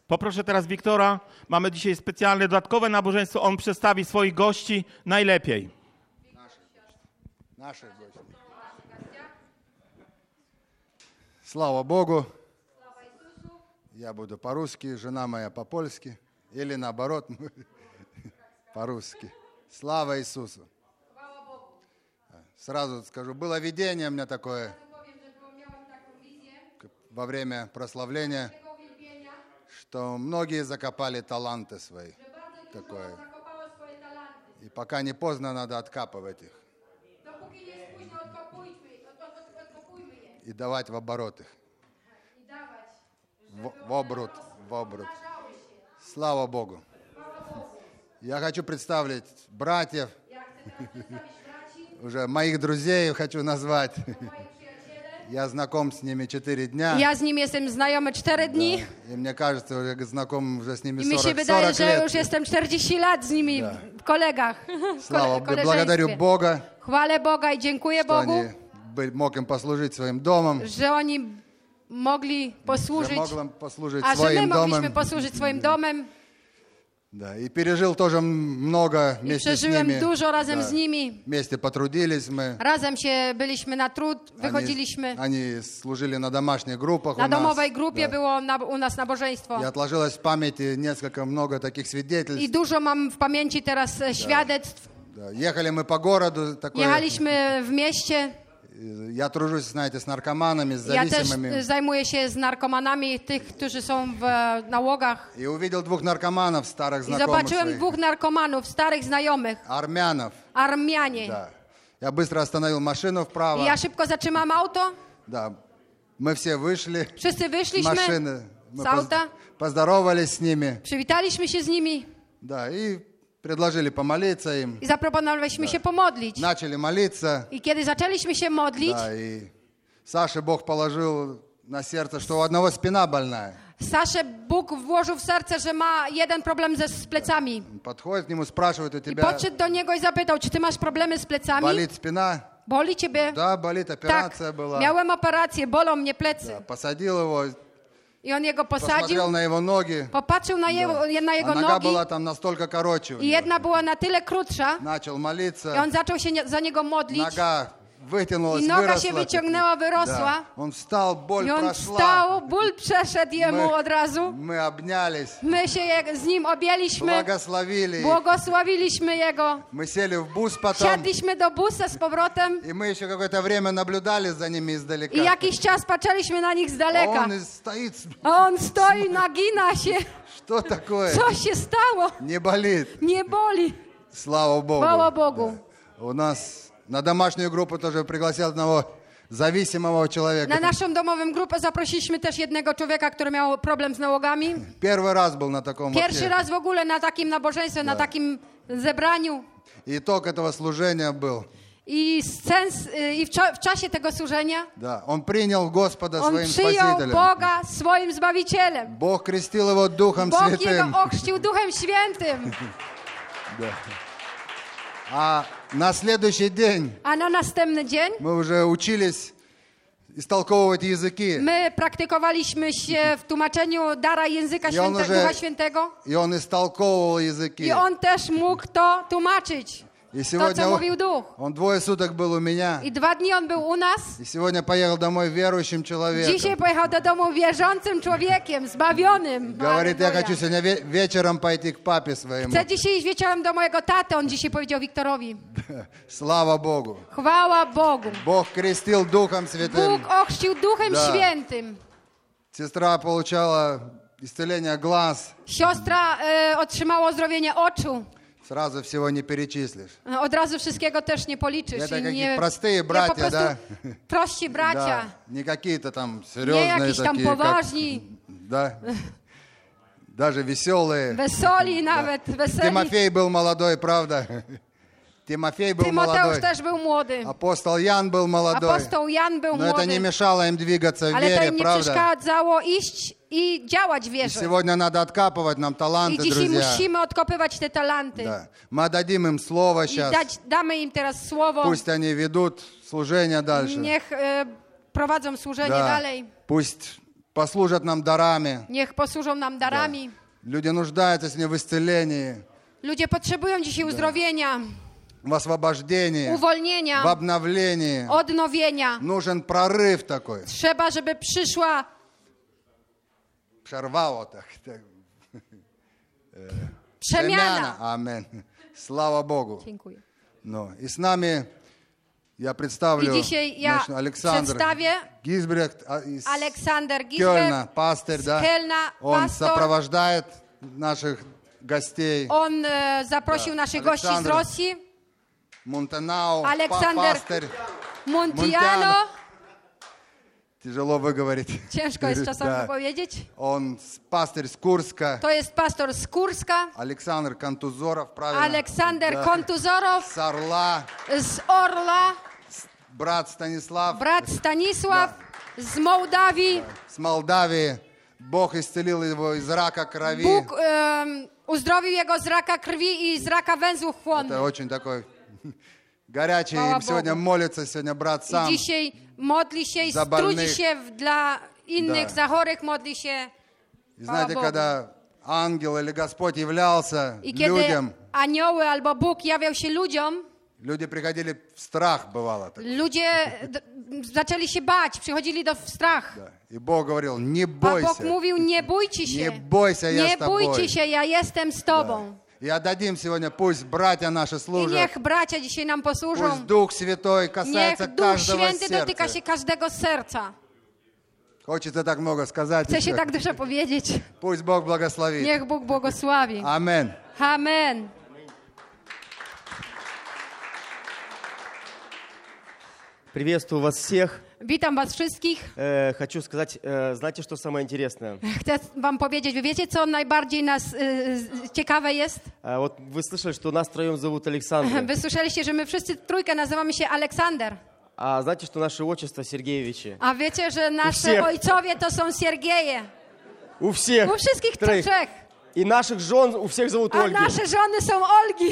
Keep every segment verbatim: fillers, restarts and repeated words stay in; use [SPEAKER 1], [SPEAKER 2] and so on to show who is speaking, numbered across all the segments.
[SPEAKER 1] Poproszę teraz Wiktora. Mamy dzisiaj specjalne, dodatkowe nabożeństwo. On przedstawi swoich gości najlepiej.
[SPEAKER 2] Наших гостей. Слава Богу. Я буду по-русски, жена моя по-польски. Или наоборот, по-русски. Слава Иисусу. Сразу скажу, было видение у меня такое во время прославления, что многие закопали таланты свои. Такое. И пока не поздно, надо откапывать их. И давать в оборот их. В, в оборот, в оборот. Слава Богу. Я хочу представить братьев, уже моих друзей хочу назвать. Я знаком с ними четыре дня.
[SPEAKER 3] Ja z nim jestem znajomy cztery dni.
[SPEAKER 2] Да. И мне кажется, я знаком уже с ними
[SPEAKER 3] I mi się
[SPEAKER 2] сорок,
[SPEAKER 3] wydaje,
[SPEAKER 2] сорок
[SPEAKER 3] że
[SPEAKER 2] лет.
[SPEAKER 3] już jestem czterdzieści lat z nimi w kolegach.
[SPEAKER 2] Слава
[SPEAKER 3] w
[SPEAKER 2] Богу. Благодарю
[SPEAKER 3] koleżeństwie.
[SPEAKER 2] Бога,
[SPEAKER 3] Chwalę Boga i dziękuję
[SPEAKER 2] что
[SPEAKER 3] Bogu,
[SPEAKER 2] они бы- мог им послужить своим домом.
[SPEAKER 3] że oni mogli
[SPEAKER 2] Że
[SPEAKER 3] posłużyć,
[SPEAKER 2] могłem послужить
[SPEAKER 3] a że my
[SPEAKER 2] своим
[SPEAKER 3] mogliśmy
[SPEAKER 2] домом.
[SPEAKER 3] posłużyć swoim domem.
[SPEAKER 2] Да. И пережил тоже много
[SPEAKER 3] I
[SPEAKER 2] вместе с
[SPEAKER 3] przeżyłem
[SPEAKER 2] ними.
[SPEAKER 3] dużo razem
[SPEAKER 2] Да.
[SPEAKER 3] z nimi.
[SPEAKER 2] Вместе потрудились мы.
[SPEAKER 3] Razem się byliśmy na trud,
[SPEAKER 2] Они,
[SPEAKER 3] wychodziliśmy.
[SPEAKER 2] они служили на домашних группах
[SPEAKER 3] Na
[SPEAKER 2] у нас.
[SPEAKER 3] domowej grupie
[SPEAKER 2] Да.
[SPEAKER 3] było na, u nas nabożeństwo.
[SPEAKER 2] И отложилось в памяти несколько, много таких
[SPEAKER 3] I
[SPEAKER 2] свидетельств.
[SPEAKER 3] dużo mam w pamięci teraz e, świadectw.
[SPEAKER 2] Да. Ехали мы по городу. Такое,
[SPEAKER 3] Jechaliśmy w mieście.
[SPEAKER 2] я тружусь, знаете, с наркоманами, с
[SPEAKER 3] Ja też
[SPEAKER 2] зависимыми.
[SPEAKER 3] zajmuję się z narkomanami, tych, którzy są w nałogach.
[SPEAKER 2] И увидел двух наркоманов, старых
[SPEAKER 3] I
[SPEAKER 2] знакомых
[SPEAKER 3] zobaczyłem
[SPEAKER 2] своих.
[SPEAKER 3] dwóch narkomanów, starych znajomych,
[SPEAKER 2] Армянов.
[SPEAKER 3] Armianie.
[SPEAKER 2] Да. Я bыстро остановил машину вправо.
[SPEAKER 3] I ja szybko zatrzymałam auto.
[SPEAKER 2] Да. Мы все вышли
[SPEAKER 3] Wszyscy
[SPEAKER 2] с
[SPEAKER 3] wyszliśmy
[SPEAKER 2] машины. Мы
[SPEAKER 3] z auta.
[SPEAKER 2] поздоровались с ними.
[SPEAKER 3] Przywitaliśmy się z nimi
[SPEAKER 2] Да. И предложили помолиться им.
[SPEAKER 3] i zaproponowaliśmy się pomodlić.
[SPEAKER 2] Начали молиться.
[SPEAKER 3] I kiedy zaczęliśmy się modlić,
[SPEAKER 2] Да. И Саше Бог положил на сердце, что у одного спина больная.
[SPEAKER 3] Saszę Bóg włożył w serce, że ma jeden problem ze z plecami.
[SPEAKER 2] Он подходит к нему, спрашивает, у
[SPEAKER 3] I
[SPEAKER 2] тебя
[SPEAKER 3] podszedł do niego i zapytał, czy ty masz problemy z plecami?
[SPEAKER 2] болит спина?
[SPEAKER 3] Boli ciebie?
[SPEAKER 2] Да, болит,
[SPEAKER 3] Tak,
[SPEAKER 2] операция была.
[SPEAKER 3] miałem operację, bolą mnie plecy.
[SPEAKER 2] Да, посадил его,
[SPEAKER 3] I on jego posadził,
[SPEAKER 2] посмотрел на его ноги.
[SPEAKER 3] popatrzył na jego, na
[SPEAKER 2] А
[SPEAKER 3] jego
[SPEAKER 2] нога
[SPEAKER 3] nogi
[SPEAKER 2] была там настолько короче. у
[SPEAKER 3] i
[SPEAKER 2] него.
[SPEAKER 3] jedna była na tyle krótsza
[SPEAKER 2] Начал
[SPEAKER 3] i
[SPEAKER 2] молиться.
[SPEAKER 3] on zaczął się nie- za niego modlić
[SPEAKER 2] Нога вытянулась,
[SPEAKER 3] i noga
[SPEAKER 2] выросла.
[SPEAKER 3] się wyciągnęła, wyrosła
[SPEAKER 2] Да. Он встал, боль
[SPEAKER 3] i on
[SPEAKER 2] прошла.
[SPEAKER 3] wstał, ból przeszedł jemu
[SPEAKER 2] My-
[SPEAKER 3] od razu.
[SPEAKER 2] Мы обнялись,
[SPEAKER 3] My się je- z nim objęliśmy,
[SPEAKER 2] благословили.
[SPEAKER 3] błogosławiliśmy jego,
[SPEAKER 2] Мы сели в бус потом.
[SPEAKER 3] siadliśmy do busa z powrotem
[SPEAKER 2] И мы еще какое-то время наблюдали за ними издалека.
[SPEAKER 3] i jakiś czas patrzyliśmy na nich z
[SPEAKER 2] А
[SPEAKER 3] daleka.
[SPEAKER 2] он и стоит.
[SPEAKER 3] A on stoi, nagina się.
[SPEAKER 2] Что такое?
[SPEAKER 3] Co się stało?
[SPEAKER 2] Не болит.
[SPEAKER 3] Nie boli.
[SPEAKER 2] Слава Богу.
[SPEAKER 3] Chwała Bogu.
[SPEAKER 2] У нас на домашнюю группу тоже пригласил одного зависимого человека.
[SPEAKER 3] Na naszą domową grupę zaprosiliśmy też jednego człowieka, który miał problem z nałogami.
[SPEAKER 2] Первый раз был на таком
[SPEAKER 3] Pierwszy
[SPEAKER 2] вообще.
[SPEAKER 3] raz w ogóle na takim nabożeństwie, na takim zebraniu.
[SPEAKER 2] Итог этого служения был.
[SPEAKER 3] I sens, y, i w, cza, w czasie tego służenia
[SPEAKER 2] Да, он принял Господа
[SPEAKER 3] on
[SPEAKER 2] своим
[SPEAKER 3] przyjął
[SPEAKER 2] Спасителем.
[SPEAKER 3] Boga swoim Zbawicielem.
[SPEAKER 2] Бог крестил его Духом
[SPEAKER 3] Bóg
[SPEAKER 2] Святым.
[SPEAKER 3] jego ochrzcił Duchem Świętym.
[SPEAKER 2] Да. А на следующий день
[SPEAKER 3] A na następny dzień
[SPEAKER 2] мы уже учились истолковывать языки.
[SPEAKER 3] my praktykowaliśmy się w tłumaczeniu dara języka
[SPEAKER 2] I on
[SPEAKER 3] święte,
[SPEAKER 2] уже-
[SPEAKER 3] Ducha Świętego.
[SPEAKER 2] И он истолковывал языки.
[SPEAKER 3] I on też mógł to tłumaczyć.
[SPEAKER 2] И
[SPEAKER 3] To,
[SPEAKER 2] сегодня
[SPEAKER 3] co
[SPEAKER 2] он,
[SPEAKER 3] mówił Duch.
[SPEAKER 2] он двое суток был у меня.
[SPEAKER 3] I dwa dni on był u nas.
[SPEAKER 2] И сегодня поехал домой верующим человеком.
[SPEAKER 3] Dzisiaj pojechał do domu wierzącym człowiekiem, zbawionym.
[SPEAKER 2] Говорит, я
[SPEAKER 3] Halleluja.
[SPEAKER 2] хочу сегодня ве- вечером пойти к папе своему.
[SPEAKER 3] Chcę dzisiaj iść wieczorem do mojego taty, on dzisiaj powiedział Wiktorowi.
[SPEAKER 2] Слава Богу.
[SPEAKER 3] Chwała Bogu.
[SPEAKER 2] Бог крестил Духом Святым.
[SPEAKER 3] Bóg ochrzcił Duchem
[SPEAKER 2] Da.
[SPEAKER 3] Świętym.
[SPEAKER 2] Сестра получала исцеление глаз.
[SPEAKER 3] Siostra e, otrzymała uzdrowienie oczu.
[SPEAKER 2] Sразу всего не перечислишь.
[SPEAKER 3] E, Od razu wszystkiego też nie policzysz.
[SPEAKER 2] Это
[SPEAKER 3] I
[SPEAKER 2] какие
[SPEAKER 3] nie,
[SPEAKER 2] простые
[SPEAKER 3] nie
[SPEAKER 2] братья,
[SPEAKER 3] po prostu
[SPEAKER 2] да?
[SPEAKER 3] prości bracia.
[SPEAKER 2] Да, не какие-то там
[SPEAKER 3] Nie
[SPEAKER 2] серьезные
[SPEAKER 3] jakiś tam
[SPEAKER 2] такие, как-
[SPEAKER 3] poważni,
[SPEAKER 2] да, даже веселые.
[SPEAKER 3] wesoli nawet, weseli.
[SPEAKER 2] Тимофей был молодой, правда? Тимофей был
[SPEAKER 3] Tymoteusz
[SPEAKER 2] молодой.
[SPEAKER 3] też był młody.
[SPEAKER 2] Апостол Ян был молодой.
[SPEAKER 3] Apostoł Jan był
[SPEAKER 2] Но это не
[SPEAKER 3] młody.
[SPEAKER 2] мешало им двигаться в
[SPEAKER 3] Ale to
[SPEAKER 2] вере,
[SPEAKER 3] im nie
[SPEAKER 2] правда?
[SPEAKER 3] przeszkadzało iść i działać w
[SPEAKER 2] И
[SPEAKER 3] wierze.
[SPEAKER 2] сегодня надо откапывать нам
[SPEAKER 3] I
[SPEAKER 2] таланты,
[SPEAKER 3] dzisiaj
[SPEAKER 2] друзья.
[SPEAKER 3] musimy odkopywać te talenty.
[SPEAKER 2] Да. Мы отдадим им слово
[SPEAKER 3] I
[SPEAKER 2] сейчас.
[SPEAKER 3] dać, damy im teraz słowo.
[SPEAKER 2] Пусть они ведут служение дальше.
[SPEAKER 3] Niech e, prowadzą służenie
[SPEAKER 2] Да.
[SPEAKER 3] dalej.
[SPEAKER 2] Пусть послужат нам дарами.
[SPEAKER 3] Niech posłużą nam darami.
[SPEAKER 2] Люди нуждаются сегодня в исцелении,
[SPEAKER 3] Ludzie potrzebują dzisiaj uzdrowienia,
[SPEAKER 2] в освобождении,
[SPEAKER 3] uwolnienia,
[SPEAKER 2] в обновлении.
[SPEAKER 3] odnowienia.
[SPEAKER 2] Нужен прорыв такой.
[SPEAKER 3] Trzeba, żeby przyszła
[SPEAKER 2] Przerwało tak. tak.
[SPEAKER 3] przemiana.
[SPEAKER 2] Amen. Слава Богу.
[SPEAKER 3] Dziękuję.
[SPEAKER 2] No. I z nami ja przedstawię
[SPEAKER 3] I dzisiaj ja
[SPEAKER 2] Aleksandr
[SPEAKER 3] przedstawię
[SPEAKER 2] Gisbrecht из
[SPEAKER 3] Aleksander
[SPEAKER 2] Кёльна,
[SPEAKER 3] Gisbrecht
[SPEAKER 2] пастырь,
[SPEAKER 3] z
[SPEAKER 2] да.
[SPEAKER 3] Kielna,
[SPEAKER 2] Он
[SPEAKER 3] pastor.
[SPEAKER 2] сопровождает наших гостей.
[SPEAKER 3] On e, zaprosił
[SPEAKER 2] Da.
[SPEAKER 3] naszych gości z
[SPEAKER 2] Aleksander
[SPEAKER 3] Rosji.
[SPEAKER 2] Монтенау, па-
[SPEAKER 3] Aleksander
[SPEAKER 2] пастырь.
[SPEAKER 3] Montiano.
[SPEAKER 2] Тяжело выговорить.
[SPEAKER 3] Ciężko jest czasami
[SPEAKER 2] Да.
[SPEAKER 3] powiedzieć.
[SPEAKER 2] Он с- пастырь с Курска.
[SPEAKER 3] To jest pastor z Kurska.
[SPEAKER 2] Александр Контузоров, правильно?
[SPEAKER 3] Aleksander
[SPEAKER 2] Да.
[SPEAKER 3] Kontuzorow
[SPEAKER 2] С Орла.
[SPEAKER 3] z Orla.
[SPEAKER 2] Брат Станислав.
[SPEAKER 3] Brat Stanisław z Mołdawii.
[SPEAKER 2] С Молдавии. Бог исцелил его из рака крови.
[SPEAKER 3] Bóg em, uzdrowił jego z raka krwi i z raka węzłów
[SPEAKER 2] Это
[SPEAKER 3] chłonnych.
[SPEAKER 2] очень такой горячий.
[SPEAKER 3] Слава
[SPEAKER 2] Им сегодня
[SPEAKER 3] Богу.
[SPEAKER 2] молится, сегодня брат
[SPEAKER 3] I
[SPEAKER 2] сам.
[SPEAKER 3] dzisiaj modli się i
[SPEAKER 2] za
[SPEAKER 3] trudzi
[SPEAKER 2] больных.
[SPEAKER 3] się w- dla innych,
[SPEAKER 2] Да.
[SPEAKER 3] za chorych, modli się.
[SPEAKER 2] И знаете,
[SPEAKER 3] Богу.
[SPEAKER 2] когда ангел или Господь являлся
[SPEAKER 3] I kiedy
[SPEAKER 2] людям,
[SPEAKER 3] anioły albo Bóg jawiał się ludziom,
[SPEAKER 2] люди приходили в страх, бывало так.
[SPEAKER 3] ludzie d- zaczęli się bać, przychodzili do w strach.
[SPEAKER 2] Да. И Бог говорил, не
[SPEAKER 3] A Bóg
[SPEAKER 2] бойся.
[SPEAKER 3] mówił, nie bójcie się.
[SPEAKER 2] Nie bójся, ja
[SPEAKER 3] Nie
[SPEAKER 2] z tobą.
[SPEAKER 3] bójcie się, ja jestem z tobą.
[SPEAKER 2] И отдадим сегодня, пусть братья наши
[SPEAKER 3] I
[SPEAKER 2] служат,
[SPEAKER 3] niech bracia dzisiaj nam posłużą.
[SPEAKER 2] пусть Дух Святой
[SPEAKER 3] Niech
[SPEAKER 2] касается
[SPEAKER 3] Duch
[SPEAKER 2] каждого
[SPEAKER 3] Święty dotyka się
[SPEAKER 2] сердца.
[SPEAKER 3] każdego serca.
[SPEAKER 2] Хочется так много сказать.
[SPEAKER 3] Chcę się
[SPEAKER 2] еще.
[SPEAKER 3] tak dużo powiedzieć.
[SPEAKER 2] Пусть Бог благословит.
[SPEAKER 3] Niech Bóg błogosławi.
[SPEAKER 2] Amen.
[SPEAKER 3] Amen.
[SPEAKER 4] Приветствую вас всех.
[SPEAKER 3] Witam was wszystkich.
[SPEAKER 4] Э, хочу сказать, э, знаете, что самое интересное?
[SPEAKER 3] Chcę wam powiedzieć, wy wiecie, co najbardziej nas y, y, ciekawe jest?
[SPEAKER 4] А, вот вы слышали, что нас втроем зовут Александр.
[SPEAKER 3] Wy słyszeliście, że my wszyscy trójkę nazywamy się Aleksander.
[SPEAKER 4] А знаете, что наше отчество Сергеевичи?
[SPEAKER 3] A wiecie, że nasze
[SPEAKER 4] всех.
[SPEAKER 3] ojcowie to są Siergieje.
[SPEAKER 4] У всех.
[SPEAKER 3] U wszystkich
[SPEAKER 4] троих.
[SPEAKER 3] trzech.
[SPEAKER 4] И наших жен у всех зовут
[SPEAKER 3] A
[SPEAKER 4] Ольги.
[SPEAKER 3] nasze żony są Olgi.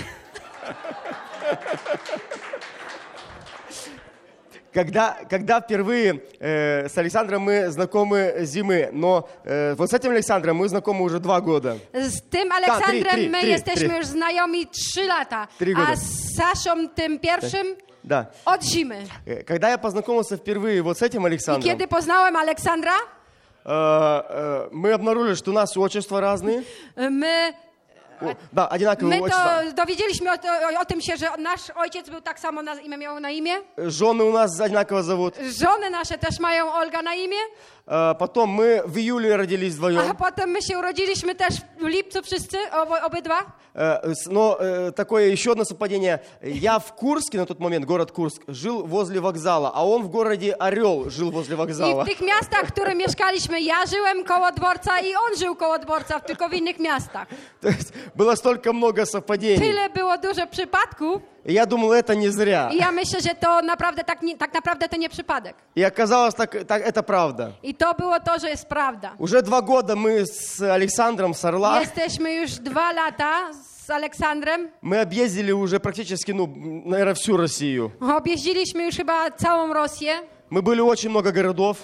[SPEAKER 4] Когда, когда впервые э, с Александром мы знакомы с зимы, но э, вот с этим Александром мы знакомы уже два года.
[SPEAKER 3] Z tym Aleksandrem
[SPEAKER 4] tri,
[SPEAKER 3] my
[SPEAKER 4] tri,
[SPEAKER 3] jesteśmy
[SPEAKER 4] tri.
[SPEAKER 3] już znajomi trzy lata.
[SPEAKER 4] Tri
[SPEAKER 3] A
[SPEAKER 4] года.
[SPEAKER 3] z Saszą tym pierwszym
[SPEAKER 4] Да.
[SPEAKER 3] od zimy.
[SPEAKER 4] Э, Когда я познакомился впервые вот с этим
[SPEAKER 3] I
[SPEAKER 4] Александром,
[SPEAKER 3] kiedy poznałem Aleksandra,
[SPEAKER 4] э, э, мы обнаружили, что у нас отчества разные.
[SPEAKER 3] my,
[SPEAKER 4] О, да, одинаковые
[SPEAKER 3] my
[SPEAKER 4] отчества.
[SPEAKER 3] to dowiedzieliśmy o, o, o tym się, że nasz ojciec był tak samo na imię, miał na imię.
[SPEAKER 4] Жены у нас одинаково зовут.
[SPEAKER 3] Żony nasze też mają Olga na imię.
[SPEAKER 4] А, Потом мы в июле родились
[SPEAKER 3] A
[SPEAKER 4] вдвоем.
[SPEAKER 3] potem my się urodziliśmy też w lipcu wszyscy, obo, obydwa.
[SPEAKER 4] Э, с- Но э, такое еще одно совпадение. Я в Курске на тот момент, город Курск, жил возле вокзала, а он в городе Орел жил возле
[SPEAKER 3] I
[SPEAKER 4] вокзала.
[SPEAKER 3] w tych miastach, w których mieszkaliśmy, ja żyłem koło dworca i on żył koło dworca, tylko w innych miastach.
[SPEAKER 4] То есть было столько много совпадений.
[SPEAKER 3] Tyle było dużo przypadków
[SPEAKER 4] И я думал, это не зря.
[SPEAKER 3] i ja myślę, że to naprawdę tak, nie, tak naprawdę to nie przypadek.
[SPEAKER 4] И оказалось, так, так, это правда.
[SPEAKER 3] I to było to, że jest prawda.
[SPEAKER 4] Уже два года мы с Александром с Орла,
[SPEAKER 3] Jesteśmy już dwa lata z Aleksandrem.
[SPEAKER 4] мы объездили уже практически, ну, наверное, всю Россию.
[SPEAKER 3] Objeździliśmy już chyba całą Rosję.
[SPEAKER 4] Мы были очень много городов,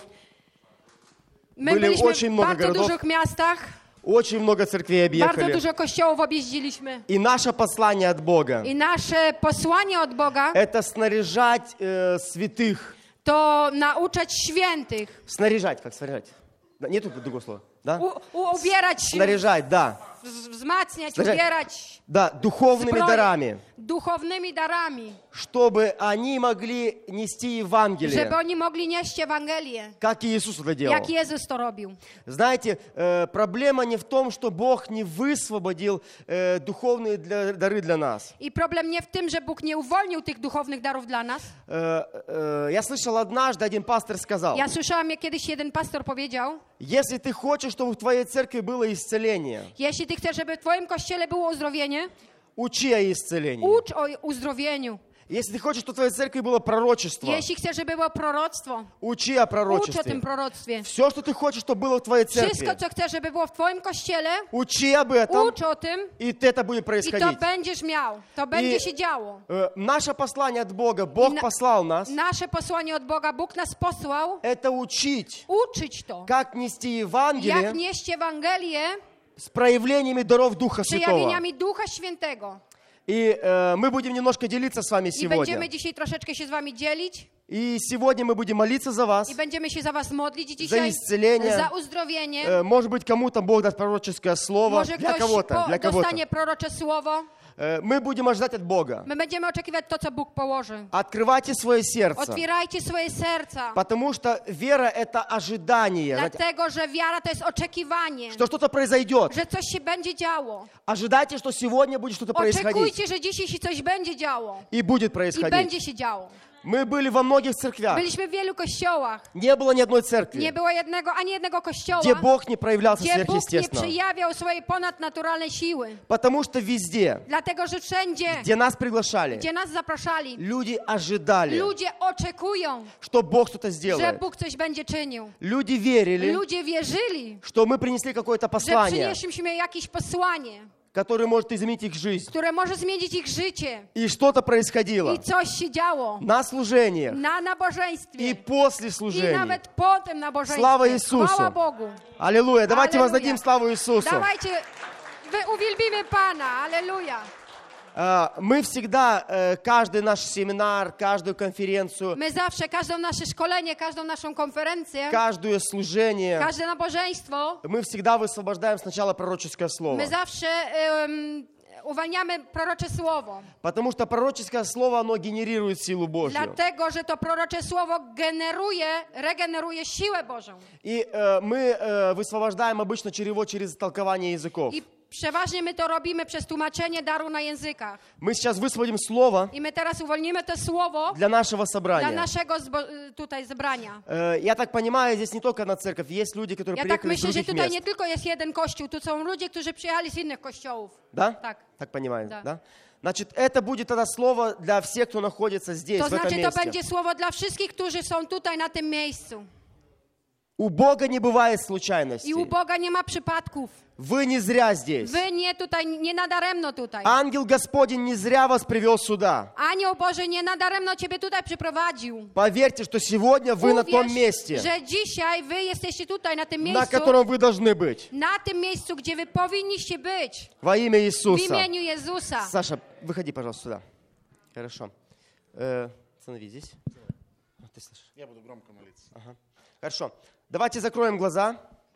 [SPEAKER 3] My
[SPEAKER 4] Byli
[SPEAKER 3] byliśmy
[SPEAKER 4] очень
[SPEAKER 3] w
[SPEAKER 4] много
[SPEAKER 3] bardzo
[SPEAKER 4] городов.
[SPEAKER 3] dużych miastach.
[SPEAKER 4] очень много церквей
[SPEAKER 3] Bardzo
[SPEAKER 4] объехали.
[SPEAKER 3] dużo kościołów objeździliśmy.
[SPEAKER 4] И наше послание от Бога
[SPEAKER 3] I nasze posłanie od Boga
[SPEAKER 4] – это снаряжать э, святых.
[SPEAKER 3] to nauczać świętych.
[SPEAKER 4] Снаряжать, как снаряжать? Да, нету другого слова? Да?
[SPEAKER 3] U, u, ubierać,
[SPEAKER 4] Снаряжать, да.
[SPEAKER 3] wz- wzmacniać,
[SPEAKER 4] Снаряжать.
[SPEAKER 3] ubierać
[SPEAKER 4] Да, духовными
[SPEAKER 3] zbroję,
[SPEAKER 4] дарами,
[SPEAKER 3] duchownymi darami,
[SPEAKER 4] чтобы они могли нести Евангелие,
[SPEAKER 3] żeby oni mogli nieść Ewangelię,
[SPEAKER 4] как и Иисус это делал.
[SPEAKER 3] jak Jezus to robił.
[SPEAKER 4] Знаете, э, проблема не в том, что Бог не высвободил э, духовные для- дары для нас.
[SPEAKER 3] I problem nie w tym, że Bóg nie uwolnił tych duchownych darów dla nas.
[SPEAKER 4] Э, э, я слышал однажды, один пастор сказал,
[SPEAKER 3] Ja słyszałam, jak kiedyś jeden pastor powiedział,
[SPEAKER 4] если ты хочешь, чтобы в твоей церкви было исцеление,
[SPEAKER 3] jeśli ty chcesz, żeby w twoim kościele było uzdrowienie,
[SPEAKER 4] учи о исцелении.
[SPEAKER 3] ucz o uzdrowieniu.
[SPEAKER 4] Если ты хочешь, чтобы в твоей церкви было пророчество,
[SPEAKER 3] Jeśli chcesz, żeby było proroctwo,
[SPEAKER 4] учи о
[SPEAKER 3] ucz o
[SPEAKER 4] пророчестве.
[SPEAKER 3] tym proroctwie.
[SPEAKER 4] Все, что ты хочешь, чтобы было в твоей
[SPEAKER 3] Wszystko,
[SPEAKER 4] церкви,
[SPEAKER 3] co chcesz, żeby było w twoim kościele,
[SPEAKER 4] учи об этом,
[SPEAKER 3] ucz o tym
[SPEAKER 4] и это будет
[SPEAKER 3] i to
[SPEAKER 4] происходить.
[SPEAKER 3] będziesz miał. To będzie się działo.
[SPEAKER 4] Э, Наше послание от Бога, Бог
[SPEAKER 3] на-
[SPEAKER 4] послал нас,
[SPEAKER 3] Nasze posłanie od Boga, Bóg nas posłał,
[SPEAKER 4] это учить,
[SPEAKER 3] uczyć to.
[SPEAKER 4] как нести
[SPEAKER 3] Jak
[SPEAKER 4] Евангелие
[SPEAKER 3] nieść Ewangelię
[SPEAKER 4] с проявлениями даров Духа Святого.
[SPEAKER 3] przejawieniami Ducha Świętego.
[SPEAKER 4] И э, мы будем немножко делиться с вами
[SPEAKER 3] I będziemy
[SPEAKER 4] сегодня.
[SPEAKER 3] dzisiaj troszeczkę się z wami dzielić
[SPEAKER 4] И сегодня мы будем молиться за вас.
[SPEAKER 3] i będziemy się za was modlić dzisiaj
[SPEAKER 4] исцеление.
[SPEAKER 3] za uzdrowienie.
[SPEAKER 4] Э, Может быть, кому-то Бог даст пророческое слово.
[SPEAKER 3] Może
[SPEAKER 4] Для
[SPEAKER 3] ktoś
[SPEAKER 4] кого-то,
[SPEAKER 3] po,
[SPEAKER 4] для кого-то.
[SPEAKER 3] dostanie prorocze słowo.
[SPEAKER 4] Э, Мы будем ожидать от Бога.
[SPEAKER 3] My będziemy oczekiwać to, co Bóg położy.
[SPEAKER 4] Открывайте свое сердце.
[SPEAKER 3] Otwierajcie swoje serca.
[SPEAKER 4] Потому что вера — это ожидание. Знаете,
[SPEAKER 3] Dlatego, że wiara to jest oczekiwanie.
[SPEAKER 4] что что-то произойдет.
[SPEAKER 3] Że coś się będzie działo.
[SPEAKER 4] Ожидайте, что сегодня будет что-то происходить.
[SPEAKER 3] Oczekujcie, że dzisiaj się coś będzie działo.
[SPEAKER 4] И будет
[SPEAKER 3] I
[SPEAKER 4] происходить.
[SPEAKER 3] będzie się działo.
[SPEAKER 4] Мы были во многих церквях.
[SPEAKER 3] Byliśmy w wielu kościołach.
[SPEAKER 4] Не было ни одной
[SPEAKER 3] Nie
[SPEAKER 4] церкви,
[SPEAKER 3] było jednego, ani jednego kościoła,
[SPEAKER 4] где Бог не проявлялся
[SPEAKER 3] gdzie Bóg nie
[SPEAKER 4] сверхъестественно.
[SPEAKER 3] przejawiał swojej ponadnaturalnej siły.
[SPEAKER 4] Потому что везде,
[SPEAKER 3] Dlatego, że wszędzie,
[SPEAKER 4] где нас приглашали,
[SPEAKER 3] gdzie nas zapraszali,
[SPEAKER 4] люди ожидали,
[SPEAKER 3] ludzie oczekują,
[SPEAKER 4] что Бог что-то
[SPEAKER 3] że
[SPEAKER 4] сделает.
[SPEAKER 3] Bóg coś będzie czynił.
[SPEAKER 4] Люди верили,
[SPEAKER 3] Ludzie wierzyli,
[SPEAKER 4] что мы принесли какое-то
[SPEAKER 3] że
[SPEAKER 4] послание,
[SPEAKER 3] przynieśliśmy jakieś posłanie,
[SPEAKER 4] которое может изменить их жизнь.
[SPEAKER 3] które może zmienić ich życie.
[SPEAKER 4] И что-то происходило
[SPEAKER 3] I coś się działo
[SPEAKER 4] на служениях
[SPEAKER 3] na
[SPEAKER 4] и
[SPEAKER 3] nabożeństwie.
[SPEAKER 4] после
[SPEAKER 3] I
[SPEAKER 4] служений.
[SPEAKER 3] nawet po tym nabożeństwie.
[SPEAKER 4] Слава Иисусу!
[SPEAKER 3] Chwała Bogu.
[SPEAKER 4] Аллилуйя! Давайте
[SPEAKER 3] Аллилуйя.
[SPEAKER 4] воздадим славу Иисусу.
[SPEAKER 3] Dawajcie, wy uwielbimy Pana. Aleluja.
[SPEAKER 4] А, Мы всегда, э, каждый наш семинар, каждую конференцию,
[SPEAKER 3] My zawsze, każde nasze szkolenie, każdą naszą konferencję,
[SPEAKER 4] каждое служение,
[SPEAKER 3] każde nabożeństwo,
[SPEAKER 4] мы всегда высвобождаем сначала пророческое слово.
[SPEAKER 3] my zawsze um, uwalniamy prorocze słowo.
[SPEAKER 4] Потому что пророческое слово, оно генерирует силу Божью.
[SPEAKER 3] Dlatego, że to prorocze słowo generuje, regeneruje siłę Bożą.
[SPEAKER 4] И э, мы э, высвобождаем обычно через его через толкование языков.
[SPEAKER 3] I przeważnie my to robimy przez tłumaczenie daru na językach.
[SPEAKER 4] Мы сейчас высвободим слово
[SPEAKER 3] I my teraz uwolnimy to słowo
[SPEAKER 4] для нашего
[SPEAKER 3] dla
[SPEAKER 4] собрания.
[SPEAKER 3] naszego zbo- tutaj zebrania.
[SPEAKER 4] Э, Я так понимаю, здесь не только одна церковь, есть люди, которые
[SPEAKER 3] Ja tak
[SPEAKER 4] приехали из
[SPEAKER 3] myślę, że
[SPEAKER 4] других
[SPEAKER 3] tutaj
[SPEAKER 4] мест.
[SPEAKER 3] nie tylko jest jeden kościół, tu są ludzie, którzy przyjechali z innych kościołów.
[SPEAKER 4] Да?
[SPEAKER 3] Так.
[SPEAKER 4] Так понимаю,
[SPEAKER 3] Да.
[SPEAKER 4] да? Значит, это будет тогда слово для всех, кто находится здесь,
[SPEAKER 3] To
[SPEAKER 4] в этом
[SPEAKER 3] znaczy, to
[SPEAKER 4] месте.
[SPEAKER 3] będzie słowo dla wszystkich, którzy są tutaj na tym miejscu.
[SPEAKER 4] У Бога не бывает
[SPEAKER 3] I
[SPEAKER 4] случайностей.
[SPEAKER 3] u Boga nie ma przypadków.
[SPEAKER 4] Вы не зря здесь.
[SPEAKER 3] Wy nie tutaj, nie nadaremno tutaj.
[SPEAKER 4] Ангел Господень не зря вас привел сюда.
[SPEAKER 3] Anioł Boży nie nadaremno ciebie tutaj przyprowadził.
[SPEAKER 4] Поверьте, что сегодня вы на том
[SPEAKER 3] Uwierz,
[SPEAKER 4] месте,
[SPEAKER 3] że dzisiaj wy jesteście tutaj na tym
[SPEAKER 4] на
[SPEAKER 3] miejscu,
[SPEAKER 4] котором вы должны быть.
[SPEAKER 3] na tym miejscu, gdzie wy powinniście być.
[SPEAKER 4] Во имя
[SPEAKER 3] W
[SPEAKER 4] Иисуса.
[SPEAKER 3] imieniu Jezusa.
[SPEAKER 4] Саша, выходи, пожалуйста, сюда. Хорошо. Э, Останови здесь. А, Ты слышишь?
[SPEAKER 5] Я буду громко молиться.
[SPEAKER 4] Ага. Хорошо. Давайте закроем глаза.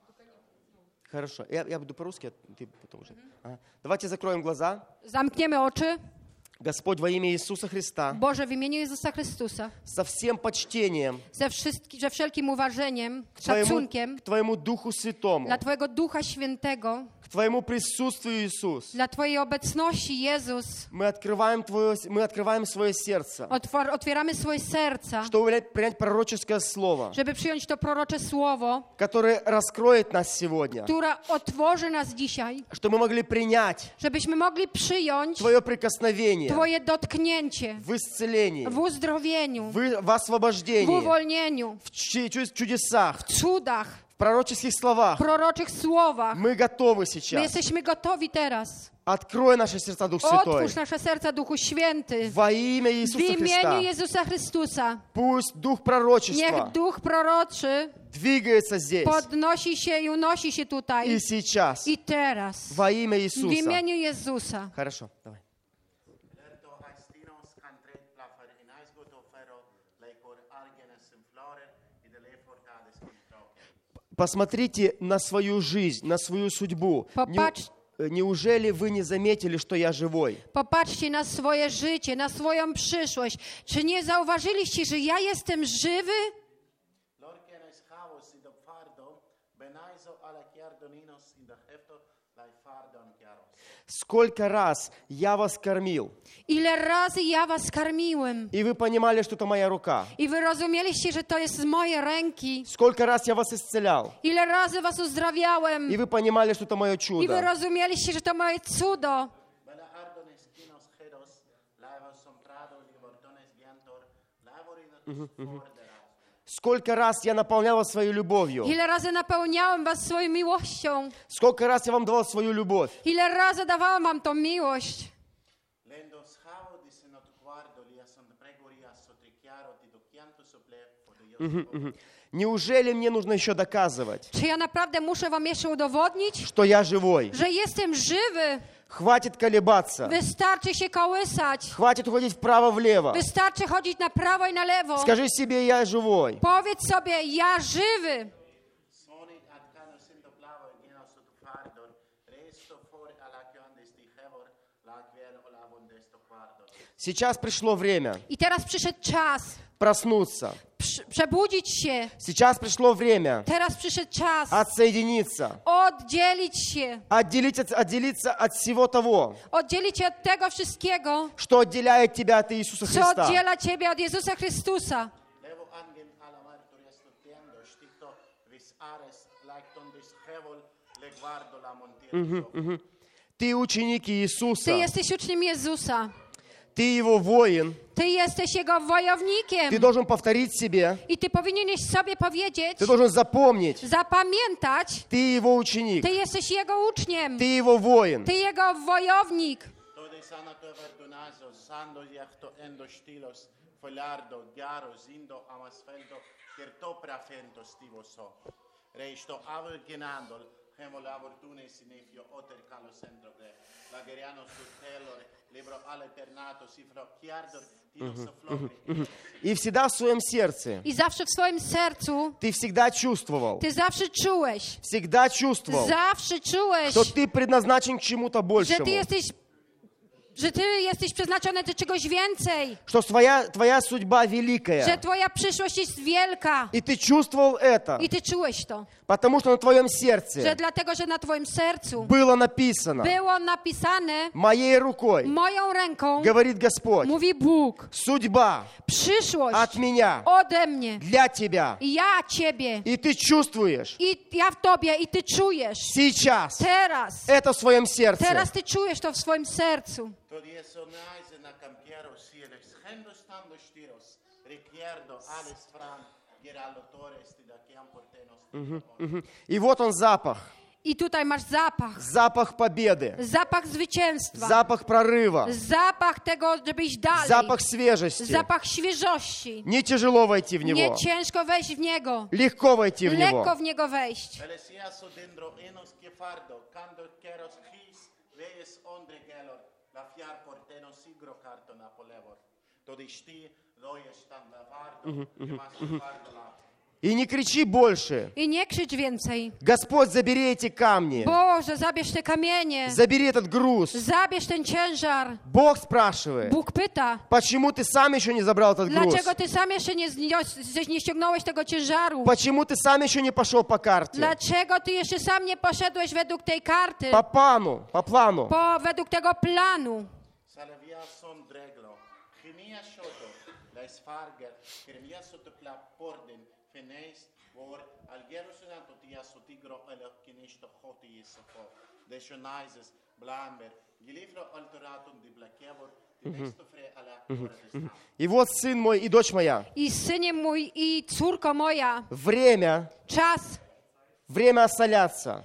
[SPEAKER 4] Хорошо. Я, я буду по-русски, а ты потом уже. Ага. Давайте закроем глаза.
[SPEAKER 3] Zamkniemy oczy.
[SPEAKER 4] Господь, во имя Иисуса Христа,
[SPEAKER 3] Boże, w imieniu Jezusa Chrystusa.
[SPEAKER 4] со всем почтением
[SPEAKER 3] Ze, wszystkim, ze wszelkim uważeniem,
[SPEAKER 4] к Твоему,
[SPEAKER 3] szacunkiem
[SPEAKER 4] к Твоему Духу Святому,
[SPEAKER 3] dla Twojego Ducha Świętego,
[SPEAKER 4] к Твоему присутствию, Иисус.
[SPEAKER 3] dla Twojej obecności, Jezus.
[SPEAKER 4] Мы открываем, Твое, мы открываем свое сердце,
[SPEAKER 3] Otwor, otwieramy swoje serca,
[SPEAKER 4] чтобы принять пророческое слово,
[SPEAKER 3] żeby przyjąć to prorocze słowo,
[SPEAKER 4] которое раскроет нас сегодня,
[SPEAKER 3] które otworzy nas dzisiaj,
[SPEAKER 4] чтобы мы могли принять
[SPEAKER 3] żebyśmy mogli przyjąć
[SPEAKER 4] Твое прикосновение
[SPEAKER 3] Twoje dotknięcie
[SPEAKER 4] в исцелении,
[SPEAKER 3] w uzdrowieniu,
[SPEAKER 4] в, в
[SPEAKER 3] w
[SPEAKER 4] освобождении,
[SPEAKER 3] uwolnieniu,
[SPEAKER 4] в чу- чу- чудесах,
[SPEAKER 3] w cudach,
[SPEAKER 4] в пророческих словах.
[SPEAKER 3] w proroczych słowach.
[SPEAKER 4] Мы готовы
[SPEAKER 3] My
[SPEAKER 4] сейчас.
[SPEAKER 3] jesteśmy gotowi teraz.
[SPEAKER 4] Открой наши сердца, Дух Святой.
[SPEAKER 3] Otwórz nasze serca, Duchu Święty.
[SPEAKER 4] Во имя
[SPEAKER 3] W
[SPEAKER 4] Иисуса
[SPEAKER 3] imieniu
[SPEAKER 4] Христа.
[SPEAKER 3] Jezusa Chrystusa.
[SPEAKER 4] Pусть Дух пророчества
[SPEAKER 3] Niech Duch proroczy
[SPEAKER 4] двигается здесь
[SPEAKER 3] podnosi się i unosi się
[SPEAKER 4] и
[SPEAKER 3] tutaj
[SPEAKER 4] сейчас.
[SPEAKER 3] i teraz.
[SPEAKER 4] Во имя
[SPEAKER 3] W
[SPEAKER 4] Иисуса.
[SPEAKER 3] imieniu Jezusa.
[SPEAKER 4] Хорошо, давай.
[SPEAKER 5] Lerto haistinos cantret la farinais gotofero leicor argenes in florer и de lefortades in troque.
[SPEAKER 4] Посмотрите на свою жизнь, на свою судьбу. Не-
[SPEAKER 3] Popatrz,
[SPEAKER 4] Неужели вы не заметили, что я живой?
[SPEAKER 3] popatrzcie na swoje życie, na swoją przyszłość. Czy nie zauważyliście, że ja jestem żywy?
[SPEAKER 5] Lorgenes havos in de fardo, benaiso ala chiardoninos in de hefto lai fardon chiaros.
[SPEAKER 4] Сколько раз я вас кормил,
[SPEAKER 3] Ile razy ja was karmiłem
[SPEAKER 4] и вы понимали, что это моя рука?
[SPEAKER 3] i wy rozumieliście, że to jest z mojej ręki.
[SPEAKER 4] Сколько раз я вас исцелял,
[SPEAKER 3] Ile razy was uzdrawiałem
[SPEAKER 4] и вы понимали, что это мое
[SPEAKER 3] i wy
[SPEAKER 4] чудо?
[SPEAKER 3] rozumieliście, że to moje cudo.
[SPEAKER 5] Bela ardones kinos heros, laivos somprado liborton
[SPEAKER 4] Сколько раз я наполнял вас своей любовью.
[SPEAKER 3] Ile razy napełniałem was swoją miłością.
[SPEAKER 4] Сколько раз я вам давал свою любовь.
[SPEAKER 3] Ile razy dawałam wam tą miłość.
[SPEAKER 5] Lendo schavo di se not guardo li son pregoria sotrichiaro ti do chianto sople podo io.
[SPEAKER 4] Неужели мне нужно еще доказывать,
[SPEAKER 3] Czy ja naprawdę muszę wam jeszcze udowodnić,
[SPEAKER 4] что я живой?
[SPEAKER 3] że jestem żywy?
[SPEAKER 4] Хватит колебаться.
[SPEAKER 3] Wystarczy się kołysać.
[SPEAKER 4] Хватит уходить вправо-влево.
[SPEAKER 3] Wystarczy chodzić na prawo i na lewo.
[SPEAKER 4] Скажи себе, я живой.
[SPEAKER 3] Powiedz sobie, ja żywy.
[SPEAKER 5] Soni arcano sento plavo e geno sotto fardor, resto for alla chiande sti hevor, la quiel o la bondesto fardor.
[SPEAKER 4] Сейчас пришло время
[SPEAKER 3] I teraz przyszedł czas
[SPEAKER 4] проснуться.
[SPEAKER 3] przy- przebudzić się.
[SPEAKER 4] Сейчас пришло время
[SPEAKER 3] Teraz przyszedł czas
[SPEAKER 4] отсоединиться.
[SPEAKER 3] oddzielić się.
[SPEAKER 4] Отделить, от- отделиться от всего того,
[SPEAKER 3] Oddzielić się od tego wszystkiego,
[SPEAKER 4] что отделяет тебя от Иисуса
[SPEAKER 3] co
[SPEAKER 4] Христа.
[SPEAKER 3] oddziela ciebie od Jezusa Chrystusa.
[SPEAKER 5] Levo angen alla martor esto tendo, stito vis ares, lacton des hevol, le guardo la montiero.
[SPEAKER 4] Ты ученик
[SPEAKER 3] Ty
[SPEAKER 4] Иисуса.
[SPEAKER 3] jesteś uczniem Jezusa.
[SPEAKER 4] Ты Его воин.
[SPEAKER 3] Ty jesteś Jego wojownikiem.
[SPEAKER 4] Ты должен повторить себе.
[SPEAKER 3] I ty powinieneś sobie powiedzieć,
[SPEAKER 4] Ты должен запомнить.
[SPEAKER 3] zapamiętać,
[SPEAKER 4] Ты Его ученик.
[SPEAKER 3] ty jesteś Jego uczniem.
[SPEAKER 4] Ты Его воин.
[SPEAKER 3] Ty Jego wojownik.
[SPEAKER 5] Tode sanato verdonazo, sando jachto endo stilos, folardo, diaro, zindo, amasfeldo, kerto prafento stivo so. Reisto avel genandol, hemo la fortune sinefio, oter calo centro gre. Lageriano sul telor, libro all'eternato, sifro chiardor, tino soflore.
[SPEAKER 4] И всегда в своем сердце
[SPEAKER 3] I zawsze w swoim sercu
[SPEAKER 4] ты всегда чувствовал,
[SPEAKER 3] ty zawsze czułeś,
[SPEAKER 4] всегда чувствовал,
[SPEAKER 3] zawsze czułeś,
[SPEAKER 4] что ты предназначен к чему-то
[SPEAKER 3] że
[SPEAKER 4] большему.
[SPEAKER 3] ty jesteś, że ty jesteś przeznaczony do czegoś więcej,
[SPEAKER 4] Что твоя, твоя судьба
[SPEAKER 3] że
[SPEAKER 4] великая.
[SPEAKER 3] twoja przyszłość jest wielka.
[SPEAKER 4] И ты чувствовал это,
[SPEAKER 3] I ty czułeś to,
[SPEAKER 4] потому что на твоем
[SPEAKER 3] że
[SPEAKER 4] сердце
[SPEAKER 3] dlatego, że na twoim sercu
[SPEAKER 4] было написано
[SPEAKER 3] było napisane
[SPEAKER 4] моей рукой,
[SPEAKER 3] moją ręką,
[SPEAKER 4] говорит Господь,
[SPEAKER 3] mówi Bóg,
[SPEAKER 4] судьба
[SPEAKER 3] przyszłość
[SPEAKER 4] от меня
[SPEAKER 3] ode mnie
[SPEAKER 4] для тебя.
[SPEAKER 3] i ja ciebie
[SPEAKER 4] И ты чувствуешь
[SPEAKER 3] i ja w tobie i ty czujesz
[SPEAKER 4] сейчас
[SPEAKER 3] teraz,
[SPEAKER 4] это в своем сердце.
[SPEAKER 3] teraz ty czujesz to w swoim sercu.
[SPEAKER 5] To dieso naise na campiero sieles, hendo stando stiros, riquierdo ales fran, geraldo torres, da chiam portenos.
[SPEAKER 4] Мгм. И вот он запах.
[SPEAKER 3] I tutaj masz zapach,
[SPEAKER 4] Запах победы.
[SPEAKER 3] zapach zwycięstwa,
[SPEAKER 4] Запах прорыва.
[SPEAKER 3] zapach tego, żeby iść dalej,
[SPEAKER 4] Запах свежести.
[SPEAKER 3] zapach świeżości.
[SPEAKER 4] Не тяжело войти в
[SPEAKER 3] Nie
[SPEAKER 4] него.
[SPEAKER 3] ciężko wejść w niego,
[SPEAKER 4] Легко войти в него.
[SPEAKER 3] lekko w niego wejść.
[SPEAKER 5] Elesiaso dentro enos que fardo, cando queros his, vees ondre gelor, la fiar porteno sigro carto napolevor. To disti, dojes standa fardo, mas fardo la.
[SPEAKER 4] И не кричи больше.
[SPEAKER 3] I nie krzycz więcej.
[SPEAKER 4] Господь, забери эти камни.
[SPEAKER 3] Boże, zabierz te kamienie,
[SPEAKER 4] Забери этот груз.
[SPEAKER 3] zabierz ten ciężar.
[SPEAKER 4] Бог спрашивает,
[SPEAKER 3] Bóg pyta,
[SPEAKER 4] почему ты сам еще не забрал этот груз?
[SPEAKER 3] dlaczego ty sam jeszcze nie, znios, nie ściągnąłeś tego ciężaru?
[SPEAKER 4] Почему ты сам еще не пошел по карте?
[SPEAKER 3] Dlaczego ty jeszcze sam nie poszedłeś według tej karty,
[SPEAKER 4] По плану, по плану.
[SPEAKER 3] po, według tego planu?
[SPEAKER 5] Salvia son dreglo, chemia shoto, la esfarger, chemia sotto pla porden, feneis, vor, algero sonato tia sotigro, ele kinesto hoti isofo, desionizes, blamber, gilifro alteratum di blakevor, tinesto fre alla correstam.
[SPEAKER 4] И вот сын мой и дочь моя,
[SPEAKER 3] I synie mój, i córko moja,
[SPEAKER 4] время,
[SPEAKER 3] czas,
[SPEAKER 4] время осоляться.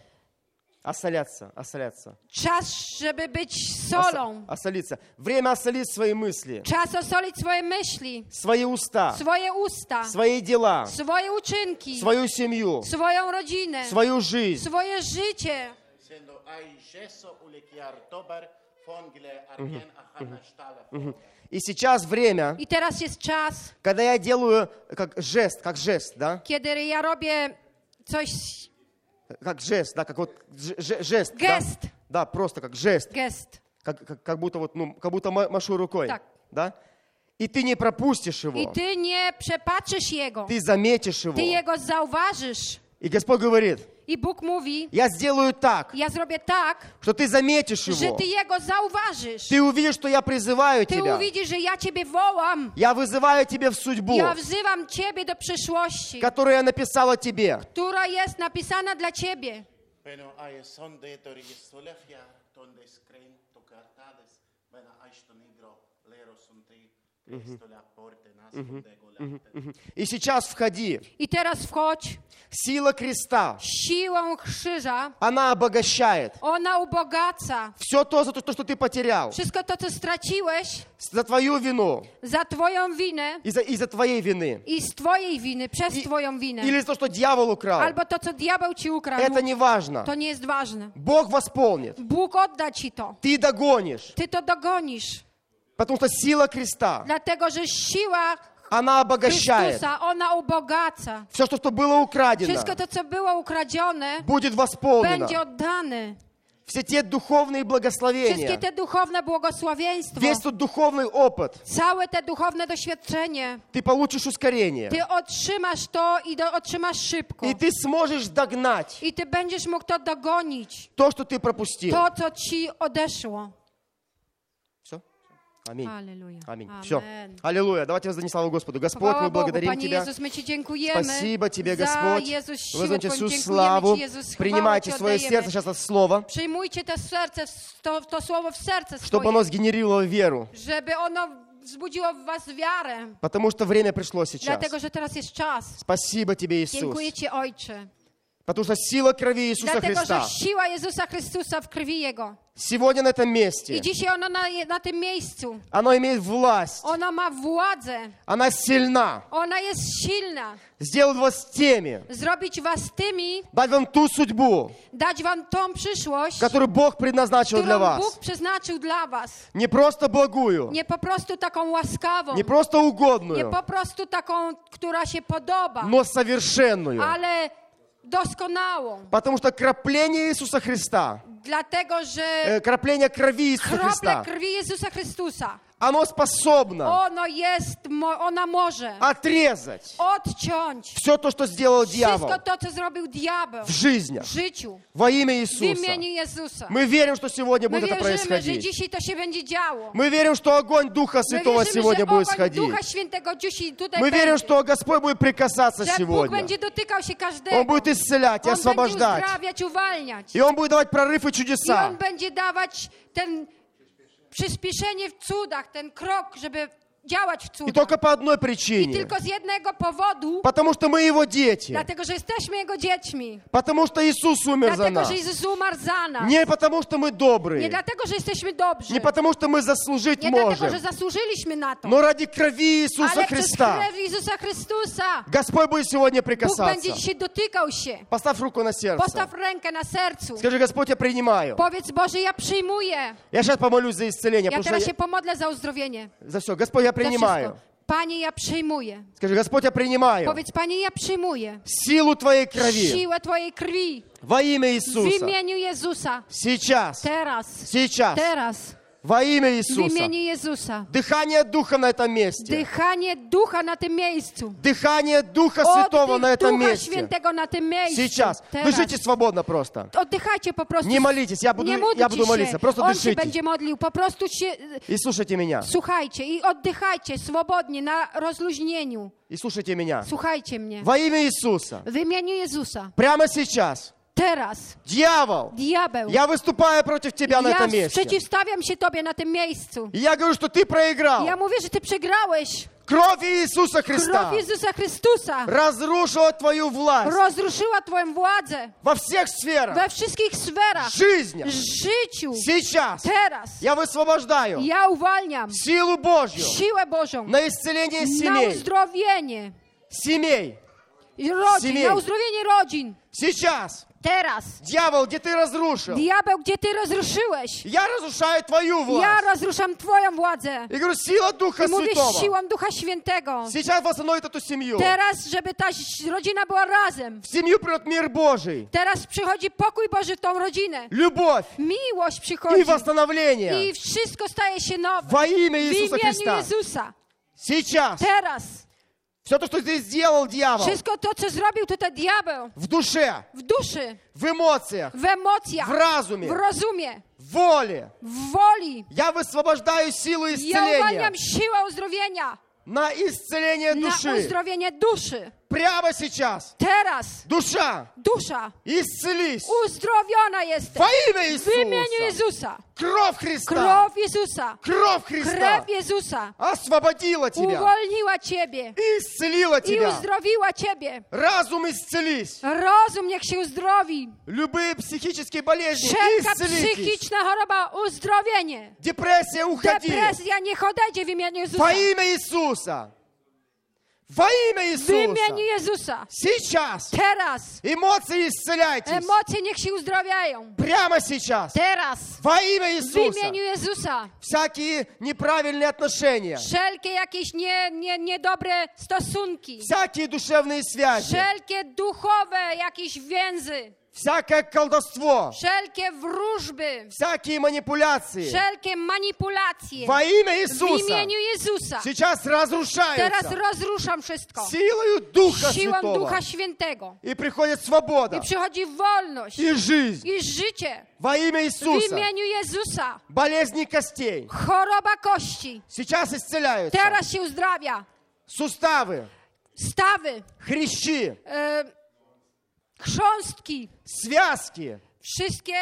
[SPEAKER 4] Осоляться, осоляться.
[SPEAKER 3] czas, żeby być
[SPEAKER 4] Осо-
[SPEAKER 3] solą.
[SPEAKER 4] Осолиться. Время осолить свои мысли,
[SPEAKER 3] Czas osolić swoje myśli,
[SPEAKER 4] свои уста,
[SPEAKER 3] swoje usta,
[SPEAKER 4] свои дела,
[SPEAKER 3] swoje uczynki,
[SPEAKER 4] свою семью,
[SPEAKER 3] swoją rodzinę,
[SPEAKER 4] свою жизнь.
[SPEAKER 3] swoje życie.
[SPEAKER 5] Sendo ai gesso ulekiar tobar, fongile argen achana stala.
[SPEAKER 4] И сейчас время,
[SPEAKER 3] I teraz jest czas,
[SPEAKER 4] когда я делаю как жест, как жест, да?
[SPEAKER 3] kiedy ja robię coś,
[SPEAKER 4] Как жест, да, как вот ж- ж- жест. да?
[SPEAKER 3] Гест.
[SPEAKER 4] Да, просто как жест.
[SPEAKER 3] gest.
[SPEAKER 4] Как, как, как будто вот, ну, как будто ма- машу рукой.
[SPEAKER 3] Так.
[SPEAKER 4] Да? И ты не пропустишь его.
[SPEAKER 3] I ty nie przepatrzysz jego.
[SPEAKER 4] Ты заметишь его.
[SPEAKER 3] Ty jego zauważysz.
[SPEAKER 4] И Господь говорит,
[SPEAKER 3] I Bóg mówi,
[SPEAKER 4] я сделаю так,
[SPEAKER 3] ja zrobię tak,
[SPEAKER 4] что ты заметишь
[SPEAKER 3] że
[SPEAKER 4] его.
[SPEAKER 3] ty jego zauważysz.
[SPEAKER 4] Ты увидишь, что я призываю
[SPEAKER 3] Ty
[SPEAKER 4] тебя.
[SPEAKER 3] uwidzisz, że ja ciebie wołam.
[SPEAKER 4] Я вызываю тебя в судьбу,
[SPEAKER 3] Ja wzywam ciebie do przyszłości,
[SPEAKER 4] которую я написала тебе.
[SPEAKER 3] która jest napisana dla ciebie.
[SPEAKER 5] Pero ai son detori solefia, tonde screen to cartades, bena aisto negro, lero sunt tri, Presto le porte nasconde con
[SPEAKER 4] И сейчас входи.
[SPEAKER 3] I teraz wchodź.
[SPEAKER 4] Сила креста,
[SPEAKER 3] Siłą krzyża
[SPEAKER 4] она обогащает.
[SPEAKER 3] ona ubogaca.
[SPEAKER 4] Все то, за то, что ты потерял,
[SPEAKER 3] Wszystko to, co straciłeś
[SPEAKER 4] за твою вину
[SPEAKER 3] za twoją winę
[SPEAKER 4] и за, и за твоей вины.
[SPEAKER 3] i z twojej winy, przez
[SPEAKER 4] I-
[SPEAKER 3] twoją winę.
[SPEAKER 4] Или за то, что дьявол украл.
[SPEAKER 3] Albo to, co diabeł ci ukradł.
[SPEAKER 4] Это не важно.
[SPEAKER 3] To nie jest ważne.
[SPEAKER 4] Бог восполнит.
[SPEAKER 3] Bóg odda ci to.
[SPEAKER 4] Ты догонишь.
[SPEAKER 3] Ty to dogonisz.
[SPEAKER 4] Потому что сила креста,
[SPEAKER 3] Dlatego, że siła
[SPEAKER 4] она обогащает.
[SPEAKER 3] Chrystusa, ona ubogaca.
[SPEAKER 4] Все, что, что было украдено,
[SPEAKER 3] Wszystko to, co było ukradzione,
[SPEAKER 4] будет восполнено.
[SPEAKER 3] będzie oddane.
[SPEAKER 4] Все те духовные
[SPEAKER 3] Wszystkie
[SPEAKER 4] благословения,
[SPEAKER 3] te duchowne błogosławieństwo,
[SPEAKER 4] весь тот духовный опыт,
[SPEAKER 3] całe te duchowne doświadczenie,
[SPEAKER 4] ты получишь ускорение.
[SPEAKER 3] ty otrzymasz to i do, otrzymasz szybko.
[SPEAKER 4] И ты сможешь догнать
[SPEAKER 3] I ty będziesz mógł to dogonić.
[SPEAKER 4] то, что ты пропустил.
[SPEAKER 3] To, co ci odeszło.
[SPEAKER 4] Все? Аминь.
[SPEAKER 3] Halleluja.
[SPEAKER 4] Аминь.
[SPEAKER 3] Amen.
[SPEAKER 4] Все. Аллилуйя. Давайте воздадим славу Господу. Господь,
[SPEAKER 3] Chwała
[SPEAKER 4] мы
[SPEAKER 3] Bogu,
[SPEAKER 4] благодарим
[SPEAKER 3] Panie
[SPEAKER 4] Тебя.
[SPEAKER 3] Jezus, my Ci dziękujemy
[SPEAKER 4] Спасибо Тебе,
[SPEAKER 3] za
[SPEAKER 4] Господь.
[SPEAKER 3] Jezus siłę
[SPEAKER 4] Воздайте
[SPEAKER 3] Twoją,
[SPEAKER 4] всю
[SPEAKER 3] dziękujemy
[SPEAKER 4] славу.
[SPEAKER 3] Ci, Jezus, chwałę
[SPEAKER 4] Принимайте
[SPEAKER 3] Ci
[SPEAKER 4] в свое
[SPEAKER 3] oddajemy.
[SPEAKER 4] сердце сейчас это слово,
[SPEAKER 3] Przyjmujcie to serce, to, to słowo w serce
[SPEAKER 4] чтобы
[SPEAKER 3] swoje,
[SPEAKER 4] оно сгенерировало веру.
[SPEAKER 3] żeby ono wzbudziło w was wiarę,
[SPEAKER 4] Потому что время пришло сейчас.
[SPEAKER 3] dlatego, że teraz jest czas.
[SPEAKER 4] Спасибо Тебе, Иисус.
[SPEAKER 3] Dziękuję Ci, Ojcze,
[SPEAKER 4] Потому что сила крови Иисуса
[SPEAKER 3] dlatego,
[SPEAKER 4] Христа
[SPEAKER 3] że siła Jezusa Chrystusa w krwi Jego
[SPEAKER 4] сегодня на этом месте,
[SPEAKER 3] i dzisiaj ona na, na tym miejscu,
[SPEAKER 4] оно имеет власть,
[SPEAKER 3] ona ma władzę,
[SPEAKER 4] она сильна.
[SPEAKER 3] ona jest silna,
[SPEAKER 4] Сделать вас теми,
[SPEAKER 3] zrobić was tymi,
[SPEAKER 4] дать вам ту судьбу,
[SPEAKER 3] dać wam tą przyszłość,
[SPEAKER 4] которую Бог предназначил для
[SPEAKER 3] którą
[SPEAKER 4] вас.
[SPEAKER 3] Bóg przeznaczył dla was.
[SPEAKER 4] Не просто благую,
[SPEAKER 3] Nie po prostu taką łaskawą,
[SPEAKER 4] не просто
[SPEAKER 3] nie
[SPEAKER 4] угодную,
[SPEAKER 3] po prostu taką, która się podoba,
[SPEAKER 4] но совершенную.
[SPEAKER 3] ale doskonałą.
[SPEAKER 4] Потому что крапление Иисуса Христа,
[SPEAKER 3] Dlatego, że
[SPEAKER 4] э, крапление крови Иисуса
[SPEAKER 3] krople
[SPEAKER 4] Христа,
[SPEAKER 3] krwi Jezusa Chrystusa,
[SPEAKER 4] оно способно
[SPEAKER 3] ono jest, mo- ona może
[SPEAKER 4] отрезать
[SPEAKER 3] odciąć
[SPEAKER 4] все то, что сделал
[SPEAKER 3] wszystko
[SPEAKER 4] дьявол
[SPEAKER 3] to, co zrobił diabeł
[SPEAKER 4] в жизнях
[SPEAKER 3] w życiu,
[SPEAKER 4] во имя
[SPEAKER 3] w
[SPEAKER 4] Иисуса.
[SPEAKER 3] imieniu Jezusa.
[SPEAKER 4] Мы верим, что сегодня
[SPEAKER 3] My
[SPEAKER 4] будет это
[SPEAKER 3] wierzymy, że
[SPEAKER 4] происходить.
[SPEAKER 3] dzisiaj to się będzie działo.
[SPEAKER 4] Мы верим, что огонь Духа
[SPEAKER 3] My
[SPEAKER 4] Святого
[SPEAKER 3] wierzymy,
[SPEAKER 4] сегодня
[SPEAKER 3] że
[SPEAKER 4] будет
[SPEAKER 3] ogień
[SPEAKER 4] сходить.
[SPEAKER 3] Ducha Świętego dzisiaj tutaj
[SPEAKER 4] Мы верим,
[SPEAKER 3] będzie.
[SPEAKER 4] что Господь будет прикасаться
[SPEAKER 3] Że Bóg
[SPEAKER 4] сегодня.
[SPEAKER 3] będzie dotykał się każdego.
[SPEAKER 4] Он будет исцелять и
[SPEAKER 3] On będzie
[SPEAKER 4] освобождать.
[SPEAKER 3] uzdrawiać, uwalniać.
[SPEAKER 4] И Он будет давать прорыв и
[SPEAKER 3] I
[SPEAKER 4] чудеса.
[SPEAKER 3] On będzie dawać ten przyspieszenie w cudach, ten krok, żeby działać w
[SPEAKER 4] И
[SPEAKER 3] cudach.
[SPEAKER 4] только по одной
[SPEAKER 3] I
[SPEAKER 4] причине.
[SPEAKER 3] tylko z jednego powodu,
[SPEAKER 4] Потому что мы Его дети.
[SPEAKER 3] dlatego, że jesteśmy Jego dziećmi.
[SPEAKER 4] Потому что Иисус умер за
[SPEAKER 3] Dlatego,
[SPEAKER 4] нас.
[SPEAKER 3] że Jezus umarł za nas.
[SPEAKER 4] Не потому что мы
[SPEAKER 3] Nie
[SPEAKER 4] добрые.
[SPEAKER 3] dlatego, że jesteśmy dobrzy.
[SPEAKER 4] Не потому что мы заслужить
[SPEAKER 3] Nie dlatego,
[SPEAKER 4] можем.
[SPEAKER 3] że zasłużyliśmy na to.
[SPEAKER 4] Но ради крови Иисуса
[SPEAKER 3] Ale przez
[SPEAKER 4] Христа
[SPEAKER 3] krew Jezusa Chrystusa
[SPEAKER 4] Господь будет сегодня
[SPEAKER 3] Bóg będzie
[SPEAKER 4] прикасаться.
[SPEAKER 3] dzisiaj dotykał się.
[SPEAKER 4] Поставь руку на сердце.
[SPEAKER 3] Postaw rękę na sercu.
[SPEAKER 4] Скажи, Господь, я принимаю.
[SPEAKER 3] Powiedz, Boże, ja przyjmuję.
[SPEAKER 4] Я сейчас помолюсь за исцеление,
[SPEAKER 3] Ja
[SPEAKER 4] потому
[SPEAKER 3] teraz
[SPEAKER 4] что
[SPEAKER 3] się pomodlę za uzdrowienie.
[SPEAKER 4] я- за все. Господь, я
[SPEAKER 3] Za wszystko.
[SPEAKER 4] принимаю.
[SPEAKER 3] Panie, ja przyjmuję.
[SPEAKER 4] Скажи, Господь, я принимаю
[SPEAKER 3] Powiedz, Panie, ja przyjmuję
[SPEAKER 4] силу Твоей крови
[SPEAKER 3] siłę Twojej krwi
[SPEAKER 4] во имя
[SPEAKER 3] w
[SPEAKER 4] Иисуса.
[SPEAKER 3] imieniu Jezusa.
[SPEAKER 4] Сейчас,
[SPEAKER 3] Teraz,
[SPEAKER 4] сейчас,
[SPEAKER 3] teraz,
[SPEAKER 4] во имя
[SPEAKER 3] w
[SPEAKER 4] Иисуса.
[SPEAKER 3] imieniu Jezusa.
[SPEAKER 4] Дыхание Духа на этом месте.
[SPEAKER 3] Dychanie Ducha na tym miejscu.
[SPEAKER 4] Дыхание Духа Святого на
[SPEAKER 3] Oddech
[SPEAKER 4] этом
[SPEAKER 3] Ducha
[SPEAKER 4] месте.
[SPEAKER 3] Świętego na tym miejscu.
[SPEAKER 4] Сейчас.
[SPEAKER 3] Teraz.
[SPEAKER 4] Дышите свободно просто.
[SPEAKER 3] Oddychajcie po prostu.
[SPEAKER 4] Nie молитесь, я буду-
[SPEAKER 3] Nie
[SPEAKER 4] я
[SPEAKER 3] módlcie
[SPEAKER 4] буду молиться,
[SPEAKER 3] się.
[SPEAKER 4] просто
[SPEAKER 3] On się
[SPEAKER 4] дышите.
[SPEAKER 3] będzie modlił. Po prostu się...
[SPEAKER 4] И слушайте меня.
[SPEAKER 3] Słuchajcie i oddychajcie swobodnie na rozluźnieniu.
[SPEAKER 4] И слушайте меня.
[SPEAKER 3] Słuchajcie mnie.
[SPEAKER 4] Во имя Иисуса.
[SPEAKER 3] W imieniu Jezusa.
[SPEAKER 4] Прямо сейчас.
[SPEAKER 3] Teraz.
[SPEAKER 4] Дьявол,
[SPEAKER 3] Diabeł.
[SPEAKER 4] я выступаю против тебя на
[SPEAKER 3] Ja
[SPEAKER 4] этом месте.
[SPEAKER 3] przeciwstawiam się Tobie na tym miejscu.
[SPEAKER 4] И я говорю, что ты проиграл.
[SPEAKER 3] Ja mówię, że Ty przegrałeś.
[SPEAKER 4] Кровь Иисуса Христа
[SPEAKER 3] Krew Jezusa Chrystusa
[SPEAKER 4] разрушила твою власть
[SPEAKER 3] rozruszyła Twoją władzę
[SPEAKER 4] во всех сферах
[SPEAKER 3] we wszystkich sferach.
[SPEAKER 4] жизни.
[SPEAKER 3] W życiu.
[SPEAKER 4] Сейчас
[SPEAKER 3] Teraz.
[SPEAKER 4] я высвобождаю
[SPEAKER 3] Ja uwalniam
[SPEAKER 4] силу Божью
[SPEAKER 3] siłę Bożą
[SPEAKER 4] на исцеление
[SPEAKER 3] na
[SPEAKER 4] семей.
[SPEAKER 3] uzdrowienie
[SPEAKER 4] Семей.
[SPEAKER 3] rodzin,
[SPEAKER 4] Семей.
[SPEAKER 3] na uzdrowienie rodzin.
[SPEAKER 4] Сейчас.
[SPEAKER 3] Teraz.
[SPEAKER 4] Дьявол, где ты разрушил?
[SPEAKER 3] Diabeł, gdzie Ty rozruszyłeś?
[SPEAKER 4] Я разрушаю твою
[SPEAKER 3] Ja
[SPEAKER 4] власть.
[SPEAKER 3] rozruszam Twoją władzę.
[SPEAKER 4] И говорю, сила Духа
[SPEAKER 3] I mówię
[SPEAKER 4] Святого
[SPEAKER 3] siłą Ducha Świętego.
[SPEAKER 4] сейчас восстановит эту семью.
[SPEAKER 3] Teraz, żeby ta ś- rodzina była razem.
[SPEAKER 4] В семью придет мир Божий,
[SPEAKER 3] Teraz przychodzi pokój Boży w tą rodzinę.
[SPEAKER 4] любовь
[SPEAKER 3] Miłość
[SPEAKER 4] и
[SPEAKER 3] przychodzi.
[SPEAKER 4] восстановление
[SPEAKER 3] I wszystko staje się nowe.
[SPEAKER 4] во имя
[SPEAKER 3] W
[SPEAKER 4] Иисуса
[SPEAKER 3] imieniu
[SPEAKER 4] Христа.
[SPEAKER 3] Jezusa.
[SPEAKER 4] Сейчас
[SPEAKER 3] Teraz.
[SPEAKER 4] все то, что ты сделал, дьявол,
[SPEAKER 3] Wszystko to, co zrobił tutaj diabeł.
[SPEAKER 4] в душе,
[SPEAKER 3] W duszy.
[SPEAKER 4] в эмоциях,
[SPEAKER 3] W emocjach.
[SPEAKER 4] w rozumie,
[SPEAKER 3] W rozumie.
[SPEAKER 4] в воле,
[SPEAKER 3] W woli.
[SPEAKER 4] я высвобождаю силу
[SPEAKER 3] Ja
[SPEAKER 4] исцеления
[SPEAKER 3] uwalniam siłę uzdrowienia.
[SPEAKER 4] на исцеление
[SPEAKER 3] Na
[SPEAKER 4] души.
[SPEAKER 3] uzdrowienie duszy.
[SPEAKER 4] Прямо сейчас.
[SPEAKER 3] Teraz
[SPEAKER 4] Душа,
[SPEAKER 3] dusza
[SPEAKER 4] исцелись.
[SPEAKER 3] uzdrowiona jesteś.
[SPEAKER 4] Во имя
[SPEAKER 3] W imieniu
[SPEAKER 4] Иисуса.
[SPEAKER 3] Jezusa.
[SPEAKER 4] Кровь Христа.
[SPEAKER 3] Krew Jezusa.
[SPEAKER 4] Kровь Христа
[SPEAKER 3] Krew Jezusa
[SPEAKER 4] освободила тебя
[SPEAKER 3] uwolniła ciebie
[SPEAKER 4] и исцелила
[SPEAKER 3] i
[SPEAKER 4] тебя.
[SPEAKER 3] uzdrowiła ciebie.
[SPEAKER 4] Разум исцелись.
[SPEAKER 3] Rozum niech się uzdrowi.
[SPEAKER 4] Любые психические болезни
[SPEAKER 3] Wszelka
[SPEAKER 4] исцелитесь.
[SPEAKER 3] psychiczna choroba uzdrowienie.
[SPEAKER 4] Депрессия уходи.
[SPEAKER 3] Depresja niech odejdzie w imieniu Jezusa.
[SPEAKER 4] Во имя Иисуса. Во имя
[SPEAKER 3] W imieniu
[SPEAKER 4] Иисуса.
[SPEAKER 3] Jezusa.
[SPEAKER 4] Сейчас.
[SPEAKER 3] Teraz
[SPEAKER 4] Эмоции исцеляйтесь.
[SPEAKER 3] emocje niech się uzdrawiają.
[SPEAKER 4] Прямо сейчас.
[SPEAKER 3] Teraz
[SPEAKER 4] Во имя
[SPEAKER 3] w
[SPEAKER 4] Иисуса.
[SPEAKER 3] imieniu Jezusa.
[SPEAKER 4] Всякие неправильные отношения.
[SPEAKER 3] Wszelkie jakieś nie, nie, niedobre stosunki.
[SPEAKER 4] Всякие душевные связи.
[SPEAKER 3] Wszelkie duchowe jakieś więzy.
[SPEAKER 4] Всякое колдовство.
[SPEAKER 3] Wszelkie wróżby.
[SPEAKER 4] Всякие манипуляции.
[SPEAKER 3] Wszelkie manipulacje.
[SPEAKER 4] Во имя
[SPEAKER 3] W
[SPEAKER 4] Иисуса.
[SPEAKER 3] imieniu Jezusa.
[SPEAKER 4] Сейчас
[SPEAKER 3] Teraz
[SPEAKER 4] разрушаются
[SPEAKER 3] rozruszam wszystko.
[SPEAKER 4] силою Духа
[SPEAKER 3] Siłą
[SPEAKER 4] Святого.
[SPEAKER 3] Ducha Świętego.
[SPEAKER 4] И приходит свобода
[SPEAKER 3] I przychodzi wolność.
[SPEAKER 4] и жизнь.
[SPEAKER 3] I życie.
[SPEAKER 4] Во имя
[SPEAKER 3] W
[SPEAKER 4] Иисуса.
[SPEAKER 3] imieniu Jezusa.
[SPEAKER 4] Болезни костей
[SPEAKER 3] Choroba kości.
[SPEAKER 4] сейчас исцеляются.
[SPEAKER 3] Teraz się uzdrawia.
[SPEAKER 4] Суставы,
[SPEAKER 3] Stawy.
[SPEAKER 4] хрящи,
[SPEAKER 3] E, chrząstki.
[SPEAKER 4] связки.
[SPEAKER 3] Wszystkie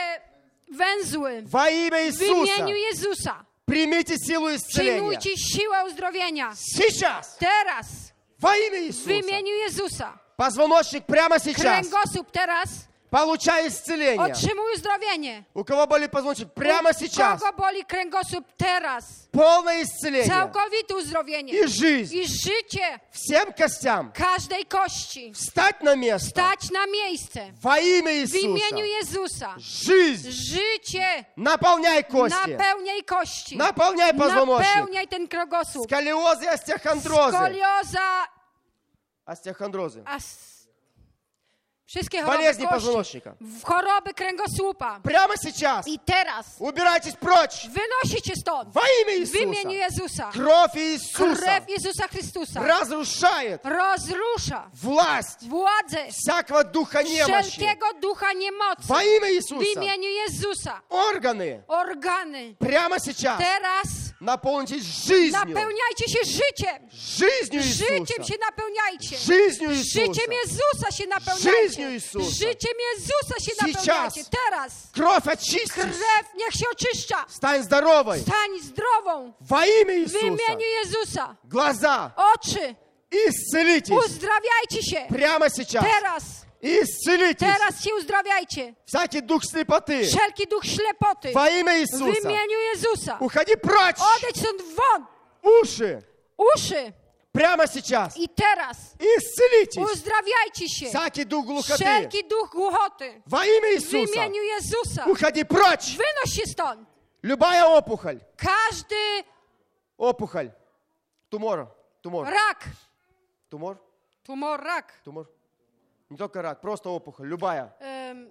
[SPEAKER 3] węzły.
[SPEAKER 4] Во имя
[SPEAKER 3] W imieniu
[SPEAKER 4] Иисуса.
[SPEAKER 3] Jezusa.
[SPEAKER 4] Примите силу исцеления.
[SPEAKER 3] Przyjmujcie siłę uzdrowienia.
[SPEAKER 4] Сейчас.
[SPEAKER 3] Teraz.
[SPEAKER 4] Во имя
[SPEAKER 3] W
[SPEAKER 4] Иисуса.
[SPEAKER 3] imieniu Jezusa.
[SPEAKER 4] Позвоночник прямо сейчас.
[SPEAKER 3] Kręgosłup teraz.
[SPEAKER 4] Получай исцеление.
[SPEAKER 3] Otrzymuj uzdrowienie.
[SPEAKER 4] У кого болит позвоночник? Прямо
[SPEAKER 3] U
[SPEAKER 4] сейчас.
[SPEAKER 3] kogo boli kręgosłup teraz.
[SPEAKER 4] Полное исцеление.
[SPEAKER 3] Całkowite uzdrowienie.
[SPEAKER 4] И жизнь.
[SPEAKER 3] I życie
[SPEAKER 4] Всем костям.
[SPEAKER 3] każdej kości.
[SPEAKER 4] Встать на место.
[SPEAKER 3] Stać na miejsce.
[SPEAKER 4] Во имя
[SPEAKER 3] W imieniu
[SPEAKER 4] Иисуса.
[SPEAKER 3] Jezusa.
[SPEAKER 4] Жизнь.
[SPEAKER 3] Życie.
[SPEAKER 4] Наполняй кости.
[SPEAKER 3] Napełniaj kości.
[SPEAKER 4] Наполняй позвоночник.
[SPEAKER 3] Napełniaj ten kręgosłup.
[SPEAKER 4] Сколиозы и остеохондрозы.
[SPEAKER 3] Skolioza.
[SPEAKER 4] Остеохондрозы.
[SPEAKER 3] As... Wszystkie choroby
[SPEAKER 4] Болезни
[SPEAKER 3] kości.
[SPEAKER 4] позвоночника.
[SPEAKER 3] W choroby kręgosłupa.
[SPEAKER 4] Прямо сейчас.
[SPEAKER 3] I teraz
[SPEAKER 4] Убирайтесь прочь.
[SPEAKER 3] wynosicie stąd.
[SPEAKER 4] Во имя
[SPEAKER 3] W imieniu
[SPEAKER 4] Иисуса.
[SPEAKER 3] Jezusa.
[SPEAKER 4] Кровь Иисуса
[SPEAKER 3] Krew Jezusa Chrystusa
[SPEAKER 4] разрушает
[SPEAKER 3] rozrusza
[SPEAKER 4] власть
[SPEAKER 3] władzę
[SPEAKER 4] всякого духа немощи.
[SPEAKER 3] wszelkiego ducha niemocy.
[SPEAKER 4] Во имя
[SPEAKER 3] W
[SPEAKER 4] Иисуса.
[SPEAKER 3] imieniu Jezusa.
[SPEAKER 4] Органы
[SPEAKER 3] Organy.
[SPEAKER 4] прямо сейчас
[SPEAKER 3] Teraz
[SPEAKER 4] наполнитесь жизнью.
[SPEAKER 3] napełniajcie się życiem.
[SPEAKER 4] Жизнью
[SPEAKER 3] Życiem
[SPEAKER 4] Иисуса.
[SPEAKER 3] się napełniajcie.
[SPEAKER 4] Жизнью Иисуса.
[SPEAKER 3] Życiem Jezusa się napełniajcie.
[SPEAKER 4] Życiem Jezusa.
[SPEAKER 3] Życiem Jezusa się
[SPEAKER 4] Сейчас.
[SPEAKER 3] napełniajcie. Teraz
[SPEAKER 4] Кровь очистись.
[SPEAKER 3] krew niech się oczyszcza.
[SPEAKER 4] Стань здоровой.
[SPEAKER 3] Stań zdrową.
[SPEAKER 4] Во имя
[SPEAKER 3] W
[SPEAKER 4] Иисуса.
[SPEAKER 3] imieniu Jezusa.
[SPEAKER 4] Глаза.
[SPEAKER 3] Oczy.
[SPEAKER 4] Исцелитесь.
[SPEAKER 3] Uzdrawiajcie się.
[SPEAKER 4] Прямо сейчас.
[SPEAKER 3] Teraz.
[SPEAKER 4] Исцелитесь.
[SPEAKER 3] Teraz się uzdrawiajcie.
[SPEAKER 4] Всякий дух слепоты.
[SPEAKER 3] Wszelki duch ślepoty.
[SPEAKER 4] Во имя
[SPEAKER 3] W
[SPEAKER 4] Иисуса.
[SPEAKER 3] imieniu Jezusa.
[SPEAKER 4] Уходи прочь.
[SPEAKER 3] Odejdź stąd won.
[SPEAKER 4] Уши.
[SPEAKER 3] Uszy.
[SPEAKER 4] Прямо сейчас.
[SPEAKER 3] I teraz
[SPEAKER 4] Исцелитесь.
[SPEAKER 3] uzdrawiajcie się.
[SPEAKER 4] Всякий дух глухоты.
[SPEAKER 3] Wszelki duch głuchoty.
[SPEAKER 4] Во имя
[SPEAKER 3] W
[SPEAKER 4] Иисуса.
[SPEAKER 3] imieniu Jezusa.
[SPEAKER 4] Уходи прочь.
[SPEAKER 3] Wynoś się stąd.
[SPEAKER 4] Любая опухоль.
[SPEAKER 3] Każdy
[SPEAKER 4] Опухоль. Тумор. Тумор.
[SPEAKER 3] rak.
[SPEAKER 4] Тумор.
[SPEAKER 3] Tumor, rak.
[SPEAKER 4] Тумор. Не только рак, просто опухоль. Любая.
[SPEAKER 3] Em,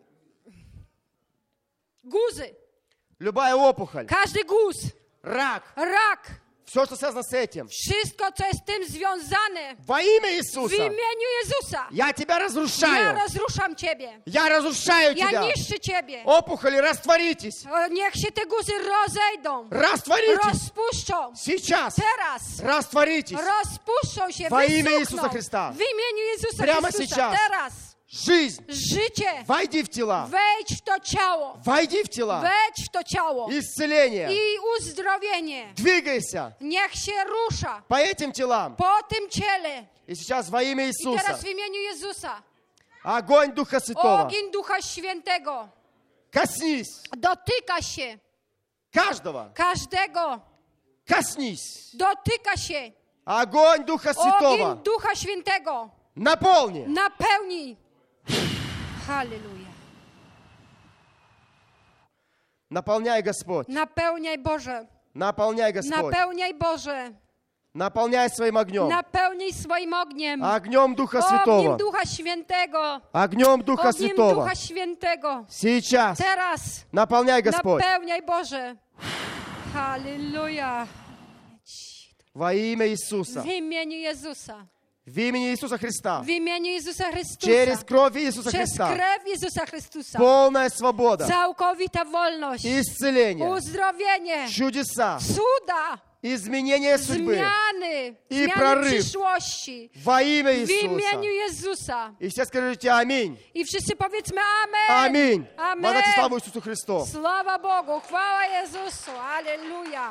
[SPEAKER 3] guzy.
[SPEAKER 4] Любая опухоль.
[SPEAKER 3] Każdy guz.
[SPEAKER 4] Рак.
[SPEAKER 3] Rak.
[SPEAKER 4] Все, что связано с этим.
[SPEAKER 3] Wszystko, co jest z tym związane.
[SPEAKER 4] Во имя
[SPEAKER 3] W
[SPEAKER 4] Иисуса.
[SPEAKER 3] imieniu Jezusa.
[SPEAKER 4] Я тебя
[SPEAKER 3] Ja
[SPEAKER 4] разрушаю.
[SPEAKER 3] rozruszam ciebie.
[SPEAKER 4] Я разрушаю
[SPEAKER 3] Ja
[SPEAKER 4] тебя.
[SPEAKER 3] niszczę ciebie.
[SPEAKER 4] Опухоли, растворитесь.
[SPEAKER 3] O, niech się te guzy rozejdą.
[SPEAKER 4] Rastworитесь.
[SPEAKER 3] Rozpuszczą.
[SPEAKER 4] Сейчас.
[SPEAKER 3] Teraz.
[SPEAKER 4] Rastworитесь.
[SPEAKER 3] Rozpuszczą się.
[SPEAKER 4] Во имя
[SPEAKER 3] wysuchną.
[SPEAKER 4] Иисуса Христа.
[SPEAKER 3] W imieniu Jezusa
[SPEAKER 4] Прямо
[SPEAKER 3] Chrystusa.
[SPEAKER 4] сейчас.
[SPEAKER 3] Teraz.
[SPEAKER 4] Жизнь.
[SPEAKER 3] Życie.
[SPEAKER 4] Войди в тела.
[SPEAKER 3] Wejdź w to ciało.
[SPEAKER 4] Войди в тела.
[SPEAKER 3] Wejdź w to ciało.
[SPEAKER 4] Исцеление.
[SPEAKER 3] I uzdrowienie.
[SPEAKER 4] Двигайся
[SPEAKER 3] Niech się rusza.
[SPEAKER 4] по этим телам.
[SPEAKER 3] Po tym ciele.
[SPEAKER 4] И сейчас во имя
[SPEAKER 3] I
[SPEAKER 4] Иисуса.
[SPEAKER 3] teraz w imieniu Jezusa.
[SPEAKER 4] Огонь Духа Святого.
[SPEAKER 3] Ogień Ducha Świętego.
[SPEAKER 4] Коснись
[SPEAKER 3] Dotyka się.
[SPEAKER 4] каждого.
[SPEAKER 3] Każdego.
[SPEAKER 4] Коснись.
[SPEAKER 3] Dotyka się.
[SPEAKER 4] Огонь Духа Святого.
[SPEAKER 3] Ogień Ducha Świętego.
[SPEAKER 4] Наполни.
[SPEAKER 3] Napełnij. Halleluja.
[SPEAKER 4] Наполняй, Господь.
[SPEAKER 3] Napełniaj Boże.
[SPEAKER 4] Наполняй, Господь.
[SPEAKER 3] Napełniaj Boże.
[SPEAKER 4] Наполняй своим огнем.
[SPEAKER 3] Napełnij swoim ogniem.
[SPEAKER 4] Огнем Духа
[SPEAKER 3] Ogniem
[SPEAKER 4] Святого.
[SPEAKER 3] Ducha Świętego.
[SPEAKER 4] Огнем Духа
[SPEAKER 3] Ogniem
[SPEAKER 4] Святого.
[SPEAKER 3] Ducha Świętego.
[SPEAKER 4] Сейчас.
[SPEAKER 3] Teraz
[SPEAKER 4] Наполняй, Господь.
[SPEAKER 3] napełniaj Boże. Halleluja.
[SPEAKER 4] Во имя Иисуса.
[SPEAKER 3] W imieniu Jezusa.
[SPEAKER 4] В имени Иисуса Христа.
[SPEAKER 3] W imieniu Jezusa Chrystusa.
[SPEAKER 4] Через кровь Иисуса
[SPEAKER 3] Przez
[SPEAKER 4] Христа.
[SPEAKER 3] krew Jezusa Chrystusa.
[SPEAKER 4] Полная свобода.
[SPEAKER 3] Całkowita wolność.
[SPEAKER 4] Исцеление.
[SPEAKER 3] Uzdrowienie.
[SPEAKER 4] Чудеса.
[SPEAKER 3] Cuda.
[SPEAKER 4] изменение судьбы
[SPEAKER 3] zmiany,
[SPEAKER 4] I
[SPEAKER 3] zmiany
[SPEAKER 4] prorыв.
[SPEAKER 3] przyszłości
[SPEAKER 4] во имя
[SPEAKER 3] w imieniu
[SPEAKER 4] Иисуса.
[SPEAKER 3] Jezusa.
[SPEAKER 4] И все скажите аминь.
[SPEAKER 3] I wszyscy powiedzmy amen.
[SPEAKER 4] Аминь.
[SPEAKER 3] Amen.
[SPEAKER 4] Воздайте славу Иисусу Христу.
[SPEAKER 3] Sława Bogu, chwała Jezusu, aleluja.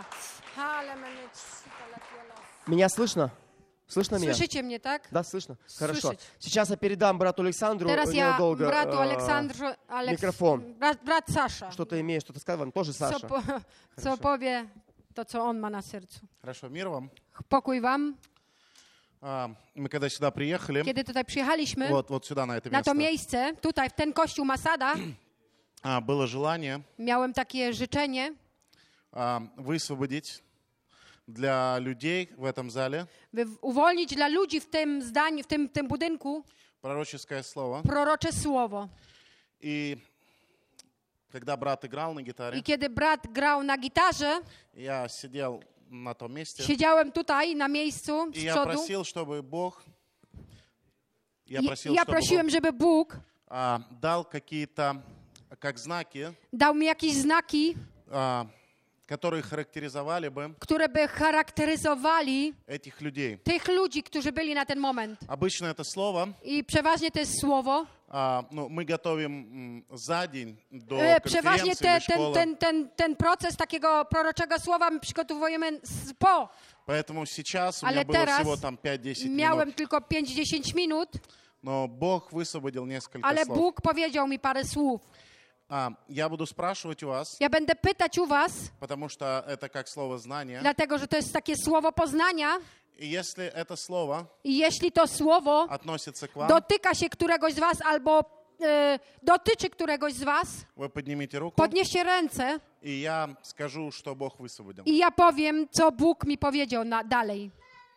[SPEAKER 4] Меня слышно? Слышно меня?
[SPEAKER 3] Słyszycie mnie, tak?
[SPEAKER 4] Да, слышно. Хорошо.
[SPEAKER 3] Слышать.
[SPEAKER 4] Сейчас я передам брату Александру
[SPEAKER 3] Teraz ja
[SPEAKER 4] недолго
[SPEAKER 3] bratu
[SPEAKER 4] э,
[SPEAKER 3] Aleksandru, Aleks,
[SPEAKER 4] микрофон.
[SPEAKER 3] brat, brat Sasza,
[SPEAKER 4] Что-то имеешь, что-то сказал вам, тоже
[SPEAKER 3] co,
[SPEAKER 4] Саша.
[SPEAKER 3] po, co powie to, co on ma na sercu.
[SPEAKER 5] Хорошо, мир вам.
[SPEAKER 3] Pokój wam.
[SPEAKER 5] А, Мы когда сюда приехали,
[SPEAKER 3] Kiedy tutaj przyjechaliśmy,
[SPEAKER 5] вот, вот сюда, на это
[SPEAKER 3] na to
[SPEAKER 5] место,
[SPEAKER 3] miejsce, tutaj w ten kościół Masada,
[SPEAKER 5] а, было желание
[SPEAKER 3] miałem takie życzenie,
[SPEAKER 5] а, высвободить для людей в этом зале
[SPEAKER 3] by uwolnić dla ludzi w tym zdaniu, w tym, tym budynku
[SPEAKER 5] пророческое слово.
[SPEAKER 3] prorocze słowo.
[SPEAKER 5] И когда брат играл на
[SPEAKER 3] I
[SPEAKER 5] гитаре,
[SPEAKER 3] kiedy brat grał na gitarze,
[SPEAKER 5] я siedział на том месте,
[SPEAKER 3] siedziałem tutaj na miejscu
[SPEAKER 5] и
[SPEAKER 3] z
[SPEAKER 5] я
[SPEAKER 3] przodu
[SPEAKER 5] просил, чтобы Бог, я
[SPEAKER 3] i
[SPEAKER 5] просил,
[SPEAKER 3] ja
[SPEAKER 5] чтобы
[SPEAKER 3] prosiłem,
[SPEAKER 5] Бог
[SPEAKER 3] żeby Bóg
[SPEAKER 5] а, дал какие-то, как знаки,
[SPEAKER 3] dał mi jakieś znaki,
[SPEAKER 5] а, которые характеризовали бы
[SPEAKER 3] które by charakteryzowali
[SPEAKER 5] этих людей.
[SPEAKER 3] tych ludzi, którzy byli na ten moment.
[SPEAKER 5] Обычно это слово,
[SPEAKER 3] I przeważnie to jest słowo.
[SPEAKER 5] а, ну, мы готовим м, за день до
[SPEAKER 3] E, Przeważnie
[SPEAKER 5] конференции
[SPEAKER 3] te,
[SPEAKER 5] или
[SPEAKER 3] ten,
[SPEAKER 5] школы.
[SPEAKER 3] ten, ten, ten proces takiego proroczego słowa my przygotowujemy z- po.
[SPEAKER 5] Поэтому сейчас у
[SPEAKER 3] Ale
[SPEAKER 5] меня было
[SPEAKER 3] teraz
[SPEAKER 5] всего там пять-десять
[SPEAKER 3] miałem
[SPEAKER 5] минут.
[SPEAKER 3] tylko pięć do dziesięciu minut,
[SPEAKER 5] Но Бог высвободил несколько
[SPEAKER 3] ale
[SPEAKER 5] слов.
[SPEAKER 3] Bóg powiedział mi parę słów.
[SPEAKER 5] А, я буду спрашивать у вас,
[SPEAKER 3] Ja będę pytać u was,
[SPEAKER 5] потому что это как слово знание.
[SPEAKER 3] dlatego że to jest takie słowo poznania.
[SPEAKER 5] И если это слово
[SPEAKER 3] I jeśli to słowo
[SPEAKER 5] относится к вам,
[SPEAKER 3] dotyka się któregoś z was albo e, dotyczy któregoś z was,
[SPEAKER 5] вы поднимите руку,
[SPEAKER 3] podnieście ręce
[SPEAKER 5] и я скажу, что Бог высвободил.
[SPEAKER 3] i ja powiem, co Bóg mi powiedział na, dalej.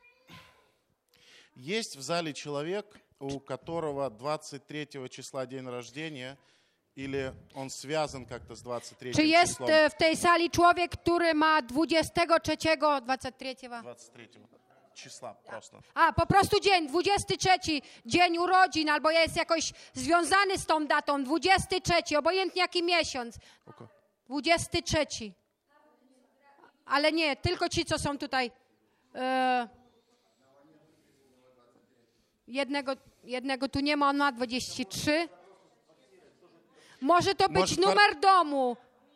[SPEAKER 5] Есть в зале человек, у которого двадцать третьего числа день рождения, или он связан как-то с двадцать
[SPEAKER 3] Czy
[SPEAKER 5] третьим
[SPEAKER 3] jest
[SPEAKER 5] числом?
[SPEAKER 3] e, w tej sali człowiek, który ma dwudziestego trzeciego, dwudziestego trzeciego?
[SPEAKER 5] двадцать третьего числа просто.
[SPEAKER 3] A, po prostu dzień, dwudziesty trzeci, dzień urodzin, albo jest jakoś związany z tą datą, dwudziesty trzeci, obojętnie jaki miesiąc,
[SPEAKER 5] Окей.
[SPEAKER 3] dwudziesty trzeci. Ale nie, tylko ci, co są tutaj. E, jednego, jednego tu nie ma, on ma dwadzieścia trzy. Może to być
[SPEAKER 5] Może par-
[SPEAKER 3] numer domu.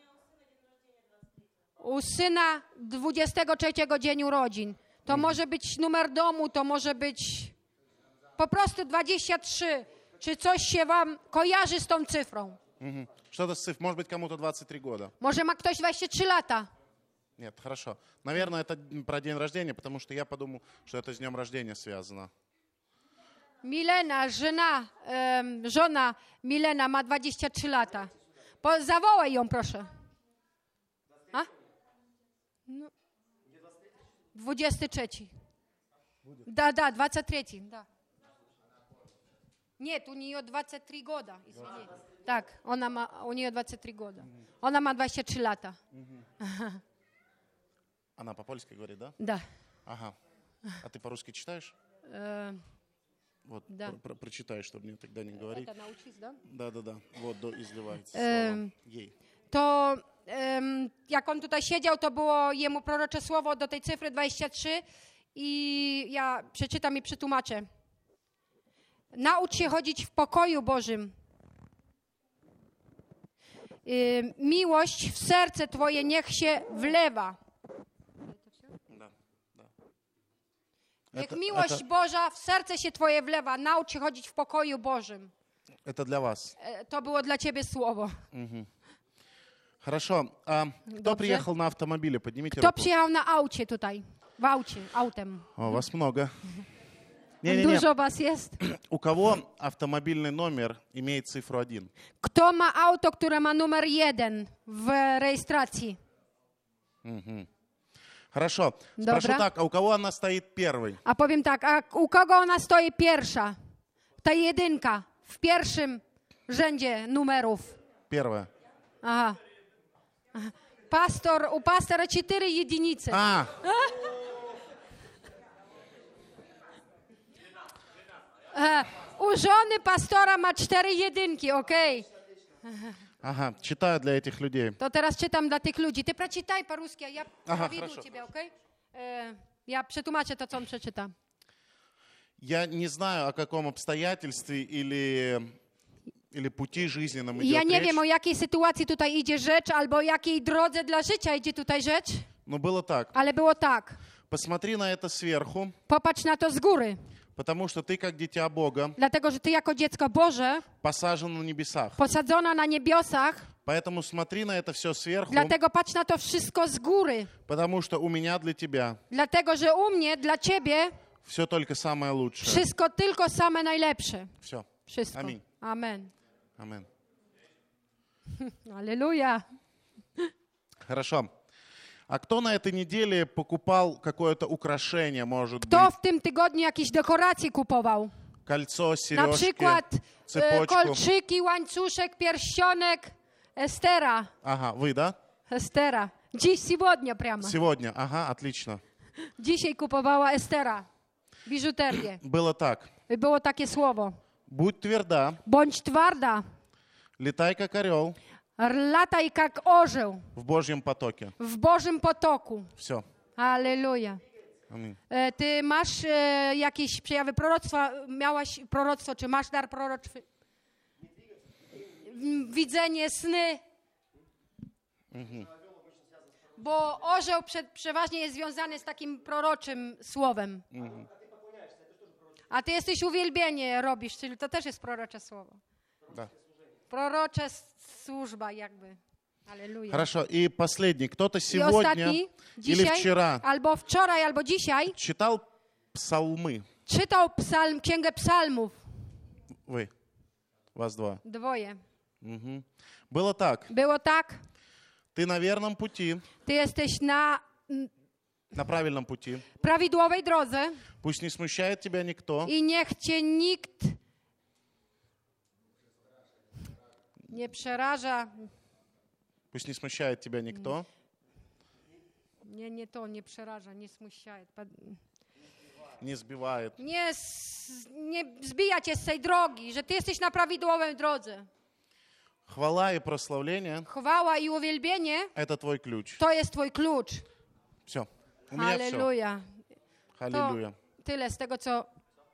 [SPEAKER 3] U syna dwudziestego trzeciego dzień urodzin. To może być numer domu, to może być po prostu dwadzieścia trzy. Czy coś się wam kojarzy z tą cyfrą?
[SPEAKER 5] Мгм. Что-то с цифр. Может быть, кому-то двадцать три года.
[SPEAKER 3] Może ma ktoś dwadzieścia trzy lata.
[SPEAKER 5] Нет, хорошо. Наверное, это про день рождения, потому что я подумал, что это с днем рождения связано.
[SPEAKER 3] Milena, żona, em, żona Milena ma dwadzieścia trzy lata. Po, zawołaj ją, proszę. A? No. dwudziesty trzeci. Да, да, двадцать третий, да. Нет, у нее двадцать три года, извини. Так, она ма, у нее двадцать три года. Она ma dwadzieścia trzy lata.
[SPEAKER 5] Она по-польски говорит, да?
[SPEAKER 3] Да.
[SPEAKER 5] Ага. А ты по-русски читаешь?
[SPEAKER 3] Э,
[SPEAKER 5] Вот,
[SPEAKER 3] Да.
[SPEAKER 5] про- про- прочитай, чтобы мне тогда не говорить.
[SPEAKER 3] это научись, да?
[SPEAKER 5] Да-да-да. Вот, до изливается
[SPEAKER 3] Эм.
[SPEAKER 5] слово. Ей.
[SPEAKER 3] To em, jak on tutaj siedział, to było jemu prorocze słowo do tej cyfry dwadzieścia trzy i ja przeczytam i przetłumaczę. Naucz się chodzić w pokoju Bożym. Ym, miłość w serce Twoje niech się wlewa.
[SPEAKER 5] Да, да.
[SPEAKER 3] Niech
[SPEAKER 5] Это-
[SPEAKER 3] miłość
[SPEAKER 5] это-
[SPEAKER 3] Boża w serce się Twoje wlewa. Naucz się chodzić w pokoju Bożym.
[SPEAKER 5] Это для вас.
[SPEAKER 3] E, To było dla Ciebie słowo.
[SPEAKER 5] Хорошо. А кто
[SPEAKER 3] Dobrze.
[SPEAKER 5] приехал на автомобиле? Поднимите
[SPEAKER 3] Kto
[SPEAKER 5] руку.
[SPEAKER 3] przyjechał na aucie tutaj? W aucie, autem.
[SPEAKER 5] О, вас много. Не-не-не.
[SPEAKER 3] Dużo was jest.
[SPEAKER 5] У кого автомобильный номер имеет цифру один?
[SPEAKER 3] Kto ma auto, które ma numer jeden w rejestracji?
[SPEAKER 5] Хорошо.
[SPEAKER 3] Добро.
[SPEAKER 5] Спрошу так, а у кого она стоит первой?
[SPEAKER 3] A powiem tak, a u kogo ona stoi pierwsza? Ta jedynka w pierwszym rzędzie numerów.
[SPEAKER 5] Первая.
[SPEAKER 3] Aha. Aha. Pastor, u pastora cztery jedinice.
[SPEAKER 5] А,
[SPEAKER 3] E, U żony pastora ma cztery jedynki, okej?
[SPEAKER 5] ага, читаю для этих людей.
[SPEAKER 3] To teraz czytam dla tych ludzi. Ty przeczytaj po ruski, a ja
[SPEAKER 5] Aha,
[SPEAKER 3] powiem
[SPEAKER 5] хорошо.
[SPEAKER 3] u ciebie, okej? E, ja przetłumaczę to, co on przeczyta.
[SPEAKER 5] Я не знаю, о каком обстоятельстве или, или пути жизненном идет
[SPEAKER 3] Ja nie
[SPEAKER 5] речь,
[SPEAKER 3] wiem, o jakiej sytuacji tutaj idzie rzecz, albo o jakiej drodze dla życia idzie tutaj rzecz,
[SPEAKER 5] но было так.
[SPEAKER 3] ale było tak.
[SPEAKER 5] Посмотри на это сверху,
[SPEAKER 3] Popatrz na to z góry,
[SPEAKER 5] потому что ты, как дитя Бога,
[SPEAKER 3] dlatego że ty jako dziecko Boże,
[SPEAKER 5] посажен на небесах.
[SPEAKER 3] posadzona na niebiosach,
[SPEAKER 5] Поэтому смотри на это все сверху,
[SPEAKER 3] dlatego patrz na to wszystko z góry.
[SPEAKER 5] потому что у меня для тебя
[SPEAKER 3] Dlatego, że u mnie, dla ciebie,
[SPEAKER 5] все только самое лучшее.
[SPEAKER 3] wszystko tylko same najlepsze.
[SPEAKER 5] Все.
[SPEAKER 3] Wszystko.
[SPEAKER 5] Amin.
[SPEAKER 3] Amen.
[SPEAKER 5] Амен.
[SPEAKER 3] Aleluja.
[SPEAKER 5] Хорошо. А кто на этой неделе покупал какое-то украшение, может
[SPEAKER 3] Kto
[SPEAKER 5] быть,
[SPEAKER 3] w tym tygodniu jakieś dekoracje kupował?
[SPEAKER 5] кольцо,
[SPEAKER 3] Na
[SPEAKER 5] сережки,
[SPEAKER 3] przykład e,
[SPEAKER 5] цепочку?
[SPEAKER 3] kolczyki, łańcuszek, pierścionek. Estera.
[SPEAKER 5] Ага, вы, да?
[SPEAKER 3] Estera. Dziś, сегодня прямо.
[SPEAKER 5] Сегодня, ага, отлично.
[SPEAKER 3] Dzisiaj kupowała Estera biżuterię.
[SPEAKER 5] Было так.
[SPEAKER 3] I było takie słowo.
[SPEAKER 5] Будь тверда,
[SPEAKER 3] Bądź twarda,
[SPEAKER 5] летай как орел
[SPEAKER 3] lataj jak orzeł
[SPEAKER 5] в Божьем потоке.
[SPEAKER 3] w Bożym potoku.
[SPEAKER 5] Все.
[SPEAKER 3] Aleluja.
[SPEAKER 5] Аминь.
[SPEAKER 3] E, Ty masz e, jakieś przejawy proroctwa, miałaś proroctwo, czy masz dar proroczy? M, Widzenie, sny. Bo orzeł prze, przeważnie jest związany z takim proroczym słowem. A ty jesteś uwielbienie, robisz, czyli to też jest prorocze słowo.
[SPEAKER 5] Да.
[SPEAKER 3] Prorocze s- służba jakby. Aleluja.
[SPEAKER 5] Хорошо. И последний. Кто-то
[SPEAKER 3] I
[SPEAKER 5] сегодня
[SPEAKER 3] ostatni,
[SPEAKER 5] или
[SPEAKER 3] dzisiaj,
[SPEAKER 5] вчера
[SPEAKER 3] albo wczoraj, albo dzisiaj
[SPEAKER 5] читал псалмы.
[SPEAKER 3] czytał psalm, księgę psalmów.
[SPEAKER 5] Вы. Вас два.
[SPEAKER 3] Dwoje.
[SPEAKER 5] Мгм. Было так.
[SPEAKER 3] Było tak,
[SPEAKER 5] Ты на верном пути,
[SPEAKER 3] ty jesteś na mm,
[SPEAKER 5] на правильном пути.
[SPEAKER 3] prawidłowej drodze
[SPEAKER 5] Пусть не смущает тебя никто.
[SPEAKER 3] i niech cię nikt nie przeraża.
[SPEAKER 5] Пусть не смущает тебя никто.
[SPEAKER 3] Nie, nie to, nie przeraża, nie smusiaje.
[SPEAKER 5] Не сбивает.
[SPEAKER 3] Nie, s- nie zbija cię z tej drogi, że ty jesteś na prawidłowej drodze.
[SPEAKER 5] Хвала и прославление
[SPEAKER 3] Chwała i uwielbienie
[SPEAKER 5] – это твой ключ.
[SPEAKER 3] to jest twój klucz.
[SPEAKER 5] Все. У меня все.
[SPEAKER 3] Halleluja. To
[SPEAKER 5] Аллилуйя.
[SPEAKER 3] tyle z tego, co...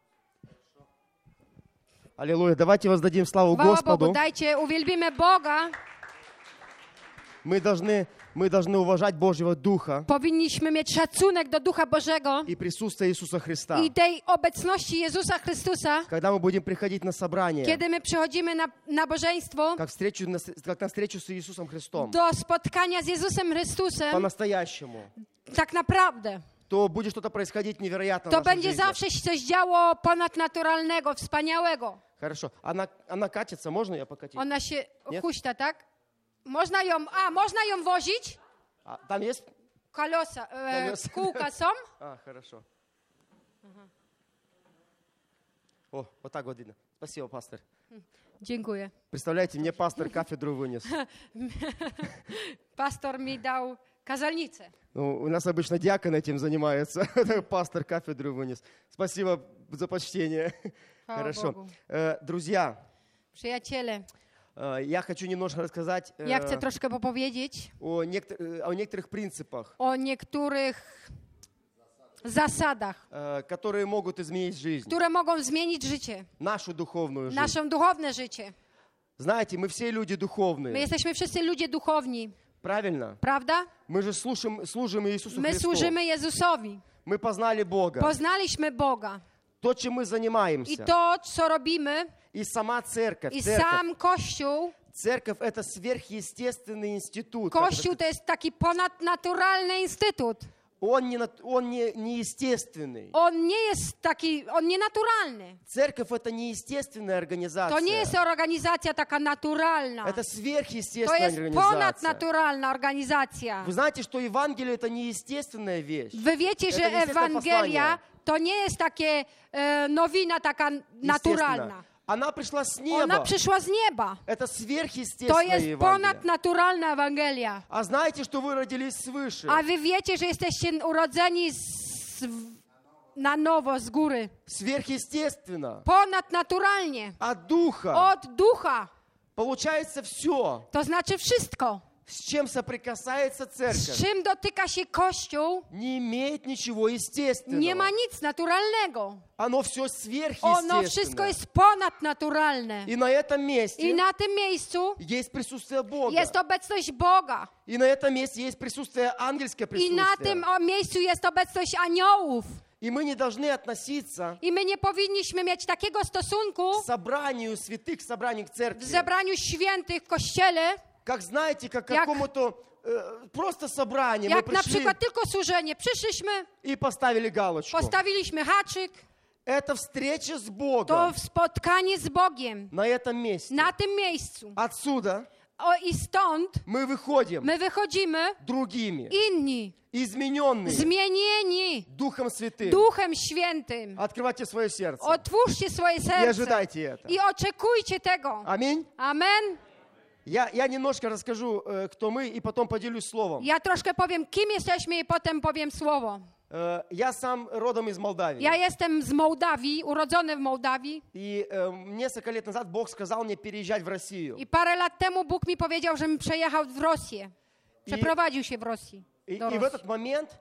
[SPEAKER 4] Аллилуйя. Давайте воздадим славу
[SPEAKER 3] Chwała
[SPEAKER 4] Господу.
[SPEAKER 3] Bogu, dajcie, uwielbimy Boga.
[SPEAKER 4] Мы должны, мы должны уважать Божьего Духа
[SPEAKER 3] Powinniśmy mieć szacunek do Ducha Bożego
[SPEAKER 4] и присутствие Иисуса Христа.
[SPEAKER 3] i tej obecności Jezusa Chrystusa,
[SPEAKER 4] Когда мы будем приходить на собрание,
[SPEAKER 3] kiedy my przychodzimy na nabożeństwo,
[SPEAKER 4] как, встречу, на- как на встречу с Иисусом Христом,
[SPEAKER 3] do spotkania z Jezusem Chrystusem,
[SPEAKER 4] по-настоящему,
[SPEAKER 3] tak naprawdę,
[SPEAKER 4] то будет что-то происходить невероятно в
[SPEAKER 3] to
[SPEAKER 4] нашей
[SPEAKER 3] będzie
[SPEAKER 4] жизни.
[SPEAKER 3] zawsze się coś działo ponadnaturalnego, wspaniałego.
[SPEAKER 4] Хорошо. Она, она катится, можно ее покатить?
[SPEAKER 3] Ona się
[SPEAKER 4] Nie?
[SPEAKER 3] huśta, tak? Można ją, a, można ją wozić?
[SPEAKER 4] А, там есть?
[SPEAKER 3] Kolosa, e,
[SPEAKER 4] Колеса.
[SPEAKER 3] kółka są?
[SPEAKER 4] А, хорошо. О, вот так вот видно. Спасибо, пастор.
[SPEAKER 3] Dziękuję.
[SPEAKER 4] Представляете, мне пастор кафедру вынес.
[SPEAKER 3] Pastor mi dał kazalnicę.
[SPEAKER 4] Ну, у нас обычно диакон этим занимается. Пастор кафедру вынес. Спасибо за почтение.
[SPEAKER 3] Chwała
[SPEAKER 4] Хорошо.
[SPEAKER 3] Bogu.
[SPEAKER 4] Э, Друзья,
[SPEAKER 3] Przyjaciele,
[SPEAKER 4] э, я хочу немножко рассказать э,
[SPEAKER 3] ja chcę troszkę opowiedzieć
[SPEAKER 4] о, некотор- э, о некоторых принципах,
[SPEAKER 3] o niektórych zasadach,
[SPEAKER 4] э, которые могут изменить жизнь,
[SPEAKER 3] które mogą zmienić życie,
[SPEAKER 4] нашу духовную жизнь.
[SPEAKER 3] nasze duchowne życie.
[SPEAKER 4] Знаете, мы все люди
[SPEAKER 3] My
[SPEAKER 4] духовные,
[SPEAKER 3] jesteśmy wszyscy ludzie duchowni,
[SPEAKER 4] правильно?
[SPEAKER 3] prawda?
[SPEAKER 4] Мы же слушаем, служим Иисусу
[SPEAKER 3] My
[SPEAKER 4] Христу.
[SPEAKER 3] służymy Jezusowi.
[SPEAKER 4] Мы познали Бога.
[SPEAKER 3] Poznaliśmy Boga.
[SPEAKER 4] То, чем мы
[SPEAKER 3] I
[SPEAKER 4] занимаемся.
[SPEAKER 3] to, co robimy,
[SPEAKER 4] И сама церковь.
[SPEAKER 3] i
[SPEAKER 4] Церковь,
[SPEAKER 3] sam Kościół,
[SPEAKER 4] церковь — это сверхъестественный институт. как это
[SPEAKER 3] Kościół to jest taki ponadnaturalny instytut.
[SPEAKER 4] Он, не, нат- он не, неестественный.
[SPEAKER 3] On nie jest taki, on nienaturalny.
[SPEAKER 4] Церковь — это неестественная организация.
[SPEAKER 3] To nie jest organizacja taka naturalna.
[SPEAKER 4] Это
[SPEAKER 3] To
[SPEAKER 4] сверхъестественная
[SPEAKER 3] jest
[SPEAKER 4] организация.
[SPEAKER 3] ponadnaturalna organizacja.
[SPEAKER 4] Вы знаете, что Евангелие — это неестественная вещь.
[SPEAKER 3] Wy wiecie, że
[SPEAKER 4] To jest
[SPEAKER 3] Ewangelia
[SPEAKER 4] posłanie.
[SPEAKER 3] to nie jest takie e, nowina taka naturalna.
[SPEAKER 4] Естественно. Она пришла с
[SPEAKER 3] Ona
[SPEAKER 4] неба.
[SPEAKER 3] przyszła z nieba.
[SPEAKER 4] Это
[SPEAKER 3] To
[SPEAKER 4] сверхъестественная
[SPEAKER 3] jest
[SPEAKER 4] Евангелие.
[SPEAKER 3] ponadnaturalna Ewangelia.
[SPEAKER 4] А знаете, что вы родились свыше?
[SPEAKER 3] A wy wiecie, że jesteście urodzeni z, na nowo, z góry.
[SPEAKER 4] Сверхъестественно.
[SPEAKER 3] Ponadnaturalnie.
[SPEAKER 4] От Духа.
[SPEAKER 3] Od ducha.
[SPEAKER 4] Получается все.
[SPEAKER 3] To znaczy wszystko.
[SPEAKER 4] с чем соприкасается
[SPEAKER 3] z
[SPEAKER 4] церковь,
[SPEAKER 3] czym dotyka się Kościół,
[SPEAKER 4] не имеет ничего естественного.
[SPEAKER 3] nie ma nic naturalnego.
[SPEAKER 4] Оно все
[SPEAKER 3] Ono wszystko
[SPEAKER 4] сверхъестественное.
[SPEAKER 3] jest ponadnaturalne.
[SPEAKER 4] И на этом
[SPEAKER 3] I
[SPEAKER 4] месте
[SPEAKER 3] na tym miejscu
[SPEAKER 4] есть присутствие Бога.
[SPEAKER 3] jest obecność Boga.
[SPEAKER 4] И на этом месте есть присутствие, ангельское
[SPEAKER 3] I na
[SPEAKER 4] присутствие.
[SPEAKER 3] tym o, miejscu jest obecność aniołów.
[SPEAKER 4] И мы не должны относиться
[SPEAKER 3] I my nie powinniśmy mieć takiego stosunku
[SPEAKER 4] к собранию святых, к собранию к
[SPEAKER 3] w
[SPEAKER 4] церкви,
[SPEAKER 3] zebraniu świętych w Kościele,
[SPEAKER 4] как, знаете, как к
[SPEAKER 3] Jak-
[SPEAKER 4] какому-то э, просто собранию. Мы
[SPEAKER 3] jak na
[SPEAKER 4] пришли
[SPEAKER 3] przykład tylko służenie. Przyszliśmy,
[SPEAKER 4] и поставили галочку.
[SPEAKER 3] postawiliśmy haczyk.
[SPEAKER 4] Это встреча с
[SPEAKER 3] To
[SPEAKER 4] Богом
[SPEAKER 3] spotkanie z Bogiem
[SPEAKER 4] на этом месте.
[SPEAKER 3] na tym miejscu.
[SPEAKER 4] Отсюда
[SPEAKER 3] O, i stąd
[SPEAKER 4] мы выходим
[SPEAKER 3] my wychodzimy
[SPEAKER 4] другими,
[SPEAKER 3] inni,
[SPEAKER 4] измененными
[SPEAKER 3] zmienieni
[SPEAKER 4] Духом Святым.
[SPEAKER 3] Duchem Świętym.
[SPEAKER 4] Открывайте свое сердце
[SPEAKER 3] Otwórzcie swoje
[SPEAKER 4] и
[SPEAKER 3] serce
[SPEAKER 4] ожидайте это.
[SPEAKER 3] i oczekujcie tego.
[SPEAKER 4] Аминь.
[SPEAKER 3] Amen.
[SPEAKER 4] Я, я немножко расскажу, э, кто мы, и потом поделюсь словом.
[SPEAKER 3] Ja troszkę powiem, kim jesteśmy i potem powiem słowo.
[SPEAKER 4] Э, Я сам родом из Молдавии.
[SPEAKER 3] Ja jestem z Mołdawii, urodzony w Mołdawii
[SPEAKER 4] И э, несколько лет назад Бог сказал мне переезжать в Россию.
[SPEAKER 3] i parę lat temu Bóg mi powiedział, żebym przejechał w Rosję. Przeprowadził się w Rosji.
[SPEAKER 4] И,
[SPEAKER 3] do
[SPEAKER 4] и в
[SPEAKER 3] Rosji.
[SPEAKER 4] этот момент,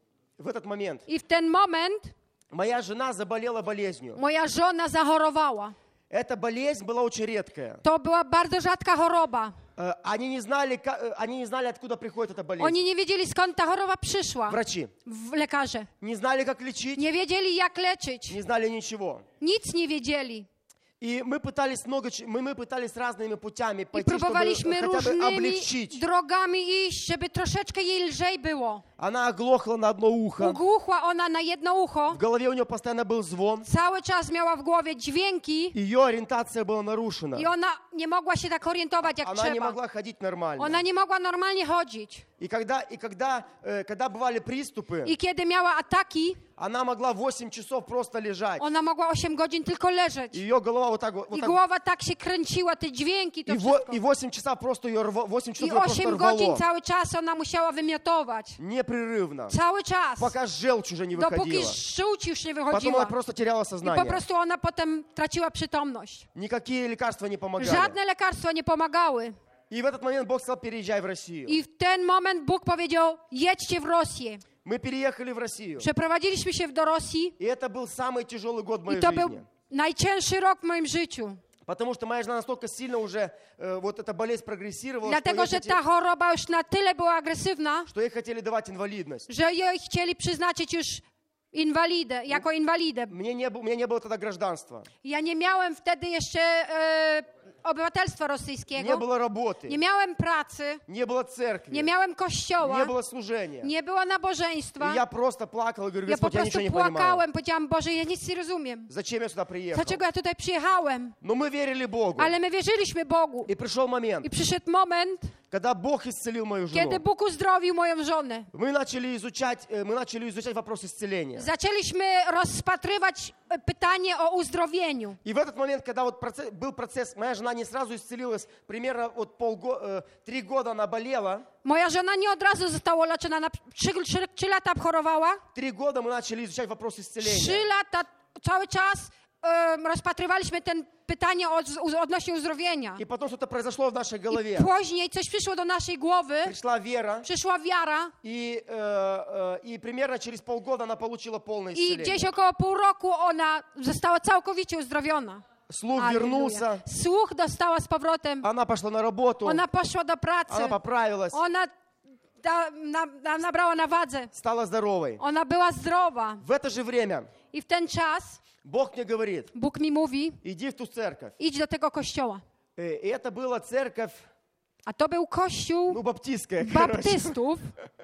[SPEAKER 4] в этот момент
[SPEAKER 3] I w ten moment
[SPEAKER 4] моя жена заболела болезнью.
[SPEAKER 3] moja żona zachorowała.
[SPEAKER 4] Эта болезнь была очень редкая.
[SPEAKER 3] To była bardzo rzadka choroba.
[SPEAKER 4] Э, Они не знали, ка- э, они не знали, откуда приходит эта болезнь.
[SPEAKER 3] Oni nie wiedzieli, skąd ta choroba przyszła.
[SPEAKER 4] Врачи
[SPEAKER 3] W lekarze.
[SPEAKER 4] не знали, как лечить,
[SPEAKER 3] Nie wiedzieli, jak leczyć.
[SPEAKER 4] не знали ничего.
[SPEAKER 3] Nic nie wiedzieli.
[SPEAKER 4] И мы пытались много, ч- мы, мы pытались разными путями
[SPEAKER 3] I
[SPEAKER 4] пойти, чтобы
[SPEAKER 3] próbowaliśmy
[SPEAKER 4] хотя бы
[SPEAKER 3] różnymi
[SPEAKER 4] облегчить.
[SPEAKER 3] drogami iść, żeby troszeczkę jej lżej było.
[SPEAKER 4] Она оглохла на одно ухо.
[SPEAKER 3] Ugłuchła ona na jedno ucho.
[SPEAKER 4] В голове у нее постоянно был звон.
[SPEAKER 3] Cały czas miała w głowie dźwięki
[SPEAKER 4] Ее ориентация была нарушена.
[SPEAKER 3] i ona nie mogła się tak orientować jak
[SPEAKER 4] Она не
[SPEAKER 3] trzeba.
[SPEAKER 4] могла ходить нормально.
[SPEAKER 3] Ona nie mogła normalnie chodzić.
[SPEAKER 4] И когда, и когда, э, когда bывали приступы,
[SPEAKER 3] I kiedy miała ataki,
[SPEAKER 4] она могла восемь часов просто лежать.
[SPEAKER 3] ona mogła osiem godzin tylko leżeć.
[SPEAKER 4] Ее голова вот так вот. вот
[SPEAKER 3] I
[SPEAKER 4] так.
[SPEAKER 3] głowa tak się kręciła, te dźwięki, to
[SPEAKER 4] И, во-
[SPEAKER 3] wszystko.
[SPEAKER 4] и восемь часов просто ее рво, восемь часов
[SPEAKER 3] I
[SPEAKER 4] ее просто
[SPEAKER 3] osiem godzin
[SPEAKER 4] рвало.
[SPEAKER 3] cały czas ona musiała wymiotować.
[SPEAKER 4] Непрерывно.
[SPEAKER 3] Cały czas.
[SPEAKER 4] Пока желчь уже не
[SPEAKER 3] Dopóki
[SPEAKER 4] выходила.
[SPEAKER 3] żółć już nie
[SPEAKER 4] Потом она
[SPEAKER 3] wychodziła.
[SPEAKER 4] просто теряла
[SPEAKER 3] I po
[SPEAKER 4] сознание.
[SPEAKER 3] prostu ona potem traciła przytomność.
[SPEAKER 4] Никакие лекарства не помогали.
[SPEAKER 3] Żadne lekarstwa nie pomagały.
[SPEAKER 4] И в этот момент Бог сказал, переезжай в Россию.
[SPEAKER 3] I w ten moment Bóg powiedział, jedźcie w Rosję.
[SPEAKER 4] Мы переехали в Россию.
[SPEAKER 3] Przeprowadziliśmy się do Rosji
[SPEAKER 4] И это был самый тяжелый год в
[SPEAKER 3] i
[SPEAKER 4] моей
[SPEAKER 3] to
[SPEAKER 4] жизни.
[SPEAKER 3] był najcięższy rok w moim życiu.
[SPEAKER 4] Потому что моя жена настолько сильно уже, э, вот эта болезнь прогрессировала, что
[SPEAKER 3] Dlatego,
[SPEAKER 4] ей,
[SPEAKER 3] że
[SPEAKER 4] хоте-
[SPEAKER 3] ta choroba już na tyle była agresywna,
[SPEAKER 4] что ей хотели давать инвалидность.
[SPEAKER 3] że jej chcieli przeznaczyć już inwalidę, jako inwalidę.
[SPEAKER 4] Мне не, был- у меня не было тогда гражданства.
[SPEAKER 3] Ja nie miałem wtedy jeszcze e, obywatelstwa
[SPEAKER 4] Не
[SPEAKER 3] rosyjskiego,
[SPEAKER 4] было работы.
[SPEAKER 3] nie miałem pracy,
[SPEAKER 4] Не было церкви.
[SPEAKER 3] nie miałem
[SPEAKER 4] Не
[SPEAKER 3] kościoła,
[SPEAKER 4] было служения.
[SPEAKER 3] nie było
[SPEAKER 4] И
[SPEAKER 3] nabożeństwa.
[SPEAKER 4] я просто плакал и говорю,
[SPEAKER 3] Ja po
[SPEAKER 4] Господь, я
[SPEAKER 3] prostu
[SPEAKER 4] ничего не понимаю.
[SPEAKER 3] płakałem, powiedziałam, Boże, ja nic nie rozumiem.
[SPEAKER 4] Zачем я сюда приехал?
[SPEAKER 3] Dlaczego ja tutaj przyjechałem?
[SPEAKER 4] Но мы верили Богу.
[SPEAKER 3] Ale my wierzyliśmy Bogu.
[SPEAKER 4] И пришел момент,
[SPEAKER 3] I przyszedł moment,
[SPEAKER 4] когда Бог исцелил мою
[SPEAKER 3] kiedy
[SPEAKER 4] жену.
[SPEAKER 3] Bóg uzdrowił moją żonę.
[SPEAKER 4] Мы начали изучать, э, мы начали изучать вопрос исцеления.
[SPEAKER 3] Zaczęliśmy rozpatrywać e, pytanie o uzdrowieniu.
[SPEAKER 4] И в этот момент, когда вот процесс, был процесс, моя жена не сразу исцелилась, примерно вот полгода, три года она болела,
[SPEAKER 3] Moja żona nie od razu została leczona, na trzy, trzy, trzy lata chorowała.
[SPEAKER 4] три года мы начали изучать вопрос
[SPEAKER 3] Trzy
[SPEAKER 4] исцеления.
[SPEAKER 3] lata cały czas e, rozpatrywaliśmy ten pytanie od, uz- odnośnie uzdrowienia.
[SPEAKER 4] И потом что-то произошло в нашей
[SPEAKER 3] I
[SPEAKER 4] голове.
[SPEAKER 3] później coś przyszło do naszej głowy,
[SPEAKER 4] Пришла вера,
[SPEAKER 3] przyszła wiara
[SPEAKER 4] и, э, э, и примерно через полгода она получила полное
[SPEAKER 3] i gdzieś
[SPEAKER 4] исцеление.
[SPEAKER 3] około pół roku ona została całkowicie uzdrowiona.
[SPEAKER 4] Слух
[SPEAKER 3] Alleluja.
[SPEAKER 4] вернулся,
[SPEAKER 3] Słuch dostała z powrotem,
[SPEAKER 4] она пошла на работу,
[SPEAKER 3] ona poszła do pracy,
[SPEAKER 4] она поправилась,
[SPEAKER 3] ona da, na, na, nabrała na wadze,
[SPEAKER 4] стала здоровой.
[SPEAKER 3] ona była zdrowa.
[SPEAKER 4] В это же время
[SPEAKER 3] I w ten czas
[SPEAKER 4] Бог мне говорит,
[SPEAKER 3] Bóg mi mówi,
[SPEAKER 4] иди в ту церковь.
[SPEAKER 3] idź do tego kościoła.
[SPEAKER 4] Э, И это была церковь,
[SPEAKER 3] A to był kościół
[SPEAKER 4] ну, баптистская, короче.
[SPEAKER 3] baptystów,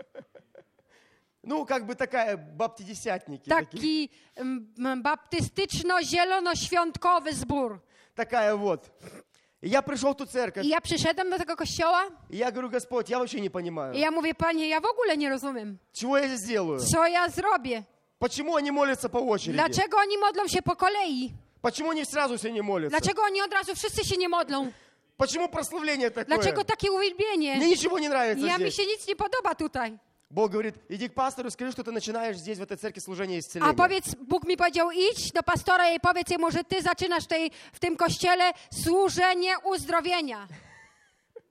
[SPEAKER 4] Ну, как бы такая, баптидесятники. такие.
[SPEAKER 3] taki mm, baptystyczno-zielonoświątkowy zbór.
[SPEAKER 4] Такая вот. И я пришел в ту церковь,
[SPEAKER 3] I ja przyszedłem do tego kościoła
[SPEAKER 4] и я говорю, Господь, я вообще не понимаю,
[SPEAKER 3] i ja mówię, Panie, ja w ogóle nie rozumiem,
[SPEAKER 4] чего я здесь делаю?
[SPEAKER 3] co ja zrobię.
[SPEAKER 4] Почему они молятся по очереди?
[SPEAKER 3] Dlaczego oni modlą się po kolei?
[SPEAKER 4] Почему они сразу все не молятся?
[SPEAKER 3] Dlaczego oni od razu wszyscy się nie modlą?
[SPEAKER 4] Почему прославление такое?
[SPEAKER 3] Dlaczego takie uwielbienie?
[SPEAKER 4] Мне ничего не нравится
[SPEAKER 3] Ja mi
[SPEAKER 4] здесь.
[SPEAKER 3] się nic nie podoba tutaj.
[SPEAKER 4] Бог говорит, иди к пастору, скажи, что ты начинаешь здесь, в этой церкви, служение
[SPEAKER 3] A
[SPEAKER 4] исцеления.
[SPEAKER 3] powiedz, Bóg mi powiedział, idź do pastora i powiedz jemu, że ty zaczynasz tej, w tym kościele służenie uzdrowienia.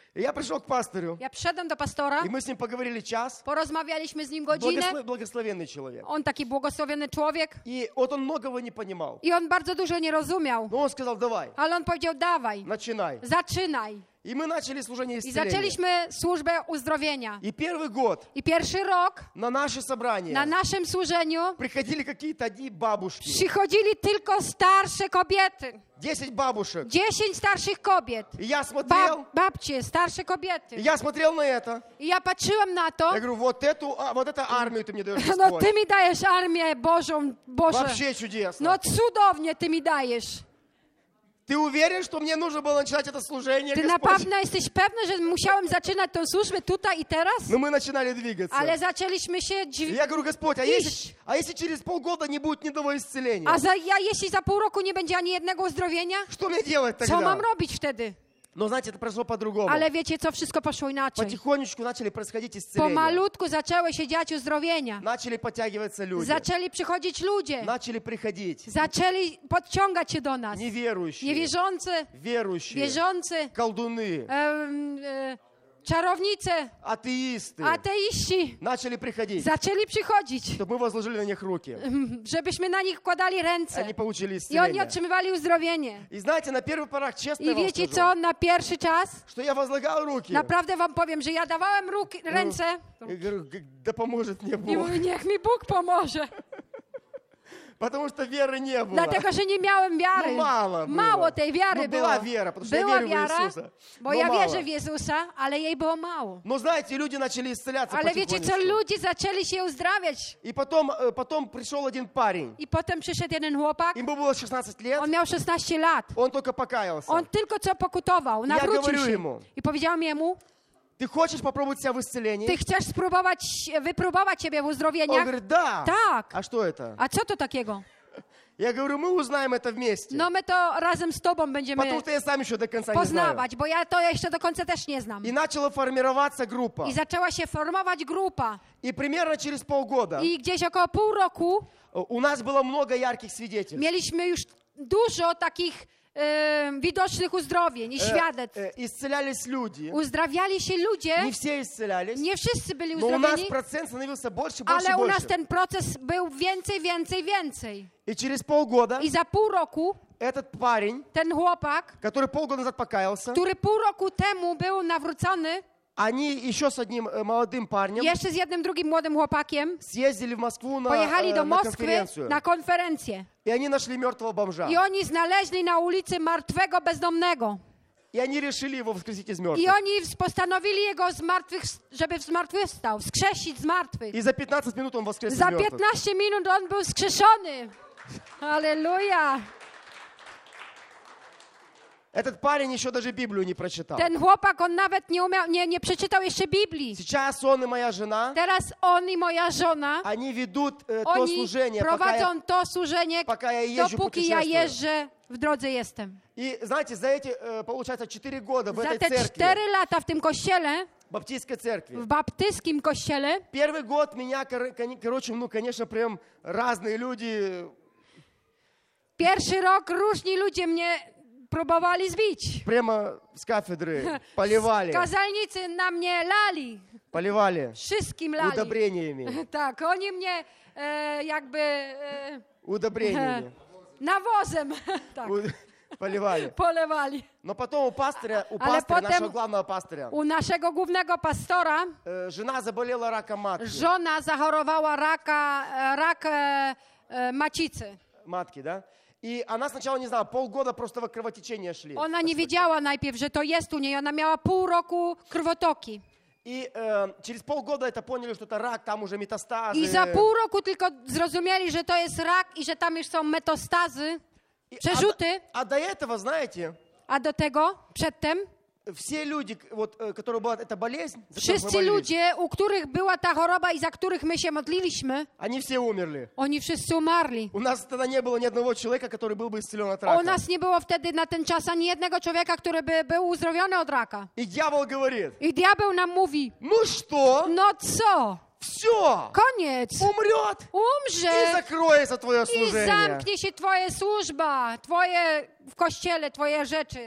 [SPEAKER 4] И я пришел к пастору,
[SPEAKER 3] Ja przyszedłem do pastora,
[SPEAKER 4] и мы с ним поговорили час.
[SPEAKER 3] porozmawialiśmy z nim godzinę.
[SPEAKER 4] Благослов- Благословенный человек.
[SPEAKER 3] On taki błogosławiony człowiek
[SPEAKER 4] И вот он многого не понимал.
[SPEAKER 3] i on bardzo dużo nie rozumiał.
[SPEAKER 4] Но он сказал, давай,
[SPEAKER 3] Ale on powiedział, dawaj,
[SPEAKER 4] начинай.
[SPEAKER 3] zaczynaj.
[SPEAKER 4] И мы начали служение
[SPEAKER 3] I
[SPEAKER 4] исцеления.
[SPEAKER 3] zaczęliśmy służbę uzdrowienia.
[SPEAKER 4] И первый год
[SPEAKER 3] I pierwszy rok
[SPEAKER 4] на наше собрание
[SPEAKER 3] na naszym służeniu
[SPEAKER 4] приходили какие-то одни бабушки.
[SPEAKER 3] przychodzili tylko starsze kobiety.
[SPEAKER 4] Десять бабушек.
[SPEAKER 3] Dziesięć starszych kobiet.
[SPEAKER 4] И я смотрел,
[SPEAKER 3] Bab, babcie, starsze
[SPEAKER 4] и
[SPEAKER 3] kobiety.
[SPEAKER 4] я смотрел на это.
[SPEAKER 3] I ja patrzyłam na to.
[SPEAKER 4] Я говорю, вот эту, а, вот эту армию ты мне даешь,
[SPEAKER 3] No
[SPEAKER 4] Господь.
[SPEAKER 3] ty mi dajesz armię Bożą, Boże.
[SPEAKER 4] Вообще чудесно.
[SPEAKER 3] No cudownie ty mi dajesz.
[SPEAKER 4] Ты уверен, что мне нужно было начинать это служение,
[SPEAKER 3] Ty na
[SPEAKER 4] Господь?
[SPEAKER 3] pewno jesteś pewny, że musiałem zaczynać tę służbę tutaj i teraz?
[SPEAKER 4] Но мы начинали двигаться.
[SPEAKER 3] Ale zaczęliśmy się
[SPEAKER 4] И
[SPEAKER 3] dźwi-
[SPEAKER 4] я говорю, Господь, а
[SPEAKER 3] Ищ.
[SPEAKER 4] если, а если через полгода не будет ни одного исцеления?
[SPEAKER 3] A za, ja, jeśli za pół roku nie będzie ani jednego uzdrowienia,
[SPEAKER 4] Что мне делать
[SPEAKER 3] co
[SPEAKER 4] тогда?
[SPEAKER 3] mam robić wtedy?
[SPEAKER 4] Но знаете, это прошло по-другому.
[SPEAKER 3] Ale wiecie co, wszystko poszło inaczej.
[SPEAKER 4] Потихонечку начали происходить исцеления.
[SPEAKER 3] Pomalutku zaczęły się dziać uzdrowienia.
[SPEAKER 4] Начали подтягиваться люди.
[SPEAKER 3] Zaczęli przychodzić ludzie.
[SPEAKER 4] Начали приходить.
[SPEAKER 3] Zaczęli podciągać się do nas.
[SPEAKER 4] Неверующие,
[SPEAKER 3] Niewierzący,
[SPEAKER 4] верующие,
[SPEAKER 3] wierzący,
[SPEAKER 4] колдуны,
[SPEAKER 3] em, e, czarownice,
[SPEAKER 4] атеисты
[SPEAKER 3] ateiści.
[SPEAKER 4] начали приходить,
[SPEAKER 3] Zaczęli przychodzić,
[SPEAKER 4] чтобы мы возложили на них руки.
[SPEAKER 3] żebyśmy na nich wkładali ręce.
[SPEAKER 4] Они получили
[SPEAKER 3] I oni
[SPEAKER 4] исцеление.
[SPEAKER 3] otrzymywali uzdrowienie.
[SPEAKER 4] И знаете, на первых порах, честно
[SPEAKER 3] I
[SPEAKER 4] вам
[SPEAKER 3] wiecie
[SPEAKER 4] скажу,
[SPEAKER 3] co, na pierwszy czas,
[SPEAKER 4] что я возлагал руки.
[SPEAKER 3] naprawdę wam powiem, że ja dawałem руки, ręce
[SPEAKER 4] И говорю, «Г- да поможет мне
[SPEAKER 3] i
[SPEAKER 4] Бог.
[SPEAKER 3] mówię, niech mi Bóg pomoże.
[SPEAKER 4] Потому что веры не было.
[SPEAKER 3] Dlatego, że nie miałem wiary.
[SPEAKER 4] No mało było.
[SPEAKER 3] Mało tej wiary
[SPEAKER 4] No
[SPEAKER 3] było.
[SPEAKER 4] była wiara, потому что я
[SPEAKER 3] Była
[SPEAKER 4] верю в
[SPEAKER 3] wiara,
[SPEAKER 4] Иисуса.
[SPEAKER 3] bo
[SPEAKER 4] No
[SPEAKER 3] ja
[SPEAKER 4] mało.
[SPEAKER 3] wierzę w Jezusa, ale jej było mało.
[SPEAKER 4] Но знаете, люди начали исцеляться
[SPEAKER 3] Ale wiecie co,
[SPEAKER 4] потихонечку.
[SPEAKER 3] ludzie zaczęli się uzdrawiać.
[SPEAKER 4] И потом, э, потом пришел один парень.
[SPEAKER 3] I potem przyszedł jeden chłopak,
[SPEAKER 4] Ему было шестнадцать лет.
[SPEAKER 3] on miał szesnaście lat.
[SPEAKER 4] Он только покаялся.
[SPEAKER 3] On tylko co pokutował, nawrócił
[SPEAKER 4] говорю
[SPEAKER 3] się.
[SPEAKER 4] ему.
[SPEAKER 3] I powiedziałam jemu,
[SPEAKER 4] Ты хочешь попробовать себя в исцелении?
[SPEAKER 3] ty chcesz spróbować, wypróbować siebie w
[SPEAKER 4] Он
[SPEAKER 3] uzdrowieniach?
[SPEAKER 4] говорит, да.
[SPEAKER 3] Tak.
[SPEAKER 4] А что это?
[SPEAKER 3] A co to takiego?
[SPEAKER 4] Я говорю, мы узнаем это вместе.
[SPEAKER 3] No my to razem z tobą będziemy
[SPEAKER 4] Потому что я сам еще до конца не знаю.
[SPEAKER 3] poznawać, bo ja to jeszcze do końca też nie znam.
[SPEAKER 4] И начала формироваться группа.
[SPEAKER 3] I zaczęła się formować grupa.
[SPEAKER 4] И примерно через полгода
[SPEAKER 3] I gdzieś około pół roku
[SPEAKER 4] у нас было много ярких свидетельств.
[SPEAKER 3] mieliśmy już dużo takich e, widocznych uzdrowień i
[SPEAKER 4] Э,
[SPEAKER 3] świadectw.
[SPEAKER 4] э, Исцелялись люди.
[SPEAKER 3] Uzdrawiali się ludzie,
[SPEAKER 4] Не все исцелялись.
[SPEAKER 3] nie wszyscy byli
[SPEAKER 4] Но у нас
[SPEAKER 3] uzdrowieni,
[SPEAKER 4] процент становился больше, больше,
[SPEAKER 3] ale u nas
[SPEAKER 4] больше.
[SPEAKER 3] ten proces był więcej, więcej, więcej.
[SPEAKER 4] И через полгода
[SPEAKER 3] I za pół roku
[SPEAKER 4] этот парень,
[SPEAKER 3] ten chłopak,
[SPEAKER 4] который полгода назад покаялся,
[SPEAKER 3] który pół roku temu był nawrócony,
[SPEAKER 4] они еще с одним э, молодым парнем
[SPEAKER 3] jeszcze z jednym drugim młodym chłopakiem,
[SPEAKER 4] съездили в Москву на,
[SPEAKER 3] pojechali
[SPEAKER 4] э,
[SPEAKER 3] do
[SPEAKER 4] на
[SPEAKER 3] Moskwy
[SPEAKER 4] конференцию.
[SPEAKER 3] na konferencję.
[SPEAKER 4] И они нашли мертвого бомжа.
[SPEAKER 3] I oni znaleźli na ulicy martwego bezdomnego.
[SPEAKER 4] И они решили его воскресить из
[SPEAKER 3] I
[SPEAKER 4] мертвых.
[SPEAKER 3] oni postanowili jego z martwych, żeby zmartwychwstał, wskrzesić z martwych.
[SPEAKER 4] И за пятнадцать минут он воскрес из
[SPEAKER 3] Za
[SPEAKER 4] мертвых.
[SPEAKER 3] piętnaście minut on był wskrzeszony. Halleluja.
[SPEAKER 4] Этот парень еще даже Библию не прочитал.
[SPEAKER 3] Ten chłopak, on nawet nie, umiał, nie, nie przeczytał jeszcze Biblii.
[SPEAKER 4] Сейчас он и моя жена,
[SPEAKER 3] Teraz on i moja żona,
[SPEAKER 4] они ведут э, то
[SPEAKER 3] oni
[SPEAKER 4] служение, пока я...
[SPEAKER 3] prowadzą to służenie,
[SPEAKER 4] пока я езжу,
[SPEAKER 3] dopóki ja
[SPEAKER 4] путешествую.
[SPEAKER 3] jeżdżę, w drodze jestem.
[SPEAKER 4] И знаете, за эти, э, получается, четыре года в
[SPEAKER 3] Za
[SPEAKER 4] этой
[SPEAKER 3] te
[SPEAKER 4] церкви,
[SPEAKER 3] cztery lata w tym kościele,
[SPEAKER 4] баптистской церкви,
[SPEAKER 3] w baptystkim kościele,
[SPEAKER 4] первый год меня, кор- кон- короче, ну, конечно, прям разные люди
[SPEAKER 3] pierwszy rok różni ludzie mnie próbowali zbić.
[SPEAKER 4] прямо с кафедры поливали,
[SPEAKER 3] Kazalnicy na mnie lali,
[SPEAKER 4] поливали
[SPEAKER 3] wszystkim lali.
[SPEAKER 4] удобрениями,
[SPEAKER 3] Tak, oni mnie e, jakby e,
[SPEAKER 4] удобрениями,
[SPEAKER 3] nawozem tak,
[SPEAKER 4] У- поливали.
[SPEAKER 3] polewali.
[SPEAKER 4] Но потом у пастыря, у
[SPEAKER 3] Ale
[SPEAKER 4] пастыря,
[SPEAKER 3] potem-
[SPEAKER 4] нашего главного пастыря,
[SPEAKER 3] U naszego głównego pastora
[SPEAKER 4] э, жена заболела раком матки,
[SPEAKER 3] żona zachorowała raka, e, rak e, e, macicy.
[SPEAKER 4] матки, да? И она сначала не знала, полгода просто кровотечения шли.
[SPEAKER 3] Ona nie wiedziała najpierw, że to jest u niej. Ona miała pół roku krwotoki.
[SPEAKER 4] И э, через полгода это поняли, что это рак, там уже метастазы.
[SPEAKER 3] I za pół roku tylko zrozumieli, że to jest rak i że tam już są metastazy,
[SPEAKER 4] И-
[SPEAKER 3] przerzuty.
[SPEAKER 4] А, до- а до этого, знаете,
[SPEAKER 3] A do tego, przedtem,
[SPEAKER 4] все люди, вот, э, которые была эта болезнь, за которых мы
[SPEAKER 3] wszyscy
[SPEAKER 4] молились,
[SPEAKER 3] ludzie, u których była ta choroba i za których my się modliliśmy,
[SPEAKER 4] они все умерли.
[SPEAKER 3] oni wszyscy umarli.
[SPEAKER 4] У нас тогда не было ни одного человека, который был бы исцелен от
[SPEAKER 3] U
[SPEAKER 4] рака.
[SPEAKER 3] nas nie było wtedy na ten czas ani jednego człowieka, który by był uzdrowiony od raka.
[SPEAKER 4] И дьявол говорит,
[SPEAKER 3] I diabeł nam mówi,
[SPEAKER 4] ну что,
[SPEAKER 3] no co,
[SPEAKER 4] все,
[SPEAKER 3] koniec,
[SPEAKER 4] умрет и
[SPEAKER 3] umrze
[SPEAKER 4] закроется твое
[SPEAKER 3] i
[SPEAKER 4] служение.
[SPEAKER 3] zamknie się twoja służba, twoje w kościele, twoje rzeczy.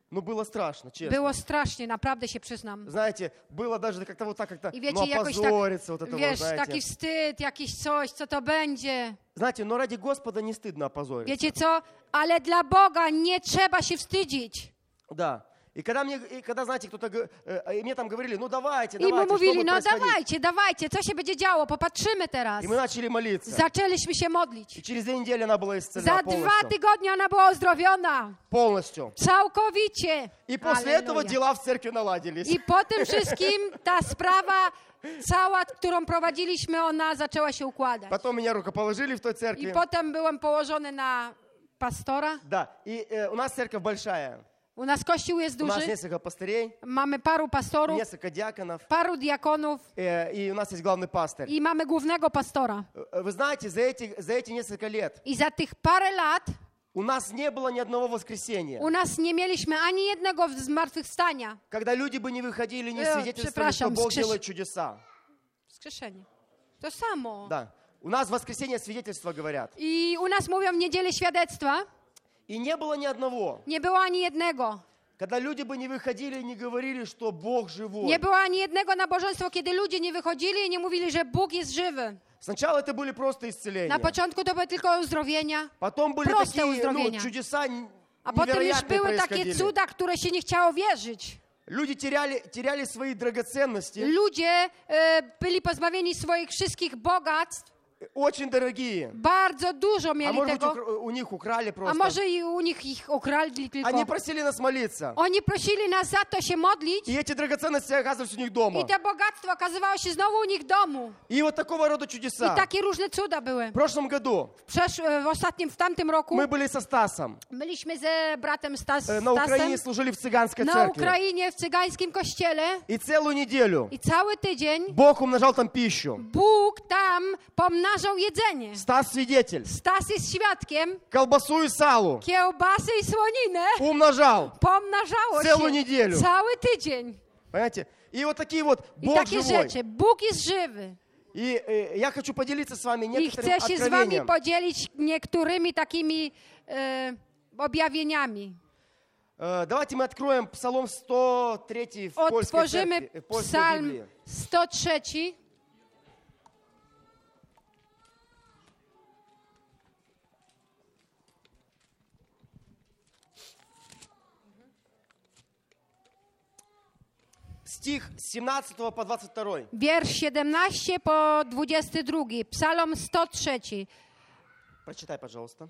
[SPEAKER 4] Ну, было страшно, честно.
[SPEAKER 3] Było strasznie, naprawdę się przyznam.
[SPEAKER 4] Знаете, было даже как-то вот так, как-то,
[SPEAKER 3] I wiecie,
[SPEAKER 4] ну,
[SPEAKER 3] jakoś
[SPEAKER 4] опозориться,
[SPEAKER 3] tak,
[SPEAKER 4] вот это
[SPEAKER 3] wiesz,
[SPEAKER 4] вот, знаете.
[SPEAKER 3] taki wstyd, jakiś coś, co to będzie.
[SPEAKER 4] Знаете, но ради Господа не стыдно опозориться.
[SPEAKER 3] Wiecie co? Ale dla Boga nie trzeba się wstydzić.
[SPEAKER 4] Да. И когда мне, и когда, знаете, кто-то, г- э, и мне там говорили, ну давайте,
[SPEAKER 3] I mu
[SPEAKER 4] давайте, что
[SPEAKER 3] mówili,
[SPEAKER 4] будет
[SPEAKER 3] no
[SPEAKER 4] происходить?
[SPEAKER 3] dawajcie, dawajcie, co się będzie działo, popatrzymy teraz.
[SPEAKER 4] И мы начали молиться.
[SPEAKER 3] Zaczęliśmy się
[SPEAKER 4] И
[SPEAKER 3] modlić.
[SPEAKER 4] через две недели она была исцелена
[SPEAKER 3] Za dwa
[SPEAKER 4] полностью.
[SPEAKER 3] tygodnie ona była uzdrowiona.
[SPEAKER 4] Полностью.
[SPEAKER 3] Całkowicie.
[SPEAKER 4] И после этого
[SPEAKER 3] Halleluja.
[SPEAKER 4] дела в церкви наладились.
[SPEAKER 3] I po tym wszystkim ta sprawa cała, którą prowadziliśmy, ona zaczęła się układać.
[SPEAKER 4] Потом меня рукоположили в той
[SPEAKER 3] I
[SPEAKER 4] церкви.
[SPEAKER 3] potem byłem położony na pastora.
[SPEAKER 4] Да. И э, у нас церковь большая.
[SPEAKER 3] U nas kościół jest
[SPEAKER 4] У нас
[SPEAKER 3] duży.
[SPEAKER 4] несколько пастырей,
[SPEAKER 3] Mamy paru pastorów,
[SPEAKER 4] несколько диаконов.
[SPEAKER 3] paru diakonów
[SPEAKER 4] э, И у нас есть главный пастырь.
[SPEAKER 3] i mamy głównego pastora.
[SPEAKER 4] Э, Вы знаете, за эти, за эти несколько лет
[SPEAKER 3] I za tych parę lat
[SPEAKER 4] у нас не было ни одного воскресенья,
[SPEAKER 3] u nas nie mieliśmy ani jednego zmartwychwstania.
[SPEAKER 4] когда люди бы не выходили, не
[SPEAKER 3] Э,
[SPEAKER 4] свидетельствовали, что
[SPEAKER 3] przepraszam,
[SPEAKER 4] Бог
[SPEAKER 3] wskrzesz-
[SPEAKER 4] делает чудеса.
[SPEAKER 3] Wskrzeszenie. To samo.
[SPEAKER 4] Да. У нас в воскресенье свидетельства говорят.
[SPEAKER 3] I u nas mówią w niedzielę świadectwa.
[SPEAKER 4] И не было ни одного,
[SPEAKER 3] Nie było ani jednego.
[SPEAKER 4] когда люди бы не выходили и не говорили, что Бог живой.
[SPEAKER 3] Nie było ani jednego nabożeństwa, kiedy ludzie nie wychodzili i nie mówili, że Bóg jest żywy.
[SPEAKER 4] Сначала это были просто
[SPEAKER 3] Na
[SPEAKER 4] исцеления.
[SPEAKER 3] początku to były tylko uzdrowienia,
[SPEAKER 4] Потом были
[SPEAKER 3] Просто
[SPEAKER 4] такие ну,
[SPEAKER 3] uzdrowienia.
[SPEAKER 4] чудеса н-
[SPEAKER 3] a potem już
[SPEAKER 4] невероятные
[SPEAKER 3] były takie
[SPEAKER 4] происходили.
[SPEAKER 3] cuda, które się nie chciało wierzyć.
[SPEAKER 4] Люди теряли, теряли свои драгоценности,
[SPEAKER 3] Ludzie e, byli pozbawieni swoich wszystkich bogactw.
[SPEAKER 4] очень дорогие.
[SPEAKER 3] Bardzo dużo
[SPEAKER 4] А
[SPEAKER 3] mieli
[SPEAKER 4] может быть,
[SPEAKER 3] tego.
[SPEAKER 4] укра- у них украли
[SPEAKER 3] A
[SPEAKER 4] просто.
[SPEAKER 3] może i u nich ich ukradli
[SPEAKER 4] Они
[SPEAKER 3] tylko.
[SPEAKER 4] просили нас молиться.
[SPEAKER 3] Oni prosili nas za to się modlić
[SPEAKER 4] И эти драгоценности оказывались у них дома.
[SPEAKER 3] i te bogactwo okazywało się znowu u nich w domu.
[SPEAKER 4] И вот такого рода
[SPEAKER 3] I
[SPEAKER 4] чудеса.
[SPEAKER 3] takie różne cuda były.
[SPEAKER 4] В прошлом году
[SPEAKER 3] W, przesz- w ostatnim, w tamtym roku
[SPEAKER 4] мы были со Стасом.
[SPEAKER 3] byliśmy ze bratem Stas,
[SPEAKER 4] Э, На
[SPEAKER 3] Stasem
[SPEAKER 4] Украине служили в цыганской
[SPEAKER 3] na
[SPEAKER 4] церкви.
[SPEAKER 3] Ukrainie w cygańskim kościele
[SPEAKER 4] И целую неделю
[SPEAKER 3] i cały tydzień
[SPEAKER 4] Бог умножал там пищу.
[SPEAKER 3] Bóg tam pomnażał jedzenie.
[SPEAKER 4] Стас свидетель.
[SPEAKER 3] Stas jest świadkiem,
[SPEAKER 4] Колбасу и салу
[SPEAKER 3] kiełbasy i słoninę
[SPEAKER 4] умножал.
[SPEAKER 3] pomnażało
[SPEAKER 4] Целую
[SPEAKER 3] się
[SPEAKER 4] неделю.
[SPEAKER 3] cały tydzień.
[SPEAKER 4] Понимаете? И вот такие вот
[SPEAKER 3] I
[SPEAKER 4] Бог
[SPEAKER 3] takie
[SPEAKER 4] живой.
[SPEAKER 3] rzeczy. Bóg jest żywy.
[SPEAKER 4] И э, я хочу поделиться с вами
[SPEAKER 3] I
[SPEAKER 4] некоторым
[SPEAKER 3] chcę się z wami
[SPEAKER 4] откровением.
[SPEAKER 3] podzielić niektórymi takimi e, objawieniami.
[SPEAKER 4] Э, Давайте мы откроем Псалом сто три в польской
[SPEAKER 3] Otworzymy
[SPEAKER 4] церкви, в польской
[SPEAKER 3] psalm
[SPEAKER 4] Библии.
[SPEAKER 3] sto trzy.
[SPEAKER 4] Стих с семнадцатого по двадцать второй.
[SPEAKER 3] Wiersz siedemnaście po dwudziesty drugi. Psalm sto trzy.
[SPEAKER 4] Прочитай, пожалуйста.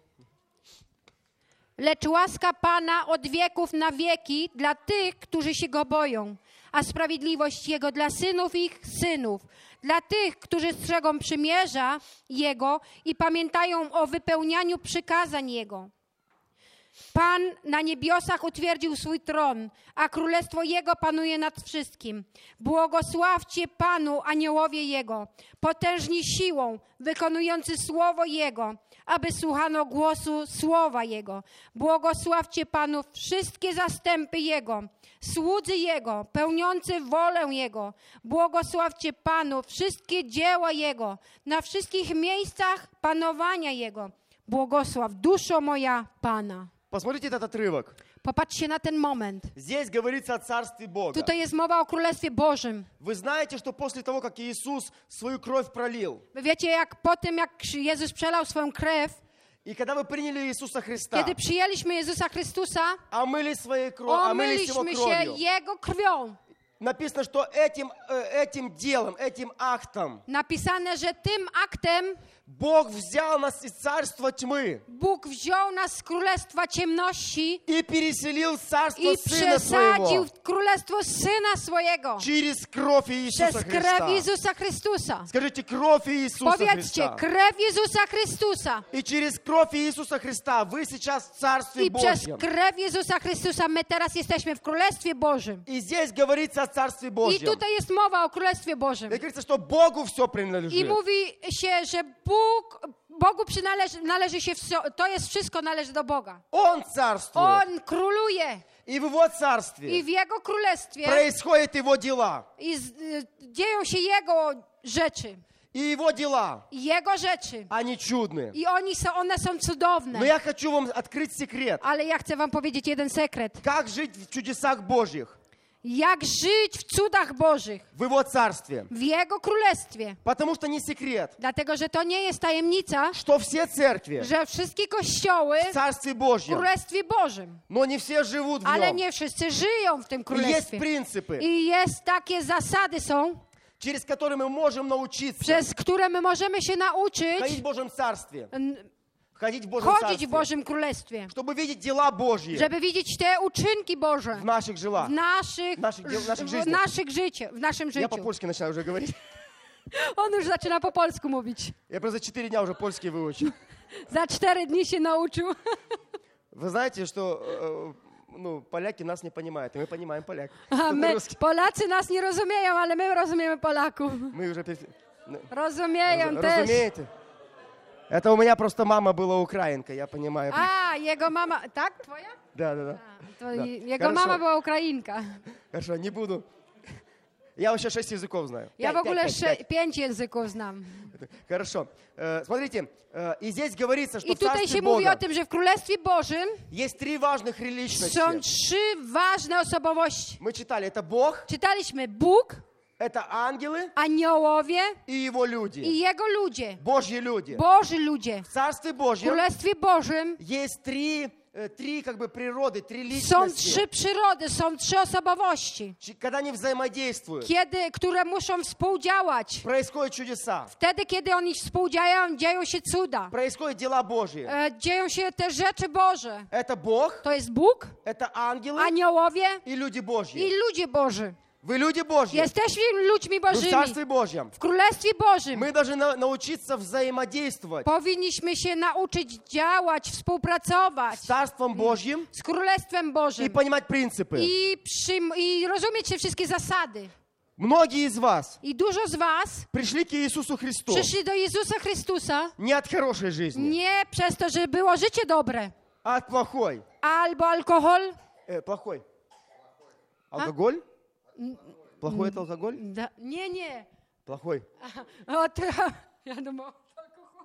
[SPEAKER 3] Lecz łaska Pana od wieków na wieki dla tych, którzy się Go boją, a sprawiedliwość Jego dla synów ich synów, dla tych, którzy strzegą przymierza Jego i pamiętają o wypełnianiu przykazań Jego. Pan na niebiosach utwierdził swój tron, a królestwo Jego panuje nad wszystkim. Błogosławcie Panu, aniołowie Jego, potężni siłą, wykonujący słowo Jego, aby słuchano głosu słowa Jego. Błogosławcie Panu wszystkie zastępy Jego, słudzy Jego, pełniący wolę Jego. Błogosławcie Panu wszystkie dzieła Jego, na wszystkich miejscach panowania Jego. Błogosław duszo moja Pana.
[SPEAKER 4] Посмотрите этот отрывок.
[SPEAKER 3] Popatrzcie na ten moment.
[SPEAKER 4] Здесь говорится о Царстве Бога.
[SPEAKER 3] Tutaj jest mowa o Królestwie Bożym.
[SPEAKER 4] Вы знаете, что после того, как Иисус свою кровь пролил,
[SPEAKER 3] Wy wiecie, jak po tym, jak Jezus przelał swoją krew,
[SPEAKER 4] и когда вы приняли Иисуса Христа,
[SPEAKER 3] kiedy przyjęliśmy Jezusa Chrystusa,
[SPEAKER 4] омыли своей кровью, омылись Его
[SPEAKER 3] omyliśmy się
[SPEAKER 4] кровью,
[SPEAKER 3] Jego krwią.
[SPEAKER 4] написано, что этим, э, этим делом, этим актом
[SPEAKER 3] Napisane, że tym aktem
[SPEAKER 4] Бог взял нас из царства тьмы
[SPEAKER 3] Bóg wziął nas z Królestwa Ciemności
[SPEAKER 4] и переселил в царство
[SPEAKER 3] i
[SPEAKER 4] Сына
[SPEAKER 3] przesadził
[SPEAKER 4] Своего
[SPEAKER 3] w Królestwo Syna swojego
[SPEAKER 4] через кровь Иисуса
[SPEAKER 3] przez krew
[SPEAKER 4] Христа.
[SPEAKER 3] Jezusa Chrystusa.
[SPEAKER 4] Скажите, кровь Иисуса
[SPEAKER 3] Powiedzcie,
[SPEAKER 4] Христа.
[SPEAKER 3] krew Jezusa Chrystusa.
[SPEAKER 4] И через кровь Иисуса Христа вы сейчас в Царстве
[SPEAKER 3] I przez
[SPEAKER 4] Божьем.
[SPEAKER 3] krew Jezusa Chrystusa my teraz jesteśmy w Królestwie Bożym.
[SPEAKER 4] И здесь говорится о Царстве
[SPEAKER 3] I
[SPEAKER 4] Божьем.
[SPEAKER 3] tutaj jest mowa o Królestwie Bożym.
[SPEAKER 4] И говорится, что Богу все
[SPEAKER 3] I
[SPEAKER 4] принадлежит.
[SPEAKER 3] mówi się, że Bóg, Bogu przynależy, należy się, wso- to jest wszystko należy do Boga.
[SPEAKER 4] Он царствует.
[SPEAKER 3] On króluje
[SPEAKER 4] И в Его
[SPEAKER 3] i
[SPEAKER 4] Царстве
[SPEAKER 3] w Jego Królestwie
[SPEAKER 4] происходят Его дела.
[SPEAKER 3] i z, y, dzieją się Jego rzeczy.
[SPEAKER 4] И его дела,
[SPEAKER 3] i Jego rzeczy.
[SPEAKER 4] они чудные.
[SPEAKER 3] I oni są, one są cudowne.
[SPEAKER 4] Но я хочу вам открыть секрет.
[SPEAKER 3] Ale ja chcę wam powiedzieć jeden sekret.
[SPEAKER 4] Как жить в чудесах Божьих,
[SPEAKER 3] Jak żyć w cudach Bożych,
[SPEAKER 4] в Его Царстве.
[SPEAKER 3] w Jego Królestwie.
[SPEAKER 4] Потому что не секрет,
[SPEAKER 3] Dlatego, że to nie jest tajemnica,
[SPEAKER 4] что все церкви
[SPEAKER 3] że wszystkie kościoły
[SPEAKER 4] в Царстве
[SPEAKER 3] w
[SPEAKER 4] Божьем,
[SPEAKER 3] Królestwie Bożym,
[SPEAKER 4] но не все живут в
[SPEAKER 3] ale
[SPEAKER 4] нем.
[SPEAKER 3] nie wszyscy żyją w tym
[SPEAKER 4] И есть
[SPEAKER 3] Królestwie.
[SPEAKER 4] принципы,
[SPEAKER 3] I jest takie zasady są,
[SPEAKER 4] через которые мы можем научиться
[SPEAKER 3] przez które my możemy się
[SPEAKER 4] ходить
[SPEAKER 3] nauczyć
[SPEAKER 4] в Божьем Царстве,
[SPEAKER 3] n-
[SPEAKER 4] ходить в Божьем
[SPEAKER 3] chodzić
[SPEAKER 4] Царстве,
[SPEAKER 3] w Bożym Królestwie,
[SPEAKER 4] чтобы видеть дела Божьи
[SPEAKER 3] żeby widzieć te uczynki Boże
[SPEAKER 4] в наших
[SPEAKER 3] w
[SPEAKER 4] делах.
[SPEAKER 3] naszych,
[SPEAKER 4] naszych dzieł- w naszych
[SPEAKER 3] w
[SPEAKER 4] życiach.
[SPEAKER 3] naszych życiu, w naszym
[SPEAKER 4] Я
[SPEAKER 3] życiu.
[SPEAKER 4] по-польски начинаю уже говорить.
[SPEAKER 3] On już zaczyna po polsku mówić.
[SPEAKER 4] Я просто за четыре дня уже польский выучил.
[SPEAKER 3] Za cztery dni się nauczył.
[SPEAKER 4] Вы знаете, что э, ну, поляки нас не понимают, и мы понимаем поляк.
[SPEAKER 3] A
[SPEAKER 4] Кто-то
[SPEAKER 3] my,
[SPEAKER 4] русский.
[SPEAKER 3] Polacy nas nie rozumieją, ale my rozumiemy Polaków.
[SPEAKER 4] Мы уже... пере- ну,
[SPEAKER 3] Rozumieją
[SPEAKER 4] раз-
[SPEAKER 3] też.
[SPEAKER 4] Разумеете? Это у меня просто мама была украинка, я понимаю.
[SPEAKER 3] A, jego mama, tak? Twoja?
[SPEAKER 4] Да, да, да.
[SPEAKER 3] A, to
[SPEAKER 4] Da.
[SPEAKER 3] jego
[SPEAKER 4] Хорошо.
[SPEAKER 3] mama była Ukrainka.
[SPEAKER 4] Хорошо, не буду. Я вообще шесть языков знаю.
[SPEAKER 3] Ja w
[SPEAKER 4] Пять,
[SPEAKER 3] ogóle
[SPEAKER 4] пять,
[SPEAKER 3] sze-
[SPEAKER 4] пять, пять.
[SPEAKER 3] pięć języków znam.
[SPEAKER 4] Хорошо. Э, Смотрите, э, и здесь говорится, что
[SPEAKER 3] I
[SPEAKER 4] в
[SPEAKER 3] tutaj
[SPEAKER 4] Царстве
[SPEAKER 3] się mówi o
[SPEAKER 4] Бога
[SPEAKER 3] tym, że w Królestwie Bożym
[SPEAKER 4] есть три важных личности.
[SPEAKER 3] są trzy ważne osobowości.
[SPEAKER 4] Мы читали, это Бог,
[SPEAKER 3] Czytaliśmy Bóg,
[SPEAKER 4] это ангелы
[SPEAKER 3] aniołowie
[SPEAKER 4] и Его люди.
[SPEAKER 3] i Jego ludzie.
[SPEAKER 4] Божьи люди.
[SPEAKER 3] Boży ludzie.
[SPEAKER 4] В Царстве
[SPEAKER 3] W
[SPEAKER 4] Божьем
[SPEAKER 3] Królestwie Bożym
[SPEAKER 4] есть три, э, три как бы природы, три
[SPEAKER 3] są
[SPEAKER 4] личности,
[SPEAKER 3] trzy przyrody, są trzy osobowości,
[SPEAKER 4] Чи- когда они взаимодействуют.
[SPEAKER 3] kiedy, które muszą współdziałać.
[SPEAKER 4] Происходят чудеса,
[SPEAKER 3] Wtedy, kiedy oni współdziałają, dzieją się cuda.
[SPEAKER 4] происходят дела Божьи.
[SPEAKER 3] E, dzieją się te rzeczy Boże.
[SPEAKER 4] Это Бог,
[SPEAKER 3] To jest Bóg,
[SPEAKER 4] это ангелы
[SPEAKER 3] aniołowie
[SPEAKER 4] и люди
[SPEAKER 3] i
[SPEAKER 4] Божьи.
[SPEAKER 3] ludzie Boży.
[SPEAKER 4] Вы люди Божьи.
[SPEAKER 3] Jesteśmy ludźmi
[SPEAKER 4] Вы в
[SPEAKER 3] Bożymi.
[SPEAKER 4] Царстве Божьем.
[SPEAKER 3] W Królestwie Bożym
[SPEAKER 4] Мы должны на- научиться взаимодействовать
[SPEAKER 3] powinniśmy się nauczyć działać, współpracować
[SPEAKER 4] с Царством Божьим
[SPEAKER 3] z Królestwem
[SPEAKER 4] и
[SPEAKER 3] Bożym
[SPEAKER 4] понимать принципы.
[SPEAKER 3] i, przyjm- i rozumieć te wszystkie zasady.
[SPEAKER 4] Многие из вас
[SPEAKER 3] I dużo z was
[SPEAKER 4] пришли к Иисусу Христу
[SPEAKER 3] przyszli do Jezusa Chrystusa
[SPEAKER 4] не от хорошей жизни,
[SPEAKER 3] nie przez to, że było życie dobre,
[SPEAKER 4] а от плохой.
[SPEAKER 3] albo alkohol.
[SPEAKER 4] Э, плохой. Алкоголь? Плохой это алкоголь?
[SPEAKER 3] Da, nie, nie.
[SPEAKER 4] Плохой.
[SPEAKER 3] Od, ja думаю, alkohol.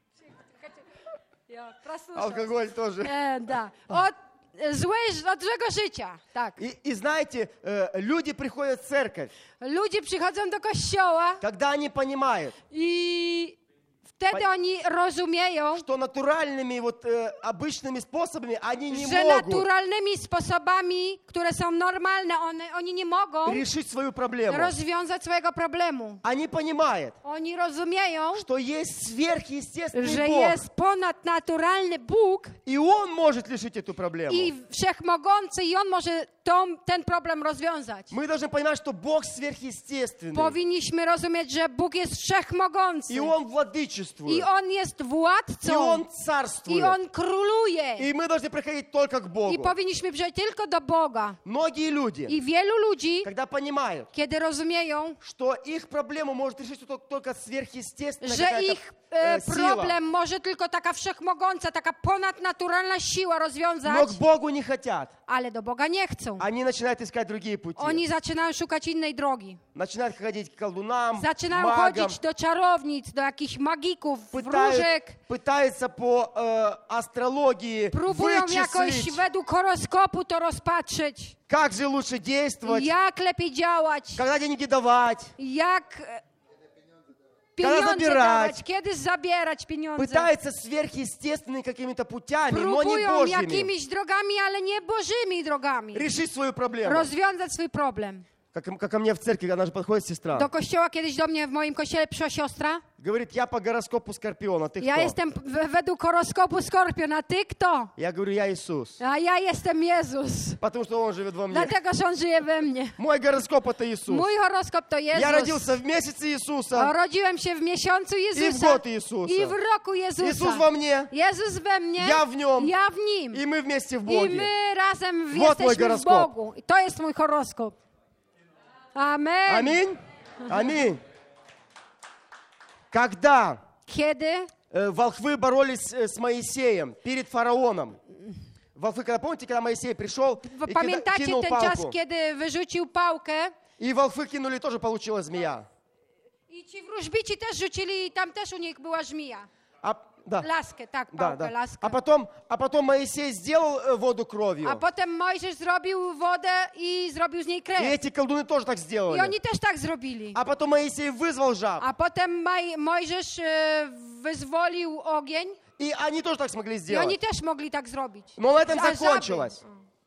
[SPEAKER 3] Ja, proszę.
[SPEAKER 4] Алкоголь тоже.
[SPEAKER 3] E, da. Od, złe, od złego życia, tak.
[SPEAKER 4] И, и знаете, э, люди приходят в церковь,
[SPEAKER 3] Ludzie przychodzą do kościoła
[SPEAKER 4] когда они понимают,
[SPEAKER 3] i wtedy
[SPEAKER 4] Pa-
[SPEAKER 3] oni rozumieją,
[SPEAKER 4] что натуральными, вот, э, обычными способами они не
[SPEAKER 3] że
[SPEAKER 4] могут
[SPEAKER 3] naturalnymi sposobami, które są normalne, one, oni nie mogą
[SPEAKER 4] решить свою проблему.
[SPEAKER 3] rozwiązać swojego problemu.
[SPEAKER 4] Они понимают,
[SPEAKER 3] Oni rozumieją,
[SPEAKER 4] что есть сверхъестественный
[SPEAKER 3] że
[SPEAKER 4] Бог,
[SPEAKER 3] jest ponadnaturalny Bóg
[SPEAKER 4] и Он может решить эту проблему.
[SPEAKER 3] i wszechmogący i On może tą, ten problem rozwiązać.
[SPEAKER 4] Мы должны понимать, что Бог сверхъестественный,
[SPEAKER 3] Powinniśmy rozumieć, że Bóg jest wszechmogący
[SPEAKER 4] и Он владычествует,
[SPEAKER 3] i On jest
[SPEAKER 4] и
[SPEAKER 3] władcą
[SPEAKER 4] Он
[SPEAKER 3] i
[SPEAKER 4] царствует.
[SPEAKER 3] On króluje
[SPEAKER 4] И мы должны приходить только к
[SPEAKER 3] i
[SPEAKER 4] Богу.
[SPEAKER 3] powinniśmy przyjść tylko do Boga.
[SPEAKER 4] Многие люди,
[SPEAKER 3] I wielu ludzi,
[SPEAKER 4] когда понимают,
[SPEAKER 3] kiedy rozumieją,
[SPEAKER 4] что их проблему может решить только- только сверхъестественная
[SPEAKER 3] że
[SPEAKER 4] какая-то
[SPEAKER 3] ich
[SPEAKER 4] э,
[SPEAKER 3] e,
[SPEAKER 4] сила,
[SPEAKER 3] problem może tylko taka wszechmogąca, taka ponadnaturalna siła
[SPEAKER 4] но
[SPEAKER 3] rozwiązać,
[SPEAKER 4] к Богу не хотят.
[SPEAKER 3] ale do Boga nie chcą.
[SPEAKER 4] Они начинают искать другие пути.
[SPEAKER 3] Oni zaczynają szukać innej drogi.
[SPEAKER 4] Начинают ходить к колдунам,
[SPEAKER 3] Zaczynają
[SPEAKER 4] магам,
[SPEAKER 3] chodzić do czarownic, do jakichś magików,
[SPEAKER 4] пытают-
[SPEAKER 3] wróżek.
[SPEAKER 4] пытаются по э, астрологии
[SPEAKER 3] Próbują jakoś
[SPEAKER 4] вычислить,
[SPEAKER 3] według horoskopu to rozpatrzeć.
[SPEAKER 4] как же лучше действовать,
[SPEAKER 3] Jak lepiej działać,
[SPEAKER 4] когда деньги давать.
[SPEAKER 3] jak e,
[SPEAKER 4] Когда
[SPEAKER 3] pieniądze
[SPEAKER 4] zabierać.
[SPEAKER 3] dawać, kiedy zabierać pieniądze.
[SPEAKER 4] Пытаются сверхъестественными какими-то путями, но не
[SPEAKER 3] Próbują
[SPEAKER 4] Божьими,
[SPEAKER 3] jakimiś drogami, ale nie bożymi drogami
[SPEAKER 4] решить свою проблему.
[SPEAKER 3] rozwiązać swój problem.
[SPEAKER 4] Как, как ко мне в церкви, она же подходит сестра.
[SPEAKER 3] Do kościoła kiedyś do mnie w moim kościele przyszła siostra.
[SPEAKER 4] Говорит, я по гороскопу Скорпиона, ты
[SPEAKER 3] Ja
[SPEAKER 4] кто?
[SPEAKER 3] jestem w- według horoskopu Skorpion, a ty kto?
[SPEAKER 4] Я говорю, я Иисус.
[SPEAKER 3] A ja jestem Jezus.
[SPEAKER 4] Потому что Он живет во мне.
[SPEAKER 3] Dlatego, że On żyje we mnie.
[SPEAKER 4] Мой гороскоп это Иисус.
[SPEAKER 3] Mój horoskop to
[SPEAKER 4] Я
[SPEAKER 3] Jezus.
[SPEAKER 4] родился в месяце Иисуса.
[SPEAKER 3] Urodziłem się w miesiącu
[SPEAKER 4] I w
[SPEAKER 3] Jezusa
[SPEAKER 4] год Иисуса.
[SPEAKER 3] i w roku
[SPEAKER 4] Иисус
[SPEAKER 3] Jezusa.
[SPEAKER 4] во мне.
[SPEAKER 3] Jezus we mnie,
[SPEAKER 4] Ja w nią.
[SPEAKER 3] ja w Nim.
[SPEAKER 4] И мы вместе в
[SPEAKER 3] I
[SPEAKER 4] Боге.
[SPEAKER 3] my razem w-
[SPEAKER 4] Вот mój
[SPEAKER 3] jesteśmy w
[SPEAKER 4] horoskop.
[SPEAKER 3] Bogu. I to jest mój horoskop. Amen.
[SPEAKER 4] Аминь. Аминь. Когда
[SPEAKER 3] Kiedy
[SPEAKER 4] э, волхвы боролись э, с Моисеем перед фараоном. Волхвы, когда помните, когда Моисей пришел и кида-
[SPEAKER 3] pamiętacie
[SPEAKER 4] кинул
[SPEAKER 3] ten czas,
[SPEAKER 4] палку.
[SPEAKER 3] kiedy wyrzucił pałkę
[SPEAKER 4] И волхвы кинули, тоже получилась змея.
[SPEAKER 3] I ci wróżbici też rzucili i tam też u nich była żmija.
[SPEAKER 4] А, да,
[SPEAKER 3] Laskę, tak,
[SPEAKER 4] да,
[SPEAKER 3] pałkę,
[SPEAKER 4] да.
[SPEAKER 3] laskę.
[SPEAKER 4] А потом, а потом Моисей сделал э, воду кровью.
[SPEAKER 3] A potem Mojżesz zrobił wodę i zrobił z niej
[SPEAKER 4] И
[SPEAKER 3] krew.
[SPEAKER 4] эти колдуны тоже так
[SPEAKER 3] I
[SPEAKER 4] сделали.
[SPEAKER 3] oni też tak zrobili.
[SPEAKER 4] А потом Моисей вызвал жаб.
[SPEAKER 3] A potem Maj, Mojżesz e, wyzwolił ogień
[SPEAKER 4] И они тоже так смогли
[SPEAKER 3] i
[SPEAKER 4] сделать.
[SPEAKER 3] oni też mogli tak zrobić.
[SPEAKER 4] Но на этом
[SPEAKER 3] A żaby-
[SPEAKER 4] закончилось.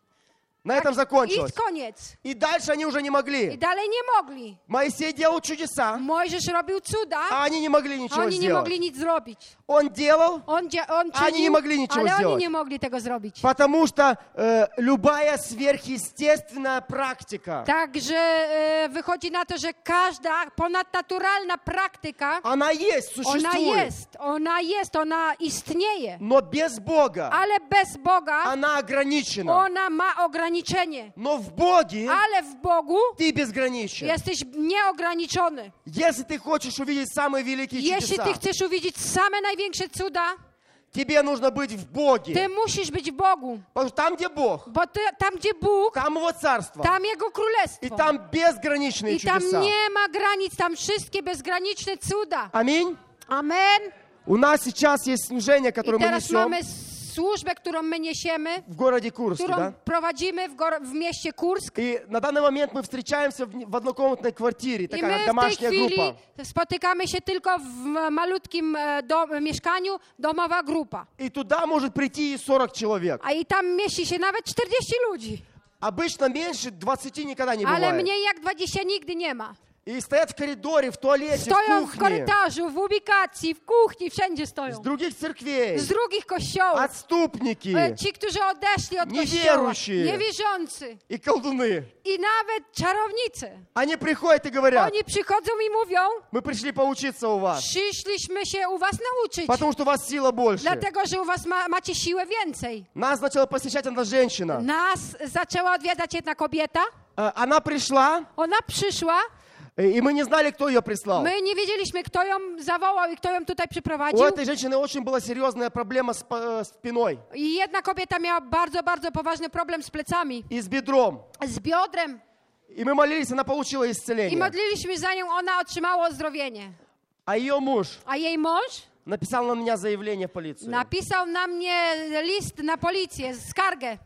[SPEAKER 4] На этом закончилось.
[SPEAKER 3] I koniec.
[SPEAKER 4] И дальше они уже не
[SPEAKER 3] I
[SPEAKER 4] могли.
[SPEAKER 3] dalej nie mogli.
[SPEAKER 4] Моисей делал чудеса,
[SPEAKER 3] Mojżesz robił cuda,
[SPEAKER 4] а они не могли
[SPEAKER 3] a
[SPEAKER 4] ничего
[SPEAKER 3] oni nie
[SPEAKER 4] сделать.
[SPEAKER 3] mogli nic zrobić.
[SPEAKER 4] Он делал,
[SPEAKER 3] On, dzia- on
[SPEAKER 4] A oni nie
[SPEAKER 3] czynił,
[SPEAKER 4] mogli niczego
[SPEAKER 3] ale oni
[SPEAKER 4] сделать.
[SPEAKER 3] nie mogli tego zrobić.
[SPEAKER 4] потому что э, любая сверхъестественная практика,
[SPEAKER 3] Także e, wychodzi na to, że każda ponadnaturalna praktyka,
[SPEAKER 4] она есть,
[SPEAKER 3] ona
[SPEAKER 4] существует.
[SPEAKER 3] jest, ona jest, ona istnieje,
[SPEAKER 4] Но без Бога
[SPEAKER 3] ale bez Boga
[SPEAKER 4] она ограничена.
[SPEAKER 3] ona ma ograniczenie.
[SPEAKER 4] Но в Боге
[SPEAKER 3] Ale w Bogu
[SPEAKER 4] ты безграничен.
[SPEAKER 3] jesteś nieograniczony.
[SPEAKER 4] Если ты хочешь увидеть самые великие
[SPEAKER 3] Jeśli
[SPEAKER 4] чудеса,
[SPEAKER 3] ty chcesz uwidzieć same największe cuda,
[SPEAKER 4] тебе нужно быть в Боге.
[SPEAKER 3] ty musisz być w Bogu.
[SPEAKER 4] Потому что там, где Бог,
[SPEAKER 3] Bo ty, tam, gdzie Bóg,
[SPEAKER 4] там Его Царство.
[SPEAKER 3] tam Jego
[SPEAKER 4] И
[SPEAKER 3] Królestwo.
[SPEAKER 4] там безграничные
[SPEAKER 3] I tam
[SPEAKER 4] чудеса.
[SPEAKER 3] nie ma granic, tam wszystkie bezgraniczne cuda.
[SPEAKER 4] Аминь.
[SPEAKER 3] Amen.
[SPEAKER 4] У нас сейчас есть служение, которое
[SPEAKER 3] I
[SPEAKER 4] мы
[SPEAKER 3] teraz
[SPEAKER 4] несем
[SPEAKER 3] mamy służbę, którą my niesiemy,
[SPEAKER 4] в городе Курске.
[SPEAKER 3] którą
[SPEAKER 4] Да?
[SPEAKER 3] prowadzimy w, gor- w mieście Kursk.
[SPEAKER 4] И на данный момент мы встречаемся в, в однокомнатной квартире,
[SPEAKER 3] I
[SPEAKER 4] такая
[SPEAKER 3] my
[SPEAKER 4] как
[SPEAKER 3] w tej
[SPEAKER 4] домашняя
[SPEAKER 3] chwili
[SPEAKER 4] группа.
[SPEAKER 3] spotykamy się tylko w malutkim e, do, mieszkaniu, domowa grupa.
[SPEAKER 4] И туда может прийти и сорок человек.
[SPEAKER 3] A i tam mieści się nawet czterdzieści ludzi.
[SPEAKER 4] Обычно меньше двадцати никогда не
[SPEAKER 3] Ale
[SPEAKER 4] бывает.
[SPEAKER 3] mniej jak dwadzieścia nigdy nie ma.
[SPEAKER 4] И стоят в коридоре, в туалете,
[SPEAKER 3] Stoją
[SPEAKER 4] в
[SPEAKER 3] w
[SPEAKER 4] кухне,
[SPEAKER 3] korytarzu, w ubikacji, w kuchni, wszędzie
[SPEAKER 4] с
[SPEAKER 3] stoją.
[SPEAKER 4] других церквей,
[SPEAKER 3] Z drugich kościołów.
[SPEAKER 4] отступники
[SPEAKER 3] E, Ci, którzy odeszli od kościoła.
[SPEAKER 4] Niewieruющие.
[SPEAKER 3] Niewierzący.
[SPEAKER 4] и колдуны.
[SPEAKER 3] I nawet czarownicy.
[SPEAKER 4] Они приходят и говорят,
[SPEAKER 3] Oni przychodzą i mówią,
[SPEAKER 4] мы пришли поучиться у вас,
[SPEAKER 3] przyszliśmy się u was nauczyć.
[SPEAKER 4] потому что у вас сила больше.
[SPEAKER 3] Dlatego, że u was ma, macie siłę więcej.
[SPEAKER 4] Нас начала посещать одна женщина.
[SPEAKER 3] Nas zaczęła odwiedzać jedna kobieta.
[SPEAKER 4] Э, Она пришла,
[SPEAKER 3] Ona przyszła.
[SPEAKER 4] э, и мы не знали, кто ее прислал.
[SPEAKER 3] My nie wiedzieliśmy, kto ją zawołał i kto ją tutaj
[SPEAKER 4] У
[SPEAKER 3] przyprowadził.
[SPEAKER 4] этой женщины очень была серьезная проблема с по- э, спиной
[SPEAKER 3] I jedna kobieta miała bardzo, bardzo poważny problem z plecami,
[SPEAKER 4] и с бедром.
[SPEAKER 3] z biodrem.
[SPEAKER 4] И мы молились, она получила
[SPEAKER 3] I
[SPEAKER 4] исцеление.
[SPEAKER 3] modliliśmy za nią, ona otrzymała uzdrowienie.
[SPEAKER 4] А ее муж
[SPEAKER 3] A jej mąż
[SPEAKER 4] написал на меня заявление в полицию.
[SPEAKER 3] napisał na mnie list na policję, skargę.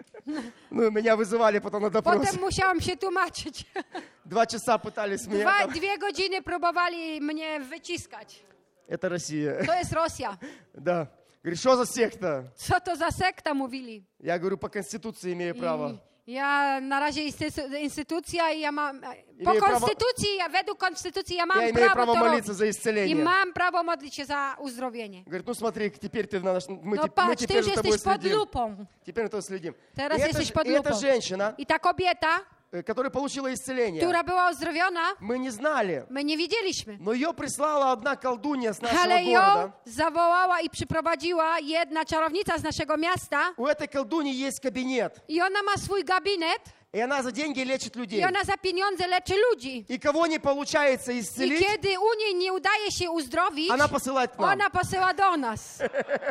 [SPEAKER 4] Ну, меня вызывали потом на допрос.
[SPEAKER 3] Potem musiałam się tłumaczyć.
[SPEAKER 4] Два часа пытались меня.
[SPEAKER 3] Dwa,
[SPEAKER 4] там.
[SPEAKER 3] dwie godziny próbowali mnie wyciskać.
[SPEAKER 4] Это Россия.
[SPEAKER 3] To jest Rosja.
[SPEAKER 4] Да. Говорит, что за секта?
[SPEAKER 3] Co to za sekta, mówili.
[SPEAKER 4] Я говорю, по Конституции имею право.
[SPEAKER 3] I ja na razie instytu- instytucja i ja mam... Po
[SPEAKER 4] Имею право-
[SPEAKER 3] konstytucji, ja według konstytucji ja mam
[SPEAKER 4] Я имею
[SPEAKER 3] prawo
[SPEAKER 4] право
[SPEAKER 3] to
[SPEAKER 4] молиться
[SPEAKER 3] robić.
[SPEAKER 4] за
[SPEAKER 3] I
[SPEAKER 4] исцеление.
[SPEAKER 3] mam prawo modlić się za uzdrowienie.
[SPEAKER 4] Говорит, ну смотри, теперь ты на наш... мы,
[SPEAKER 3] No
[SPEAKER 4] теп- мы
[SPEAKER 3] patrz, ty
[SPEAKER 4] теперь
[SPEAKER 3] już
[SPEAKER 4] за тобой
[SPEAKER 3] jesteś pod
[SPEAKER 4] следим.
[SPEAKER 3] lupą.
[SPEAKER 4] Теперь на то следим.
[SPEAKER 3] Teraz
[SPEAKER 4] и, эта,
[SPEAKER 3] jesteś
[SPEAKER 4] ж-
[SPEAKER 3] pod
[SPEAKER 4] и эта
[SPEAKER 3] lupą.
[SPEAKER 4] женщина,
[SPEAKER 3] I ta kobieta,
[SPEAKER 4] э, которая получила исцеление,
[SPEAKER 3] która była uzdrowiona,
[SPEAKER 4] мы не знали.
[SPEAKER 3] my nie wiedzieliśmy.
[SPEAKER 4] Но ее прислала одна колдунья с нашего
[SPEAKER 3] Ale ją
[SPEAKER 4] города.
[SPEAKER 3] zawołała i przyprowadziła jedna czarownica z naszego miasta
[SPEAKER 4] У этой колдуни есть кабинет.
[SPEAKER 3] i ona ma swój gabinet
[SPEAKER 4] И она за деньги лечит людей.
[SPEAKER 3] i ona za pieniądze leczy ludzi.
[SPEAKER 4] И кого не получается
[SPEAKER 3] I
[SPEAKER 4] исцелить,
[SPEAKER 3] kiedy u niej nie udaje się uzdrowić,
[SPEAKER 4] она посылает к нам.
[SPEAKER 3] ona posyła do nas.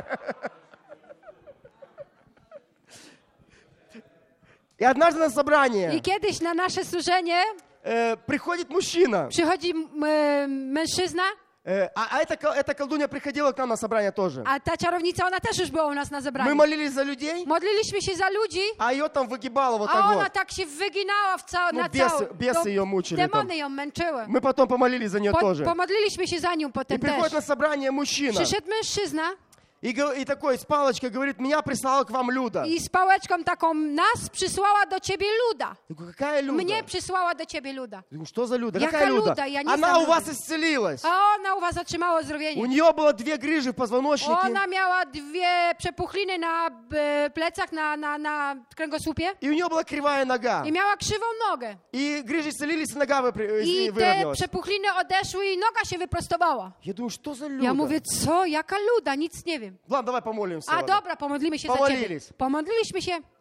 [SPEAKER 4] И однажды на собрание
[SPEAKER 3] I kiedyś na nasze służenie
[SPEAKER 4] э, приходит мужчина.
[SPEAKER 3] przychodzi m- e, mężczyzna,
[SPEAKER 4] Э, а а эта, кол- эта колдунья приходила к нам на собрание тоже.
[SPEAKER 3] a ta czarownica, ona też już była u nas na
[SPEAKER 4] Мы
[SPEAKER 3] zebraniu.
[SPEAKER 4] молились за людей,
[SPEAKER 3] Modliliśmy się za ludzi,
[SPEAKER 4] а ее там выгибало вот
[SPEAKER 3] a
[SPEAKER 4] так
[SPEAKER 3] ona
[SPEAKER 4] вот.
[SPEAKER 3] tak się wyginała w cał-
[SPEAKER 4] No
[SPEAKER 3] na
[SPEAKER 4] biesy-
[SPEAKER 3] całą...
[SPEAKER 4] biesy
[SPEAKER 3] to
[SPEAKER 4] ją muczyli tam.
[SPEAKER 3] Demony ją męczyły.
[SPEAKER 4] Мы потом помолились за нее
[SPEAKER 3] Po,
[SPEAKER 4] тоже.
[SPEAKER 3] pomodliliśmy się za nią
[SPEAKER 4] И
[SPEAKER 3] potem
[SPEAKER 4] приходит на
[SPEAKER 3] też.
[SPEAKER 4] собрание мужчина.
[SPEAKER 3] Przyszedł mężczyzna
[SPEAKER 4] И, го- и такой с палочкой говорит, меня прислала к вам Люда.
[SPEAKER 3] i z pałeczką taką, nas przysłała do ciebie Luda.
[SPEAKER 4] Я говорю, какая Люда?
[SPEAKER 3] Mnie przysłała do ciebie Luda.
[SPEAKER 4] Я говорю, что за Люда?
[SPEAKER 3] Jaka
[SPEAKER 4] Какая Люда?
[SPEAKER 3] Люда? Я не
[SPEAKER 4] Она
[SPEAKER 3] знаю
[SPEAKER 4] у вас
[SPEAKER 3] Люды.
[SPEAKER 4] исцелилась.
[SPEAKER 3] A ona u was otrzymała
[SPEAKER 4] У
[SPEAKER 3] uzdrowienie.
[SPEAKER 4] нее было две грыжи в позвоночнике.
[SPEAKER 3] Ona miała dwie przepuchliny na e, plecach, na, na, na kręgosłupie
[SPEAKER 4] И у нее была кривая нога.
[SPEAKER 3] i miała krzywą nogę.
[SPEAKER 4] И грыжи исцелились, и нога выпря-
[SPEAKER 3] I te
[SPEAKER 4] выровнялась.
[SPEAKER 3] przepuchliny odeszły i noga się wyprostowała.
[SPEAKER 4] Я думаю, что за Люда?
[SPEAKER 3] Ja mówię, co? Jaka Luda? Nic nie wiem.
[SPEAKER 4] Ладно, давай помолимся.
[SPEAKER 3] A
[SPEAKER 4] ладно.
[SPEAKER 3] dobra, pomodlimy się za ciebie.
[SPEAKER 4] Pomodliliśmy.
[SPEAKER 3] Pomodliliśmy się.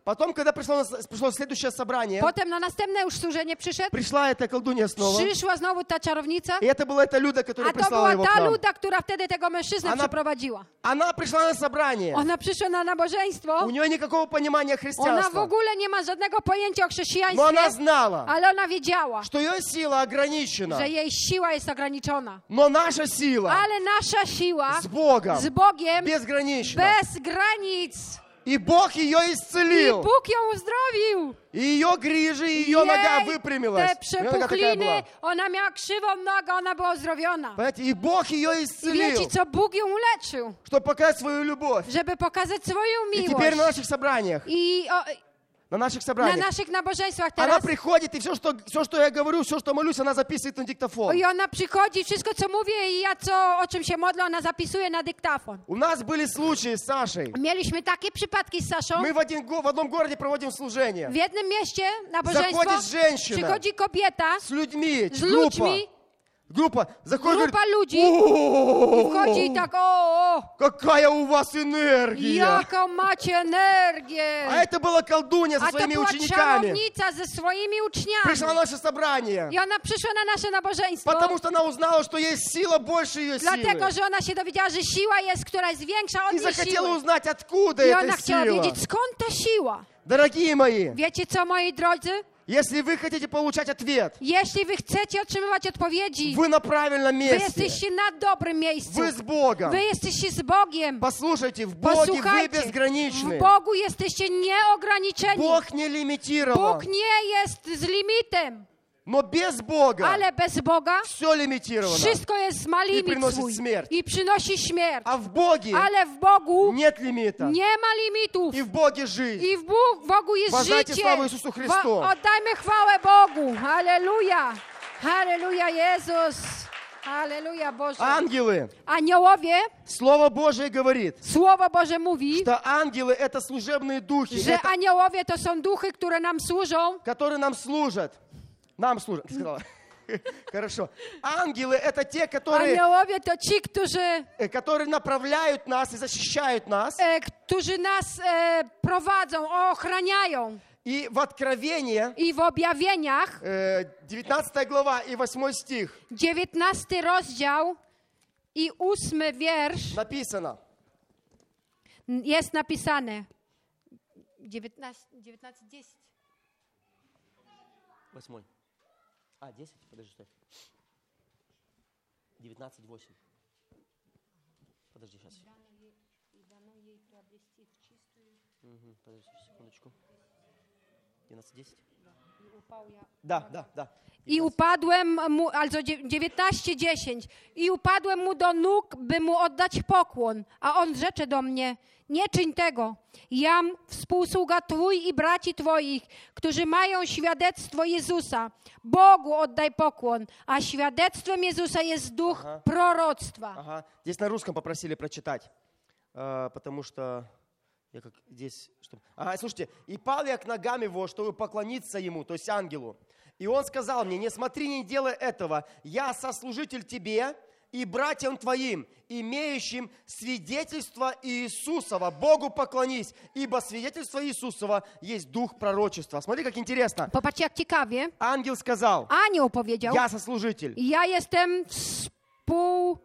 [SPEAKER 4] Потом, когда пришло, пришло следующее собрание,
[SPEAKER 3] Potem na następne już służenie przyszedł.
[SPEAKER 4] пришла эта колдунья снова.
[SPEAKER 3] Przyszła znowu ta czarownica.
[SPEAKER 4] И это была эта Люда, которая
[SPEAKER 3] A to
[SPEAKER 4] прислала
[SPEAKER 3] była
[SPEAKER 4] его к
[SPEAKER 3] ta
[SPEAKER 4] нам.
[SPEAKER 3] Luda, która wtedy tego mężczyznę
[SPEAKER 4] Ona-
[SPEAKER 3] przeprowadziła.
[SPEAKER 4] Она пришла на собрание.
[SPEAKER 3] Ona przyszła na nabożeństwo.
[SPEAKER 4] У нее никакого понимания
[SPEAKER 3] Ona w
[SPEAKER 4] христианства.
[SPEAKER 3] ogóle nie ma żadnego pojęcia o
[SPEAKER 4] Но она
[SPEAKER 3] chrześcijaństwie,
[SPEAKER 4] знала,
[SPEAKER 3] ale ona wiedziała,
[SPEAKER 4] что ее сила ограничена.
[SPEAKER 3] że jej siła jest ograniczona.
[SPEAKER 4] Но наша сила
[SPEAKER 3] Ale nasza siła
[SPEAKER 4] с Богом
[SPEAKER 3] z Bogiem
[SPEAKER 4] безгранична.
[SPEAKER 3] bez granic.
[SPEAKER 4] И Бог ее
[SPEAKER 3] I
[SPEAKER 4] исцелил.
[SPEAKER 3] Bóg ją uzdrowił.
[SPEAKER 4] И ее грижи, и ее нога
[SPEAKER 3] Jej
[SPEAKER 4] выпрямилась.
[SPEAKER 3] te
[SPEAKER 4] У неё нога такая
[SPEAKER 3] przepuchliny,
[SPEAKER 4] была.
[SPEAKER 3] ona miała krzywą nogę, ona była uzdrowiona.
[SPEAKER 4] Понимаете, и Бог ее
[SPEAKER 3] I
[SPEAKER 4] исцелил,
[SPEAKER 3] wiecie co? Bóg ją uleczył,
[SPEAKER 4] чтобы показать свою любовь.
[SPEAKER 3] żeby pokazać swoją
[SPEAKER 4] И теперь на
[SPEAKER 3] miłość.
[SPEAKER 4] наших собраниях,
[SPEAKER 3] I o,
[SPEAKER 4] на наших
[SPEAKER 3] na
[SPEAKER 4] собраниях,
[SPEAKER 3] naszych nabożeństwach
[SPEAKER 4] она
[SPEAKER 3] teraz.
[SPEAKER 4] приходит, и все что, все, что я говорю, все, что молюсь, она записывает на диктофон.
[SPEAKER 3] I ona przychodzi, wszystko co mówię i ja co, o czym się modlę, ona zapisuje na dyktafon.
[SPEAKER 4] У нас были случаи с Сашей.
[SPEAKER 3] Mieliśmy takie przypadki z Saszą.
[SPEAKER 4] Мы в, один, го- в одном городе проводим служение.
[SPEAKER 3] W jednym mieście nabożeństwo
[SPEAKER 4] Заходит женщина
[SPEAKER 3] przychodzi kobieta
[SPEAKER 4] с людьми,
[SPEAKER 3] z
[SPEAKER 4] группа.
[SPEAKER 3] ludźmi,
[SPEAKER 4] Группа заходит,
[SPEAKER 3] grupa
[SPEAKER 4] говорит,
[SPEAKER 3] ludzi i
[SPEAKER 4] «О,
[SPEAKER 3] wchodzi i tak o, o,
[SPEAKER 4] какая у вас энергия!»
[SPEAKER 3] jaką macie energię.
[SPEAKER 4] А это была колдунья со
[SPEAKER 3] A to
[SPEAKER 4] своими
[SPEAKER 3] była
[SPEAKER 4] учениками.
[SPEAKER 3] czarownica ze swoimi
[SPEAKER 4] Пришла
[SPEAKER 3] uczniami.
[SPEAKER 4] на наше собрание.
[SPEAKER 3] I ona przyszła na nasze nabożeństwo,
[SPEAKER 4] Потому что она узнала, что есть сила больше ее
[SPEAKER 3] dlatego,
[SPEAKER 4] силы.
[SPEAKER 3] że ona się dowiedziała, że siła jest, która jest większa od
[SPEAKER 4] И
[SPEAKER 3] jej
[SPEAKER 4] захотела
[SPEAKER 3] siły.
[SPEAKER 4] узнать, откуда
[SPEAKER 3] I
[SPEAKER 4] эта
[SPEAKER 3] ona chciała
[SPEAKER 4] сила.
[SPEAKER 3] wiedzieć, skąd ta siła.
[SPEAKER 4] Дорогие мои,
[SPEAKER 3] Wiecie co, moi drodzy?
[SPEAKER 4] если вы хотите получать ответ,
[SPEAKER 3] Jeśli wy chcecie otrzymywać odpowiedzi,
[SPEAKER 4] вы на правильном
[SPEAKER 3] wy
[SPEAKER 4] месте.
[SPEAKER 3] jesteście na dobrym miejscu.
[SPEAKER 4] Вы с Богом.
[SPEAKER 3] Wy jesteście z Bogiem.
[SPEAKER 4] Послушайте, в Боге вы
[SPEAKER 3] Posłuchajcie,
[SPEAKER 4] безграничны.
[SPEAKER 3] w Bogu jesteście nieograniczeni.
[SPEAKER 4] Бог не лимитирован.
[SPEAKER 3] Bóg nie jest z limitem,
[SPEAKER 4] Но без Бога
[SPEAKER 3] ale bez Boga
[SPEAKER 4] все лимитировано.
[SPEAKER 3] wszystko jest, ma limit
[SPEAKER 4] przynosi
[SPEAKER 3] swój
[SPEAKER 4] śmierć.
[SPEAKER 3] i przynosi śmierć.
[SPEAKER 4] А в Боге
[SPEAKER 3] Ale w Bogu
[SPEAKER 4] нет лимита.
[SPEAKER 3] nie ma limitów.
[SPEAKER 4] И в Боге жизнь.
[SPEAKER 3] I w Bóg- Bogu jest
[SPEAKER 4] Wozdajcie
[SPEAKER 3] życie.
[SPEAKER 4] sławę Jezusu Chrystu.
[SPEAKER 3] Wo- Oddajmy chwałę Bogu. Halleluja. Halleluja Jezus. Halleluja Boże.
[SPEAKER 4] Ангелы.
[SPEAKER 3] Aniołowie,
[SPEAKER 4] Слово Божие говорит,
[SPEAKER 3] Słowo Boże mówi,
[SPEAKER 4] что ангелы — это служебные духи,
[SPEAKER 3] że
[SPEAKER 4] это,
[SPEAKER 3] aniołowie to są duchy, które nam służą.
[SPEAKER 4] которые нам служат. Нам служат, ты сказала. Хорошо. Ангелы — это те, которые,
[SPEAKER 3] Aniołowie to ci, którzy,
[SPEAKER 4] э, которые направляют нас и защищают нас.
[SPEAKER 3] e, którzy nas e, prowadzą, ochraniają.
[SPEAKER 4] И в Откровении,
[SPEAKER 3] I w objawieniach,
[SPEAKER 4] э, девятнадцатая глава и восьмой стих
[SPEAKER 3] dziewiętnasty rozdział i ósmy wiersz
[SPEAKER 4] написано.
[SPEAKER 3] jest napisane. dziewiętnaście, dziewiętnaście, dziesięć.
[SPEAKER 4] Восьмой. А, десять? Подожди, стой. девятнадцать, восемь. Подожди, сейчас. Угу, подожди, секундочку. двенадцать, десять? Да, да, да.
[SPEAKER 3] I upadłem mu, also dziewiętnaście dziesięć. I upadłem mu do nóg, by mu oddać pokłon. A on rzecze do mnie, nie czyń tego. Jam współsługa Twój i braci Twoich, którzy mają świadectwo Jezusa. Bogu oddaj pokłon, a świadectwem Jezusa jest duch
[SPEAKER 4] Aha.
[SPEAKER 3] proroctwa.
[SPEAKER 4] Ага. Здесь на русском попросили прочитать, а, потому что я как здесь... Что... Ага, слушайте. «И пал я к ногам его, чтобы поклониться ему», то есть ангелу. «И он сказал мне, не смотри, не делай этого. Я сослужитель тебе и братьям твоим, имеющим свидетельство Иисусова. Богу поклонись, ибо свидетельство Иисусова есть дух пророчества». Смотри, как интересно.
[SPEAKER 3] Popatrzcie, jak ciekawie.
[SPEAKER 4] Ангел сказал,
[SPEAKER 3] Anioł powiedział,
[SPEAKER 4] «Я сослужитель».
[SPEAKER 3] ja jestem współ...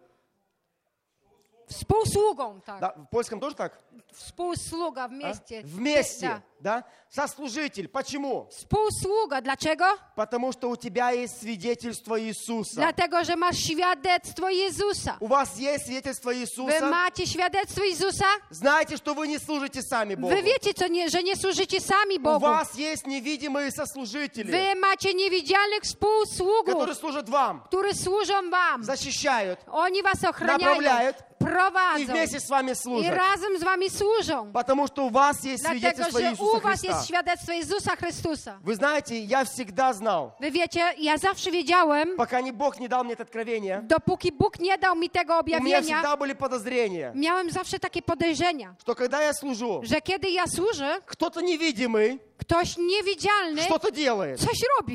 [SPEAKER 3] współsługą. Tak.
[SPEAKER 4] Да, в польском тоже так?
[SPEAKER 3] Współsługa w
[SPEAKER 4] А?
[SPEAKER 3] mieście.
[SPEAKER 4] Вместе,
[SPEAKER 3] Да.
[SPEAKER 4] да? Сослужитель. Почему?
[SPEAKER 3] Współsługa. Dlaczego?
[SPEAKER 4] Потому что у тебя есть свидетельство Иисуса.
[SPEAKER 3] Dlatego, że masz świadectwo Jezusa.
[SPEAKER 4] У вас есть свидетельство
[SPEAKER 3] Wy
[SPEAKER 4] Иисуса.
[SPEAKER 3] macie świadectwo Jezusa?
[SPEAKER 4] Знаете, что вы не служите сами Богу.
[SPEAKER 3] Wy wiecie, co nie, że nie służycie sami
[SPEAKER 4] У
[SPEAKER 3] Bogu.
[SPEAKER 4] вас есть невидимые сослужители,
[SPEAKER 3] Wy macie niewidzialnych współsługów,
[SPEAKER 4] которые служат вам,
[SPEAKER 3] którzy służą wam.
[SPEAKER 4] защищают
[SPEAKER 3] Oni was ochraniają,
[SPEAKER 4] направляют и
[SPEAKER 3] prowadzą
[SPEAKER 4] вместе с вами
[SPEAKER 3] i
[SPEAKER 4] служат.
[SPEAKER 3] razem z wami służą.
[SPEAKER 4] Потому что у вас есть
[SPEAKER 3] Dlatego,
[SPEAKER 4] свидетельство
[SPEAKER 3] że
[SPEAKER 4] Иисуса
[SPEAKER 3] u was
[SPEAKER 4] Христа.
[SPEAKER 3] jest świadectwo Jezusa Chrystusa.
[SPEAKER 4] Вы знаете, я всегда знал,
[SPEAKER 3] Wy wiecie, ja zawsze wiedziałem,
[SPEAKER 4] пока не Бог не дал мне это откровение,
[SPEAKER 3] dopóki Bóg nie dał mi tego
[SPEAKER 4] у меня
[SPEAKER 3] objawienia,
[SPEAKER 4] всегда были подозрения,
[SPEAKER 3] miałem zawsze takie podejrzenia,
[SPEAKER 4] что когда я служу,
[SPEAKER 3] że kiedy ja służę,
[SPEAKER 4] кто-то невидимый
[SPEAKER 3] ktoś niewidzialny
[SPEAKER 4] что-то делает.
[SPEAKER 3] coś robi.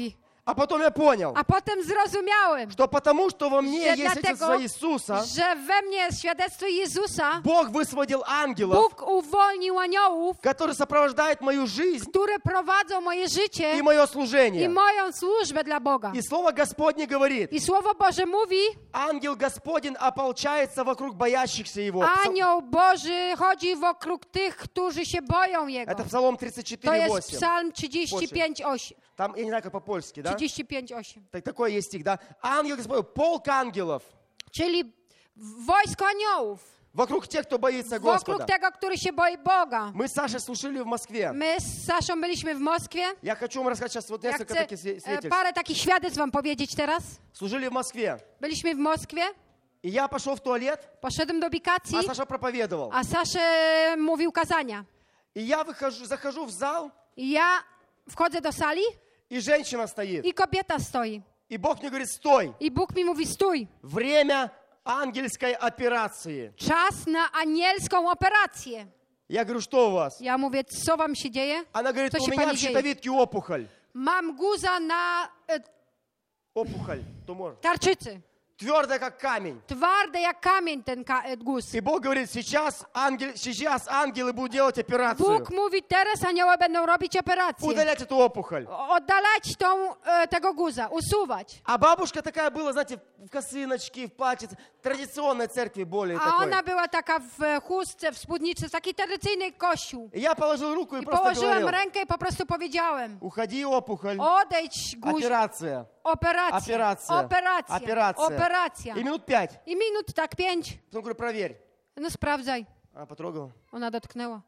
[SPEAKER 4] А потом я понял,
[SPEAKER 3] A potem zrozumiałem,
[SPEAKER 4] что потому, что во мне
[SPEAKER 3] że
[SPEAKER 4] есть свидетельство
[SPEAKER 3] dlatego,
[SPEAKER 4] Иисуса,
[SPEAKER 3] że we mnie jest świadectwo Jezusa,
[SPEAKER 4] Бог высвободил ангелов,
[SPEAKER 3] Bóg uwolnił aniołów,
[SPEAKER 4] которые сопровождают мою жизнь
[SPEAKER 3] które prowadzą moje
[SPEAKER 4] и
[SPEAKER 3] życie
[SPEAKER 4] мое
[SPEAKER 3] i
[SPEAKER 4] служение.
[SPEAKER 3] moją służbę dla Boga.
[SPEAKER 4] И Слово Господне говорит,
[SPEAKER 3] I Słowo Boże mówi,
[SPEAKER 4] ангел Господень ополчается вокруг боящихся Его. Псал-
[SPEAKER 3] anioł Boży chodzi wokóg tych, którzy się boją Jego.
[SPEAKER 4] Это Псалом тридцать
[SPEAKER 3] To
[SPEAKER 4] четыре
[SPEAKER 3] jest
[SPEAKER 4] восемь.
[SPEAKER 3] Psalm trzydzieści pięć osiem.
[SPEAKER 4] Там, я не знаю, как по-польски, да?
[SPEAKER 3] trzydzieści pięć osiem.
[SPEAKER 4] Так, такой есть стих, да? Ангел Господень, полк ангелов
[SPEAKER 3] Czyli wojsko aniołów
[SPEAKER 4] вокруг тех, кто боится
[SPEAKER 3] wokóg
[SPEAKER 4] Господа.
[SPEAKER 3] tego, który się boi Boga.
[SPEAKER 4] Мы с Сашей служили в Москве.
[SPEAKER 3] My z Saszą byliśmy w Moskwie.
[SPEAKER 4] Я хочу вам рассказать сейчас вот
[SPEAKER 3] Ja
[SPEAKER 4] несколько
[SPEAKER 3] chcę
[SPEAKER 4] таких све-
[SPEAKER 3] e,
[SPEAKER 4] свидетельств.
[SPEAKER 3] parę takich świadectw wam powiedzieć teraz.
[SPEAKER 4] Служили в Москве.
[SPEAKER 3] Byliśmy w Moskwie,
[SPEAKER 4] И я пошел в туалет,
[SPEAKER 3] poszedłem do bikacji,
[SPEAKER 4] а Саша проповедовал.
[SPEAKER 3] a Sasze mówił kazania.
[SPEAKER 4] И я выхожу, захожу в зал,
[SPEAKER 3] I ja wchodzę do sali
[SPEAKER 4] и женщина стоит.
[SPEAKER 3] i kobieta stoi.
[SPEAKER 4] И Бог мне говорит, стой,
[SPEAKER 3] I Bóg mi mówi, stój,
[SPEAKER 4] время ангельской операции.
[SPEAKER 3] czas na anielską operację.
[SPEAKER 4] Я говорю, что у вас?
[SPEAKER 3] Ja mówię, co wam się dzieje?
[SPEAKER 4] Она говорит,
[SPEAKER 3] Co
[SPEAKER 4] у
[SPEAKER 3] się
[SPEAKER 4] меня
[SPEAKER 3] pani
[SPEAKER 4] в
[SPEAKER 3] dzieje?
[SPEAKER 4] щитовидке опухоль.
[SPEAKER 3] Mam guza na e,
[SPEAKER 4] Опухоль, тумор.
[SPEAKER 3] tarczycy.
[SPEAKER 4] Твердая, как камень.
[SPEAKER 3] Twarde jak kamień ten ka- e, guz.
[SPEAKER 4] И Бог говорит, сейчас, ангел, сейчас ангелы будут делать операцию.
[SPEAKER 3] Bóg mówi, teraz anioły będą robić operację.
[SPEAKER 4] Удалять эту опухоль.
[SPEAKER 3] Oddalać tą, e, tego guza, usuwać.
[SPEAKER 4] А бабушка такая была, знаете, в косыночке, в платьице. Традиционной церкви более
[SPEAKER 3] A
[SPEAKER 4] такой.
[SPEAKER 3] ona była taka w chustce, w spódnicy, w takiej tradycyjnej kościół.
[SPEAKER 4] И я положил руку и
[SPEAKER 3] I
[SPEAKER 4] просто
[SPEAKER 3] położyłem
[SPEAKER 4] говорил,
[SPEAKER 3] rękę i po prostu powiedziałem,
[SPEAKER 4] уходи, опухоль.
[SPEAKER 3] odejdź guź,
[SPEAKER 4] Операция.
[SPEAKER 3] operacja,
[SPEAKER 4] Operacja.
[SPEAKER 3] operacja,
[SPEAKER 4] Operacja.
[SPEAKER 3] operacja.
[SPEAKER 4] И минут пять.
[SPEAKER 3] I minut tak pięć,
[SPEAKER 4] Потом говорю, проверь.
[SPEAKER 3] no sprawdzaj.
[SPEAKER 4] Она потрогала.
[SPEAKER 3] Ona dotknęła.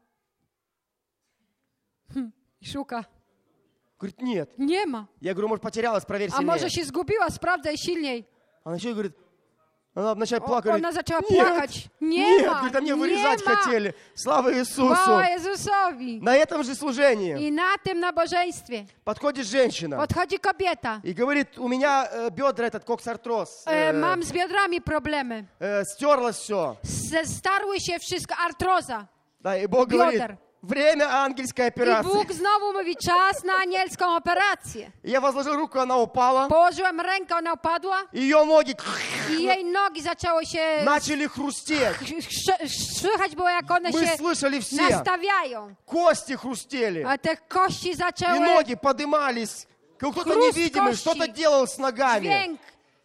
[SPEAKER 3] Hm, i szuka.
[SPEAKER 4] Говорит, нет.
[SPEAKER 3] Nie ma.
[SPEAKER 4] Я говорю, может, потерялась, проверь
[SPEAKER 3] A
[SPEAKER 4] сильнее.
[SPEAKER 3] może się zgubiła, sprawdzaj silniej.
[SPEAKER 4] Она еще и говорит, она начинает
[SPEAKER 3] O,
[SPEAKER 4] плакать.
[SPEAKER 3] ona zaczęła
[SPEAKER 4] нет,
[SPEAKER 3] płakać. Nie
[SPEAKER 4] нет,
[SPEAKER 3] ma,
[SPEAKER 4] говорит, а мне
[SPEAKER 3] nie
[SPEAKER 4] вырезать
[SPEAKER 3] ma.
[SPEAKER 4] хотели. Слава Иисусу.
[SPEAKER 3] Chwała Jezusowi.
[SPEAKER 4] На этом же служении
[SPEAKER 3] I na tym nabożeństwie
[SPEAKER 4] подходит женщина
[SPEAKER 3] podchodzi kobieta.
[SPEAKER 4] и говорит, у меня э, бедра, этот коксартроз,
[SPEAKER 3] E,
[SPEAKER 4] э,
[SPEAKER 3] mam z biodrami problemy.
[SPEAKER 4] э, стерлось все.
[SPEAKER 3] Se- Starły się wszystko, artroza.
[SPEAKER 4] Да, и Бог
[SPEAKER 3] Бедер.
[SPEAKER 4] говорит, время ангельской
[SPEAKER 3] I
[SPEAKER 4] операции.
[SPEAKER 3] Bóg znowu mówi, czas na anielską operację.
[SPEAKER 4] И я возложил руку, она упала.
[SPEAKER 3] Położyłem rękę, ona upadła
[SPEAKER 4] Ее ноги
[SPEAKER 3] i jej nogi zaczęły się...
[SPEAKER 4] начали хрустеть.
[SPEAKER 3] ch- Słychać było, jak one
[SPEAKER 4] Мы
[SPEAKER 3] się
[SPEAKER 4] слышали все.
[SPEAKER 3] nastawiają.
[SPEAKER 4] Kости хрустели.
[SPEAKER 3] A te kości
[SPEAKER 4] И
[SPEAKER 3] zaczęły...
[SPEAKER 4] ноги подымались. Как кто-то
[SPEAKER 3] Хруст
[SPEAKER 4] невидимый
[SPEAKER 3] кости.
[SPEAKER 4] что-то делал с ногами.
[SPEAKER 3] Dźwięk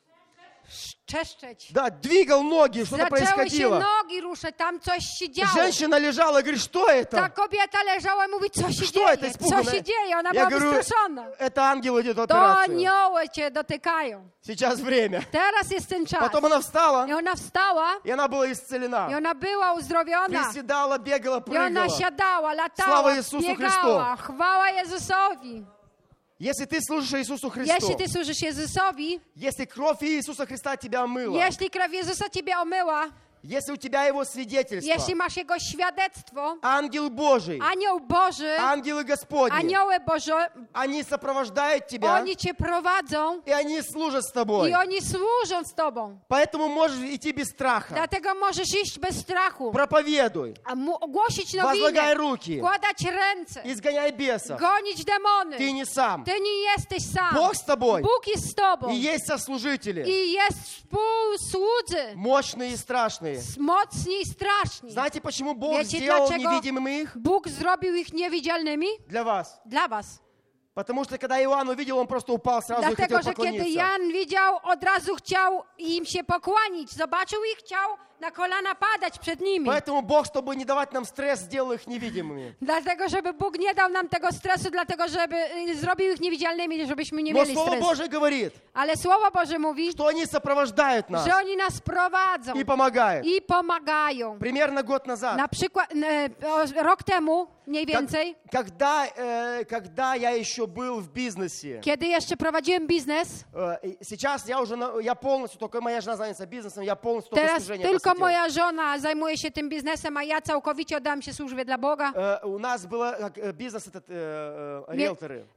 [SPEAKER 3] szczeszczeć.
[SPEAKER 4] Да, двигал ноги, что-то
[SPEAKER 3] Zaczęły się
[SPEAKER 4] происходило.
[SPEAKER 3] nogi ruszać, tam coś się działo.
[SPEAKER 4] Женщина лежала и говорит, что
[SPEAKER 3] Ta
[SPEAKER 4] это?
[SPEAKER 3] kobieta leżała i mówi, co się
[SPEAKER 4] Что это
[SPEAKER 3] dzieje, co
[SPEAKER 4] испуганное?
[SPEAKER 3] się dzieje. Ona
[SPEAKER 4] Я
[SPEAKER 3] była
[SPEAKER 4] говорю,
[SPEAKER 3] wystraszona.
[SPEAKER 4] это ангел идет в
[SPEAKER 3] To
[SPEAKER 4] операцию.
[SPEAKER 3] anioły cię dotykają.
[SPEAKER 4] Сейчас время.
[SPEAKER 3] Teraz jest ten czas.
[SPEAKER 4] Потом она встала,
[SPEAKER 3] I ona wstała,
[SPEAKER 4] и она была
[SPEAKER 3] i
[SPEAKER 4] исцелена.
[SPEAKER 3] ona była uzdrowiona.
[SPEAKER 4] Приседала, бегала,
[SPEAKER 3] I ona
[SPEAKER 4] прыгала.
[SPEAKER 3] siadała, latała,
[SPEAKER 4] Sława Jezusu
[SPEAKER 3] biegała. Chwała Jezusowi.
[SPEAKER 4] Если ты служишь Иисусу Христу,
[SPEAKER 3] Jeśli ty służysz Jezusowi,
[SPEAKER 4] если кровь Иисуса Христа тебя омыла,
[SPEAKER 3] jeśli krew Jezusa ciebie omyła,
[SPEAKER 4] если у тебя Его свидетельство,
[SPEAKER 3] jeśli masz Jego świadectwo,
[SPEAKER 4] ангел Божий,
[SPEAKER 3] anioł Boży,
[SPEAKER 4] ангелы Господни,
[SPEAKER 3] anioły Boże,
[SPEAKER 4] они сопровождают тебя,
[SPEAKER 3] oni cię prowadzą
[SPEAKER 4] и они служат с тобой.
[SPEAKER 3] i oni służą z tobą.
[SPEAKER 4] Поэтому можешь идти без страха.
[SPEAKER 3] Dlatego możesz iść bez strachu,
[SPEAKER 4] Проповедуй,
[SPEAKER 3] a mu ogłosić
[SPEAKER 4] возлагай
[SPEAKER 3] nowinę,
[SPEAKER 4] руки,
[SPEAKER 3] wkładać ręce,
[SPEAKER 4] изгоняй бесов.
[SPEAKER 3] gonić demony.
[SPEAKER 4] Ты не сам.
[SPEAKER 3] Ty nie jesteś sam.
[SPEAKER 4] Бог с тобой.
[SPEAKER 3] Bóg jest z tobą.
[SPEAKER 4] И есть сослужители,
[SPEAKER 3] I jest współsłudzy,
[SPEAKER 4] мощные и страшные.
[SPEAKER 3] mocni i straszni.
[SPEAKER 4] Знаете, почему Бог
[SPEAKER 3] Wiecie,
[SPEAKER 4] сделал
[SPEAKER 3] dlaczego
[SPEAKER 4] невидимыми их?
[SPEAKER 3] Bóg zrobił ich niewidzialnymi?
[SPEAKER 4] Для вас.
[SPEAKER 3] Dla was.
[SPEAKER 4] Потому что когда Иоанн увидел, он просто упал сразу и
[SPEAKER 3] Dlatego,
[SPEAKER 4] хотел
[SPEAKER 3] że kiedy
[SPEAKER 4] поклониться.
[SPEAKER 3] Jan widział, od razu chciał im się pokłonić. Zobaczył ich, chciał na kolana padać przed nimi.
[SPEAKER 4] Поэтому Бог, чтобы не давать нам стресс, сделал их невидимыми.
[SPEAKER 3] Dlatego, żeby Bóg nie dał nam tego stresu, dlatego, żeby y, zrobił ich niewidzialnymi, żebyśmy nie
[SPEAKER 4] Но
[SPEAKER 3] mieli
[SPEAKER 4] Слово
[SPEAKER 3] stresu.
[SPEAKER 4] Божие говорит,
[SPEAKER 3] Ale Słowo Boże mówi,
[SPEAKER 4] что они сопровождают нас
[SPEAKER 3] że oni nas prowadzą
[SPEAKER 4] и помогают.
[SPEAKER 3] i pomagają.
[SPEAKER 4] Примерно год назад,
[SPEAKER 3] Na przykład e, o, rok temu, mniej
[SPEAKER 4] как-
[SPEAKER 3] więcej,
[SPEAKER 4] когда, э, когда я еще был в бизнесе,
[SPEAKER 3] kiedy jeszcze prowadziłem biznes,
[SPEAKER 4] э, и сейчас я уже, на- я полностью, только моя жена занимается бизнесом, я полностью только
[SPEAKER 3] teraz
[SPEAKER 4] служение
[SPEAKER 3] tylko
[SPEAKER 4] посвятил.
[SPEAKER 3] moja żona zajmuje się tym biznesem, a ja całkowicie oddam się służbie dla Boga.
[SPEAKER 4] Э, У нас был бизнес этот, э, э,
[SPEAKER 3] Мне-
[SPEAKER 4] риэлторы.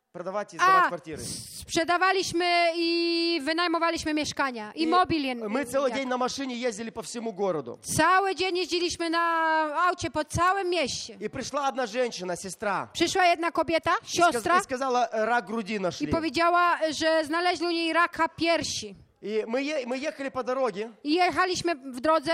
[SPEAKER 4] продавать и сдавать
[SPEAKER 3] A
[SPEAKER 4] квартиры.
[SPEAKER 3] sprzedawaliśmy i wynajmowaliśmy mieszkania.
[SPEAKER 4] И
[SPEAKER 3] Immobilien.
[SPEAKER 4] мы целый день на машине ездили по всему городу.
[SPEAKER 3] Cały dzień jeździliśmy na aucie po całym mieście.
[SPEAKER 4] И пришла одна женщина, сестра,
[SPEAKER 3] Przyszła jedna kobieta,
[SPEAKER 4] и сказ-
[SPEAKER 3] siostra,
[SPEAKER 4] и сказала, э, рак груди
[SPEAKER 3] i
[SPEAKER 4] нашли.
[SPEAKER 3] powiedziała, że znaleźli u niej raka piersi.
[SPEAKER 4] И мы, е- мы ехали по дороге,
[SPEAKER 3] I jechaliśmy w drodze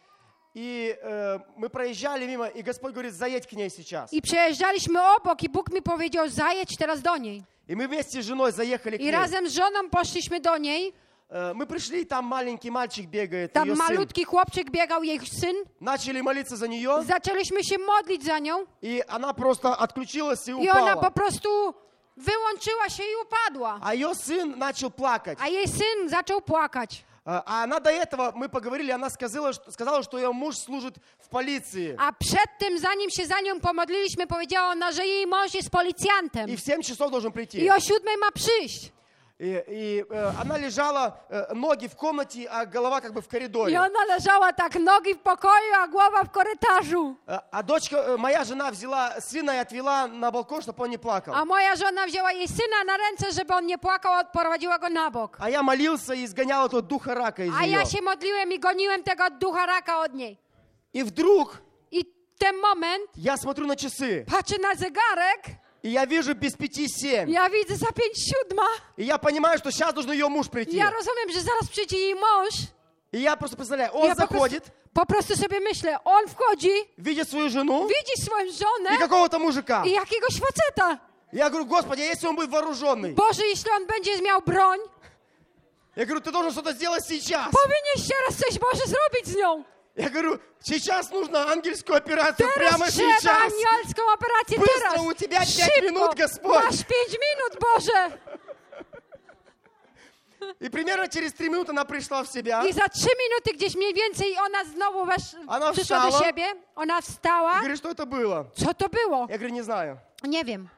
[SPEAKER 4] и э, мы проезжали мимо, и Господь говорит, заедь к ней сейчас.
[SPEAKER 3] i przejeżdżaliśmy obok i Bóg mi powiedział, zajedź teraz do niej.
[SPEAKER 4] И мы вместе с женой заехали к
[SPEAKER 3] I
[SPEAKER 4] ней.
[SPEAKER 3] razem z żoną poszliśmy do niej.
[SPEAKER 4] Э, Мы пришли, и там маленький мальчик бегает,
[SPEAKER 3] Tam
[SPEAKER 4] ее сын.
[SPEAKER 3] malutki chłopczyk biegał, jej syn.
[SPEAKER 4] Начали молиться за нее,
[SPEAKER 3] Zaczęliśmy się modlić za nią
[SPEAKER 4] и она просто отключилась и
[SPEAKER 3] i ona po
[SPEAKER 4] упала.
[SPEAKER 3] prostu wyłączyła się i upadła.
[SPEAKER 4] А ее сын начал плакать.
[SPEAKER 3] A jej syn zaczął płakać.
[SPEAKER 4] А а она до этого, мы поговорили, она сказала, что, сказала, что ее муж служит в полиции.
[SPEAKER 3] A przed tym, zanim się za nią pomodliliśmy, powiedziała ona, że jej mąż jest policjantem.
[SPEAKER 4] И в семь часов должен прийти.
[SPEAKER 3] I o siódmej ma przyjść.
[SPEAKER 4] И, и, э, она лежала, э, ноги в комнате, а голова как бы в
[SPEAKER 3] I
[SPEAKER 4] коридоре.
[SPEAKER 3] ona leżała tak, nogi w pokoju, a głowa w korytarzu.
[SPEAKER 4] А, а дочка, э, моя жена взяла сына и отвела на балкон, чтобы он не плакал.
[SPEAKER 3] A moja żona wzięła jej syna na ręce, żeby on nie płakał, odprowadziła go na bok.
[SPEAKER 4] А я молился и изгонял этого духа рака из
[SPEAKER 3] A
[SPEAKER 4] нее.
[SPEAKER 3] ja się modliłem i goniłem tego ducha raka od niej.
[SPEAKER 4] И вдруг
[SPEAKER 3] I w ten moment
[SPEAKER 4] я смотрю на часы,
[SPEAKER 3] patrzę na zegarek,
[SPEAKER 4] и я вижу без пяти семь.
[SPEAKER 3] ja widzę za pięć siódma.
[SPEAKER 4] И я понимаю, что сейчас должен ее муж
[SPEAKER 3] I
[SPEAKER 4] прийти.
[SPEAKER 3] ja rozumiem, że zaraz przyjdzie jej mąż.
[SPEAKER 4] И я просто представляю,
[SPEAKER 3] I
[SPEAKER 4] он
[SPEAKER 3] ja po prostu,
[SPEAKER 4] заходит,
[SPEAKER 3] po prostu sobie myślę, on wchodzi,
[SPEAKER 4] видит свою жену
[SPEAKER 3] widzi swoją żonę
[SPEAKER 4] и какого-то мужика.
[SPEAKER 3] i jakiegoś faceta.
[SPEAKER 4] Я говорю, Господи, а если он будет вооруженный?
[SPEAKER 3] Boże, jeśli on będzie miał broń,
[SPEAKER 4] Я говорю, ты должен что-то сделать сейчас.
[SPEAKER 3] powinieneś teraz coś Boże zrobić z nią.
[SPEAKER 4] Я говорю, сейчас нужно ангельскую операцию прямо
[SPEAKER 3] Teraz trzeba
[SPEAKER 4] сейчас.
[SPEAKER 3] anielską operację
[SPEAKER 4] Bystro,
[SPEAKER 3] teraz.
[SPEAKER 4] u ciebie pięć
[SPEAKER 3] Szybko.
[SPEAKER 4] minut, Господь.
[SPEAKER 3] Masz pięć minut, Boże.
[SPEAKER 4] И примерно через три минуты она пришла в себя.
[SPEAKER 3] I za trzy minuty gdzieś mniej więcej ona znowu wesz,
[SPEAKER 4] Ona
[SPEAKER 3] przyszła do
[SPEAKER 4] wstała.
[SPEAKER 3] siebie. Ona
[SPEAKER 4] И
[SPEAKER 3] wstała.
[SPEAKER 4] говорит, что это было?
[SPEAKER 3] Co to było?
[SPEAKER 4] Я говорю, не знаю.
[SPEAKER 3] Nie wiem.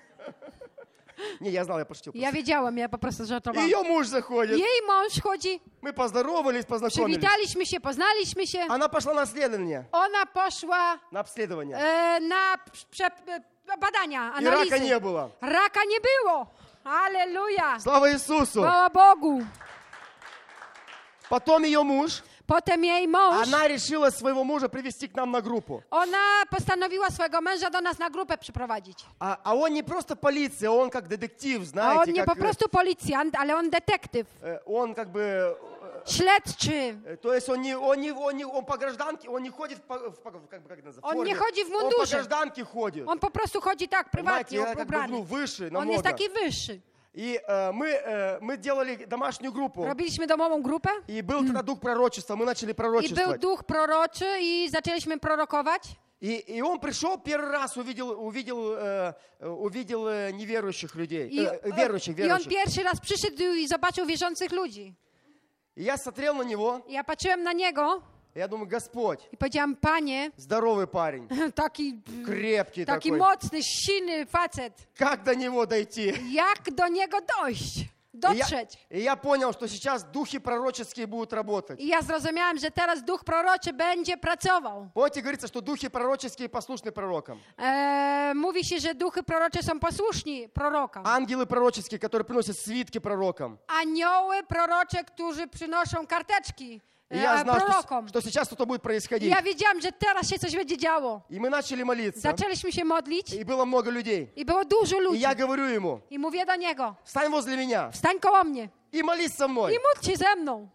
[SPEAKER 4] Не, я знал, я пошутил.
[SPEAKER 3] Ja wiedziałam, ja po prostu
[SPEAKER 4] И
[SPEAKER 3] żartowałam.
[SPEAKER 4] ее муж заходит.
[SPEAKER 3] Jej mąż chodzi,
[SPEAKER 4] Мы поздоровались, познакомились.
[SPEAKER 3] przywitaliśmy się, poznaliśmy się.
[SPEAKER 4] Она пошла на исследование,
[SPEAKER 3] Ona poszła
[SPEAKER 4] на обследование.
[SPEAKER 3] e, na prze, e, badania,
[SPEAKER 4] И рака
[SPEAKER 3] analizy.
[SPEAKER 4] не было.
[SPEAKER 3] Raka nie było. Halleluja.
[SPEAKER 4] Слава Иисусу.
[SPEAKER 3] Chwała Bogu.
[SPEAKER 4] Потом ее муж,
[SPEAKER 3] Potem jej mąż,
[SPEAKER 4] она решила своего мужа привести к нам на группу.
[SPEAKER 3] ona postanowiła swojego męża do nas na grupę przyprowadzić.
[SPEAKER 4] А, а он не просто полиция, он как детектив,
[SPEAKER 3] A
[SPEAKER 4] знаете,
[SPEAKER 3] on nie
[SPEAKER 4] как,
[SPEAKER 3] po prostu policjant, ale on detektyw,
[SPEAKER 4] э, он как бы,
[SPEAKER 3] śledczy.
[SPEAKER 4] э, то есть он не, он не, он не, он по гражданке, он не ходит в, по- в по- как, бы, как это называется,
[SPEAKER 3] Он
[SPEAKER 4] форме.
[SPEAKER 3] не ходит в
[SPEAKER 4] Он по
[SPEAKER 3] mundurze.
[SPEAKER 4] гражданке ходит.
[SPEAKER 3] On po prostu chodzi tak,
[SPEAKER 4] Понимаете,
[SPEAKER 3] prywatnie
[SPEAKER 4] я как бы, ну,
[SPEAKER 3] ubrany.
[SPEAKER 4] выше
[SPEAKER 3] On
[SPEAKER 4] намного.
[SPEAKER 3] jest taki wyższy.
[SPEAKER 4] И э, мы, э, мы делали домашнюю группу.
[SPEAKER 3] Robiliśmy domową grupę
[SPEAKER 4] И был тогда дух пророчества, мы начали
[SPEAKER 3] i był
[SPEAKER 4] пророчествовать.
[SPEAKER 3] duch proroczy i zaczęliśmy prorokować.
[SPEAKER 4] И, и он пришел первый раз, увидел, увидел, э, э, увидел э, неверующих людей,
[SPEAKER 3] I,
[SPEAKER 4] э, верующих,
[SPEAKER 3] I on
[SPEAKER 4] верующих.
[SPEAKER 3] pierwszy raz przyszedł i zobaczył wierzących ludzi.
[SPEAKER 4] И я смотрел на него,
[SPEAKER 3] I ja patrzyłem na niego
[SPEAKER 4] и я думаю, Господь,
[SPEAKER 3] i powiedziałam, Panie,
[SPEAKER 4] здоровый парень,
[SPEAKER 3] taki,
[SPEAKER 4] крепкий
[SPEAKER 3] taki
[SPEAKER 4] такой,
[SPEAKER 3] mocny, silny facet.
[SPEAKER 4] как до него дойти?
[SPEAKER 3] Jak do niego dojść?
[SPEAKER 4] И я,
[SPEAKER 3] Dotrzeć.
[SPEAKER 4] и я понял, что сейчас духи пророческие будут работать.
[SPEAKER 3] I ja zrozumiałem, że teraz duch proroczy będzie pracował.
[SPEAKER 4] Помните, говорится, что духи пророческие послушны пророкам.
[SPEAKER 3] E, mówi się, że duchy prorocze są posłuszni prorokom.
[SPEAKER 4] Ангелы пророческие, которые приносят свитки пророкам.
[SPEAKER 3] Anioły prorocze, którzy przynoszą karteczki
[SPEAKER 4] И я
[SPEAKER 3] e,
[SPEAKER 4] знал, что,
[SPEAKER 3] prorokom.
[SPEAKER 4] что сейчас что-то будет
[SPEAKER 3] I
[SPEAKER 4] происходить.
[SPEAKER 3] ja wiedziałam, że teraz się coś będzie działo.
[SPEAKER 4] И мы начали молиться.
[SPEAKER 3] Zaczęliśmy się modlić
[SPEAKER 4] И было много людей.
[SPEAKER 3] i było dużo
[SPEAKER 4] И
[SPEAKER 3] ludzi.
[SPEAKER 4] я говорю ему,
[SPEAKER 3] I mówię do niego,
[SPEAKER 4] встань возле меня
[SPEAKER 3] wstań koło mnie
[SPEAKER 4] и молись со мной.
[SPEAKER 3] i módl się ze mną.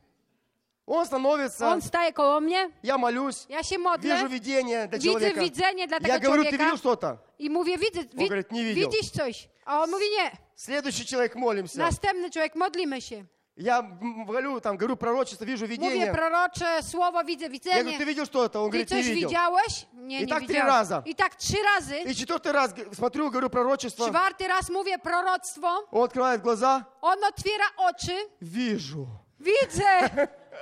[SPEAKER 4] Он становится,
[SPEAKER 3] On staje koło mnie,
[SPEAKER 4] я молюсь,
[SPEAKER 3] ja się modlę,
[SPEAKER 4] вижу видение для
[SPEAKER 3] widzę
[SPEAKER 4] человека.
[SPEAKER 3] widzenie dla tego
[SPEAKER 4] Я говорю, ты
[SPEAKER 3] człowieka
[SPEAKER 4] видел что-то?
[SPEAKER 3] i mówię, widzę, wi-
[SPEAKER 4] говорит, не видел.
[SPEAKER 3] widzisz coś? A on mówi, nie.
[SPEAKER 4] Следующий человек, молимся.
[SPEAKER 3] Następny człowiek, modlimy się.
[SPEAKER 4] Я м, говорю, там, говорю пророчество, вижу
[SPEAKER 3] Mówię
[SPEAKER 4] видение.
[SPEAKER 3] prorocze słowo, widzę
[SPEAKER 4] Я говорю,
[SPEAKER 3] widzenie.
[SPEAKER 4] ты видел что-то? Он
[SPEAKER 3] Ty
[SPEAKER 4] говорит, не
[SPEAKER 3] coś
[SPEAKER 4] видел.
[SPEAKER 3] widziałeś? Nie,
[SPEAKER 4] I
[SPEAKER 3] nie
[SPEAKER 4] tak trzy
[SPEAKER 3] widziałem.
[SPEAKER 4] razy.
[SPEAKER 3] I tak trzy razy.
[SPEAKER 4] И четвертый раз г- смотрю, говорю пророчество.
[SPEAKER 3] Czwarty raz mówię proroctwo.
[SPEAKER 4] Он открывает глаза.
[SPEAKER 3] On otwiera oczy.
[SPEAKER 4] Вижу.
[SPEAKER 3] Widzę,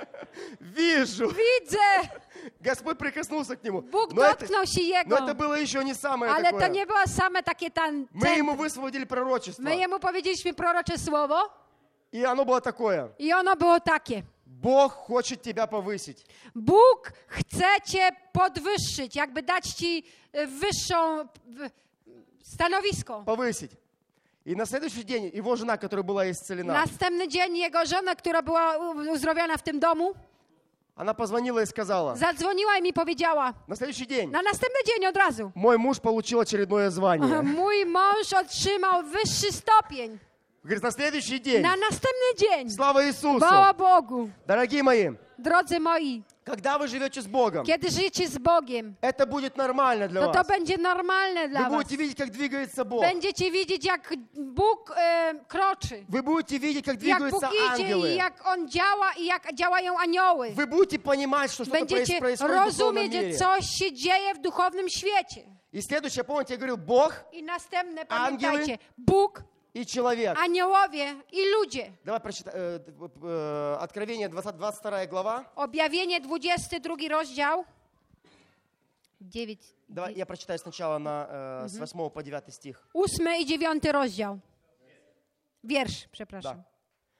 [SPEAKER 4] Вижу.
[SPEAKER 3] widzę.
[SPEAKER 4] Господь прикоснулся к нему.
[SPEAKER 3] Bóg
[SPEAKER 4] Но это,
[SPEAKER 3] dotknął się
[SPEAKER 4] но
[SPEAKER 3] jego.
[SPEAKER 4] это было еще не самое
[SPEAKER 3] Ale to
[SPEAKER 4] такое.
[SPEAKER 3] nie było same takie tan.
[SPEAKER 4] Мы ему высвободили пророчество.
[SPEAKER 3] My jemu powiedzieliśmy prorocze słowo
[SPEAKER 4] И оно было такое.
[SPEAKER 3] i ono było takie.
[SPEAKER 4] Бог хочет тебя повысить.
[SPEAKER 3] Bóg chce cię podwyższyć, jakby dać ci y, wyższą y, stanowisko.
[SPEAKER 4] Повысить. И на следующий день его жена, которая была исцелена,
[SPEAKER 3] Następny dzień jego żona, która była u- uzdrowiona w tym domu,
[SPEAKER 4] она позвонила и сказала,
[SPEAKER 3] zadzwoniła i mi powiedziała,
[SPEAKER 4] на следующий день
[SPEAKER 3] na następny dzień od razu,
[SPEAKER 4] мой муж получил очередное звание.
[SPEAKER 3] mój mąż otrzymał wyższy stopień.
[SPEAKER 4] Говорит, на следующий день,
[SPEAKER 3] Na następny dzień,
[SPEAKER 4] слава Иисусу.
[SPEAKER 3] chwała Bogu.
[SPEAKER 4] Dорогие мои,
[SPEAKER 3] Drodzy moi,
[SPEAKER 4] когда вы живете с Богом,
[SPEAKER 3] kiedy żyjecie z Bogiem,
[SPEAKER 4] это будет нормально для
[SPEAKER 3] to to
[SPEAKER 4] вас.
[SPEAKER 3] będzie normalne
[SPEAKER 4] Вы
[SPEAKER 3] dla was.
[SPEAKER 4] будете видеть, как двигается Бог.
[SPEAKER 3] Będziecie widzieć, jak Bóg e, kroczy,
[SPEAKER 4] Вы будете видеть, как
[SPEAKER 3] jak Bóg
[SPEAKER 4] двигаются
[SPEAKER 3] idzie i
[SPEAKER 4] ангелы.
[SPEAKER 3] jak On działa i jak działają anioły.
[SPEAKER 4] Вы будете понимать, что что-то
[SPEAKER 3] Będziecie
[SPEAKER 4] происходит в духовном
[SPEAKER 3] rozumieć, że
[SPEAKER 4] мире.
[SPEAKER 3] coś się dzieje w duchownym świecie.
[SPEAKER 4] И следующее, помните, я говорил, Бог
[SPEAKER 3] I następne,
[SPEAKER 4] Angiely.
[SPEAKER 3] pamiętajcie, Bóg,
[SPEAKER 4] и человек.
[SPEAKER 3] aniołowie i ludzie.
[SPEAKER 4] Давай прочитаем. э, э, Откровение двадцать, двадцать вторая глава.
[SPEAKER 3] Objawienie dwudziesty drugi rozdział. dziewięć.
[SPEAKER 4] Давай я прочитаю сначала на, э, с восьмого по девятый стих.
[SPEAKER 3] Ósmy i dziewiąty rozdział. Wiersz, przepraszam.
[SPEAKER 4] Да.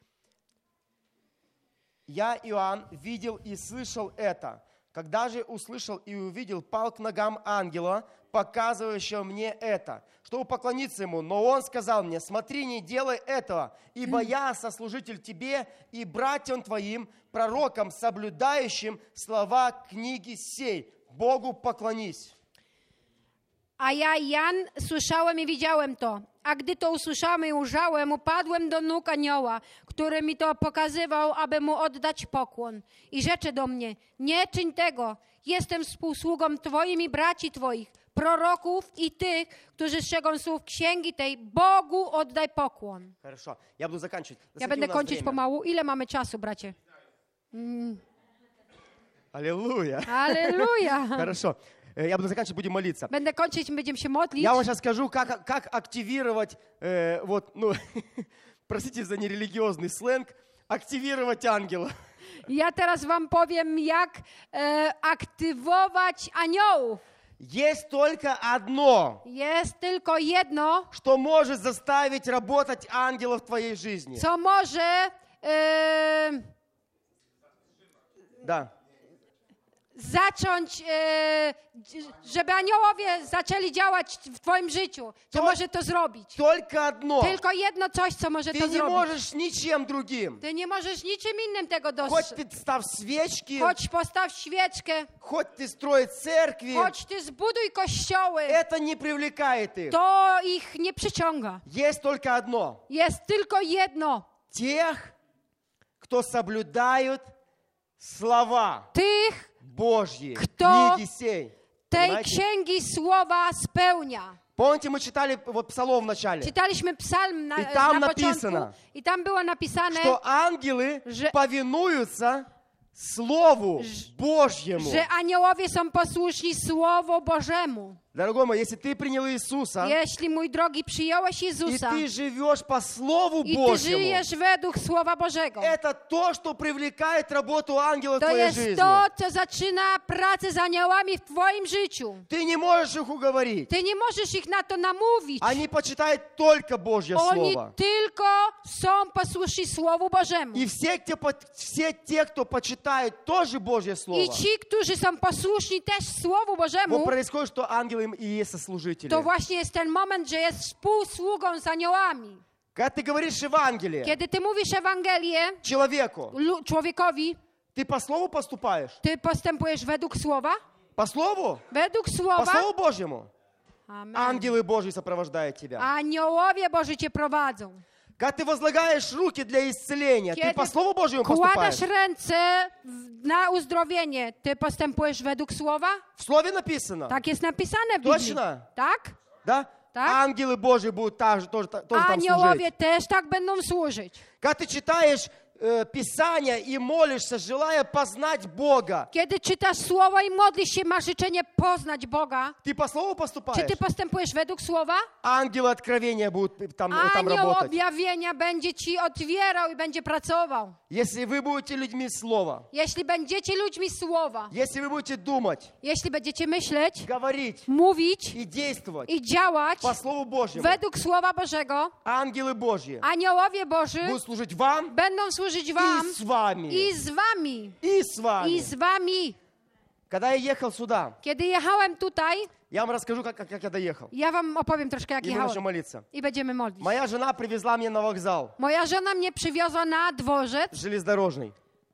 [SPEAKER 4] Я, Иоанн, видел и слышал это. Когда же услышал и увидел, пал к ногам ангела, показывающего мне это, чтобы поклониться ему. Но он сказал мне, смотри, не делай этого, ибо я сослужитель тебе и братьям твоим, пророкам, соблюдающим слова книги сей. Богу поклонись.
[SPEAKER 3] A ja, Jan, słyszałem i widziałem to. A gdy to usłyszałem i ujrzałem, upadłem do nóg anioła, który mi to pokazywał, aby mu oddać pokłon. I rzecze do mnie, nie czyń tego, jestem współsługą Twoim i braci Twoich, proroków i tych, którzy strzegą słów księgi tej, Bogu oddaj pokłon.
[SPEAKER 4] Хорошо, я буду заканчивать.
[SPEAKER 3] Ja
[SPEAKER 4] Засвети
[SPEAKER 3] będę
[SPEAKER 4] у нас
[SPEAKER 3] kończyć
[SPEAKER 4] время.
[SPEAKER 3] pomału. Ile mamy czasu, bracie?
[SPEAKER 4] Аллилуйя.
[SPEAKER 3] Halleluja!
[SPEAKER 4] Хорошо. Э, Я буду заканчивать, будем молиться.
[SPEAKER 3] Będę kończyć, będziemy się modlić.
[SPEAKER 4] Я вам сейчас скажу, как, как активировать, э, вот, ну, простите за нерелигиозный сленг, активировать ангела.
[SPEAKER 3] Ja teraz wam powiem, jak e, aktywować aniołów.
[SPEAKER 4] Есть только одно,
[SPEAKER 3] Jest tylko jedno,
[SPEAKER 4] что может заставить работать ангела в твоей жизни.
[SPEAKER 3] co może e,
[SPEAKER 4] Да.
[SPEAKER 3] zacząć, e, żeby aniołowie zaczęli działać w twoim życiu. Co
[SPEAKER 4] To-
[SPEAKER 3] może to zrobić?
[SPEAKER 4] Только одно.
[SPEAKER 3] Tylko jedno coś, co może
[SPEAKER 4] Ты
[SPEAKER 3] to
[SPEAKER 4] не
[SPEAKER 3] zrobić.
[SPEAKER 4] можешь ничем другим.
[SPEAKER 3] Ty nie możesz niczym innym tego
[SPEAKER 4] Хоть
[SPEAKER 3] dostrzec.
[SPEAKER 4] ты став свечки,
[SPEAKER 3] Chodź поstaw świeczkę,
[SPEAKER 4] хоть ты строй церкви,
[SPEAKER 3] chodź ty zbuduj kościoły.
[SPEAKER 4] это не привлекает их.
[SPEAKER 3] To ich nie przyciąga.
[SPEAKER 4] Есть только одно.
[SPEAKER 3] Jest tylko jedno.
[SPEAKER 4] Тех, кто соблюдают слова
[SPEAKER 3] Tych
[SPEAKER 4] Божьи,
[SPEAKER 3] Кто
[SPEAKER 4] книги сей.
[SPEAKER 3] tej
[SPEAKER 4] Понимаете?
[SPEAKER 3] księgi słowa spełnia.
[SPEAKER 4] Помните, мы читали вот Псалом в начале,
[SPEAKER 3] Czytaliśmy psalm na,
[SPEAKER 4] I tam
[SPEAKER 3] na
[SPEAKER 4] napisano,
[SPEAKER 3] początku i tam było napisane,
[SPEAKER 4] что ангелы
[SPEAKER 3] że-
[SPEAKER 4] повинуются Слову Божьему.
[SPEAKER 3] że aniołowie są posłuszni Słowu Bożemu.
[SPEAKER 4] Дорогой мой, если ты принял Иисуса,
[SPEAKER 3] Jeśli, mój drogi, przyjąłeś
[SPEAKER 4] и
[SPEAKER 3] Jezusa
[SPEAKER 4] ты живешь по Слову
[SPEAKER 3] i ty
[SPEAKER 4] Божьему,
[SPEAKER 3] żyjesz według Słowa Bożego,
[SPEAKER 4] это то, что привлекает работу ангела в
[SPEAKER 3] to
[SPEAKER 4] твоей
[SPEAKER 3] jest
[SPEAKER 4] жизни.
[SPEAKER 3] to, co zaczyna pracę z aniołami w twoim życiu.
[SPEAKER 4] Ты не можешь их уговорить.
[SPEAKER 3] Ty nie możesz ich na to namówić.
[SPEAKER 4] Они почитают только Божье
[SPEAKER 3] Oni
[SPEAKER 4] Слово.
[SPEAKER 3] tylko są posłuszni Słowu Bożemu.
[SPEAKER 4] И все, те, по- все те, кто почитает тоже Божье Слово,
[SPEAKER 3] I ci, którzy są posłuszni też Słowu
[SPEAKER 4] вот
[SPEAKER 3] Bożemu,
[SPEAKER 4] происходит, что ангелы им и есть сослужители.
[SPEAKER 3] to właśnie jest ten moment, że jest współsługą z aniołami.
[SPEAKER 4] Когда ты говоришь Евангелие
[SPEAKER 3] Kiedy ty mówisz Ewangelię
[SPEAKER 4] человеку,
[SPEAKER 3] lu- człowiekowi,
[SPEAKER 4] ты по Слову поступаешь?
[SPEAKER 3] ty postępujesz według Słowa?
[SPEAKER 4] По Слову?
[SPEAKER 3] Według
[SPEAKER 4] По
[SPEAKER 3] Słowa?
[SPEAKER 4] Слову Божьему?
[SPEAKER 3] Amen.
[SPEAKER 4] Ангелы Божьи сопровождают тебя.
[SPEAKER 3] Aniołowie Boży cię prowadzą.
[SPEAKER 4] Когда ты возлагаешь руки для исцеления, ты
[SPEAKER 3] Kiedy
[SPEAKER 4] по Слову Божьему поступаешь?
[SPEAKER 3] kładasz ręce w- na uzdrowienie, ty postępujesz według Słowa?
[SPEAKER 4] В Слове написано.
[SPEAKER 3] Tak jest napisane w Biblii.
[SPEAKER 4] Точно?
[SPEAKER 3] Tak?
[SPEAKER 4] Да?
[SPEAKER 3] Так.
[SPEAKER 4] Ангелы Божьи будут также, тоже, тоже там
[SPEAKER 3] Aniołowie
[SPEAKER 4] служить.
[SPEAKER 3] też tak będą służyć.
[SPEAKER 4] Когда ты читаешь э, Писание и молишься, желая познать Бога,
[SPEAKER 3] Kiedy czytasz Słowo i modlisz się, masz życzenie poznać Boga,
[SPEAKER 4] ты по Слову
[SPEAKER 3] czy
[SPEAKER 4] поступаешь?
[SPEAKER 3] ty postępujesz według Słowa?
[SPEAKER 4] Ангелы откровения будут там, э, там
[SPEAKER 3] Anioł
[SPEAKER 4] работать.
[SPEAKER 3] objawienia będzie ci otwierał i będzie pracował.
[SPEAKER 4] Если вы будете людьми Слова,
[SPEAKER 3] Jeśli będziecie ludźmi Słowa,
[SPEAKER 4] если вы будете думать,
[SPEAKER 3] jeśli będziecie myśleć,
[SPEAKER 4] говорить
[SPEAKER 3] mówić
[SPEAKER 4] и действовать
[SPEAKER 3] i działać
[SPEAKER 4] по Слову Божьему,
[SPEAKER 3] według Słowa Bożego,
[SPEAKER 4] ангелы Божьи
[SPEAKER 3] aniołowie Boży
[SPEAKER 4] будут служить вам
[SPEAKER 3] będą służyć wam
[SPEAKER 4] и с вами.
[SPEAKER 3] i z wami.
[SPEAKER 4] И с вами.
[SPEAKER 3] I z wami.
[SPEAKER 4] Когда я ехал сюда,
[SPEAKER 3] Kiedy jechałem tutaj,
[SPEAKER 4] Я вам расскажу, как, как, как я доехал.
[SPEAKER 3] Ja wam opowiem troszkę, jak
[SPEAKER 4] И мы начнем
[SPEAKER 3] jechałem.
[SPEAKER 4] молиться.
[SPEAKER 3] I będziemy modlić.
[SPEAKER 4] Моя жена привезла меня на вокзал
[SPEAKER 3] Moja żona mnie przywiozła na dworzec.
[SPEAKER 4] железнодорожный.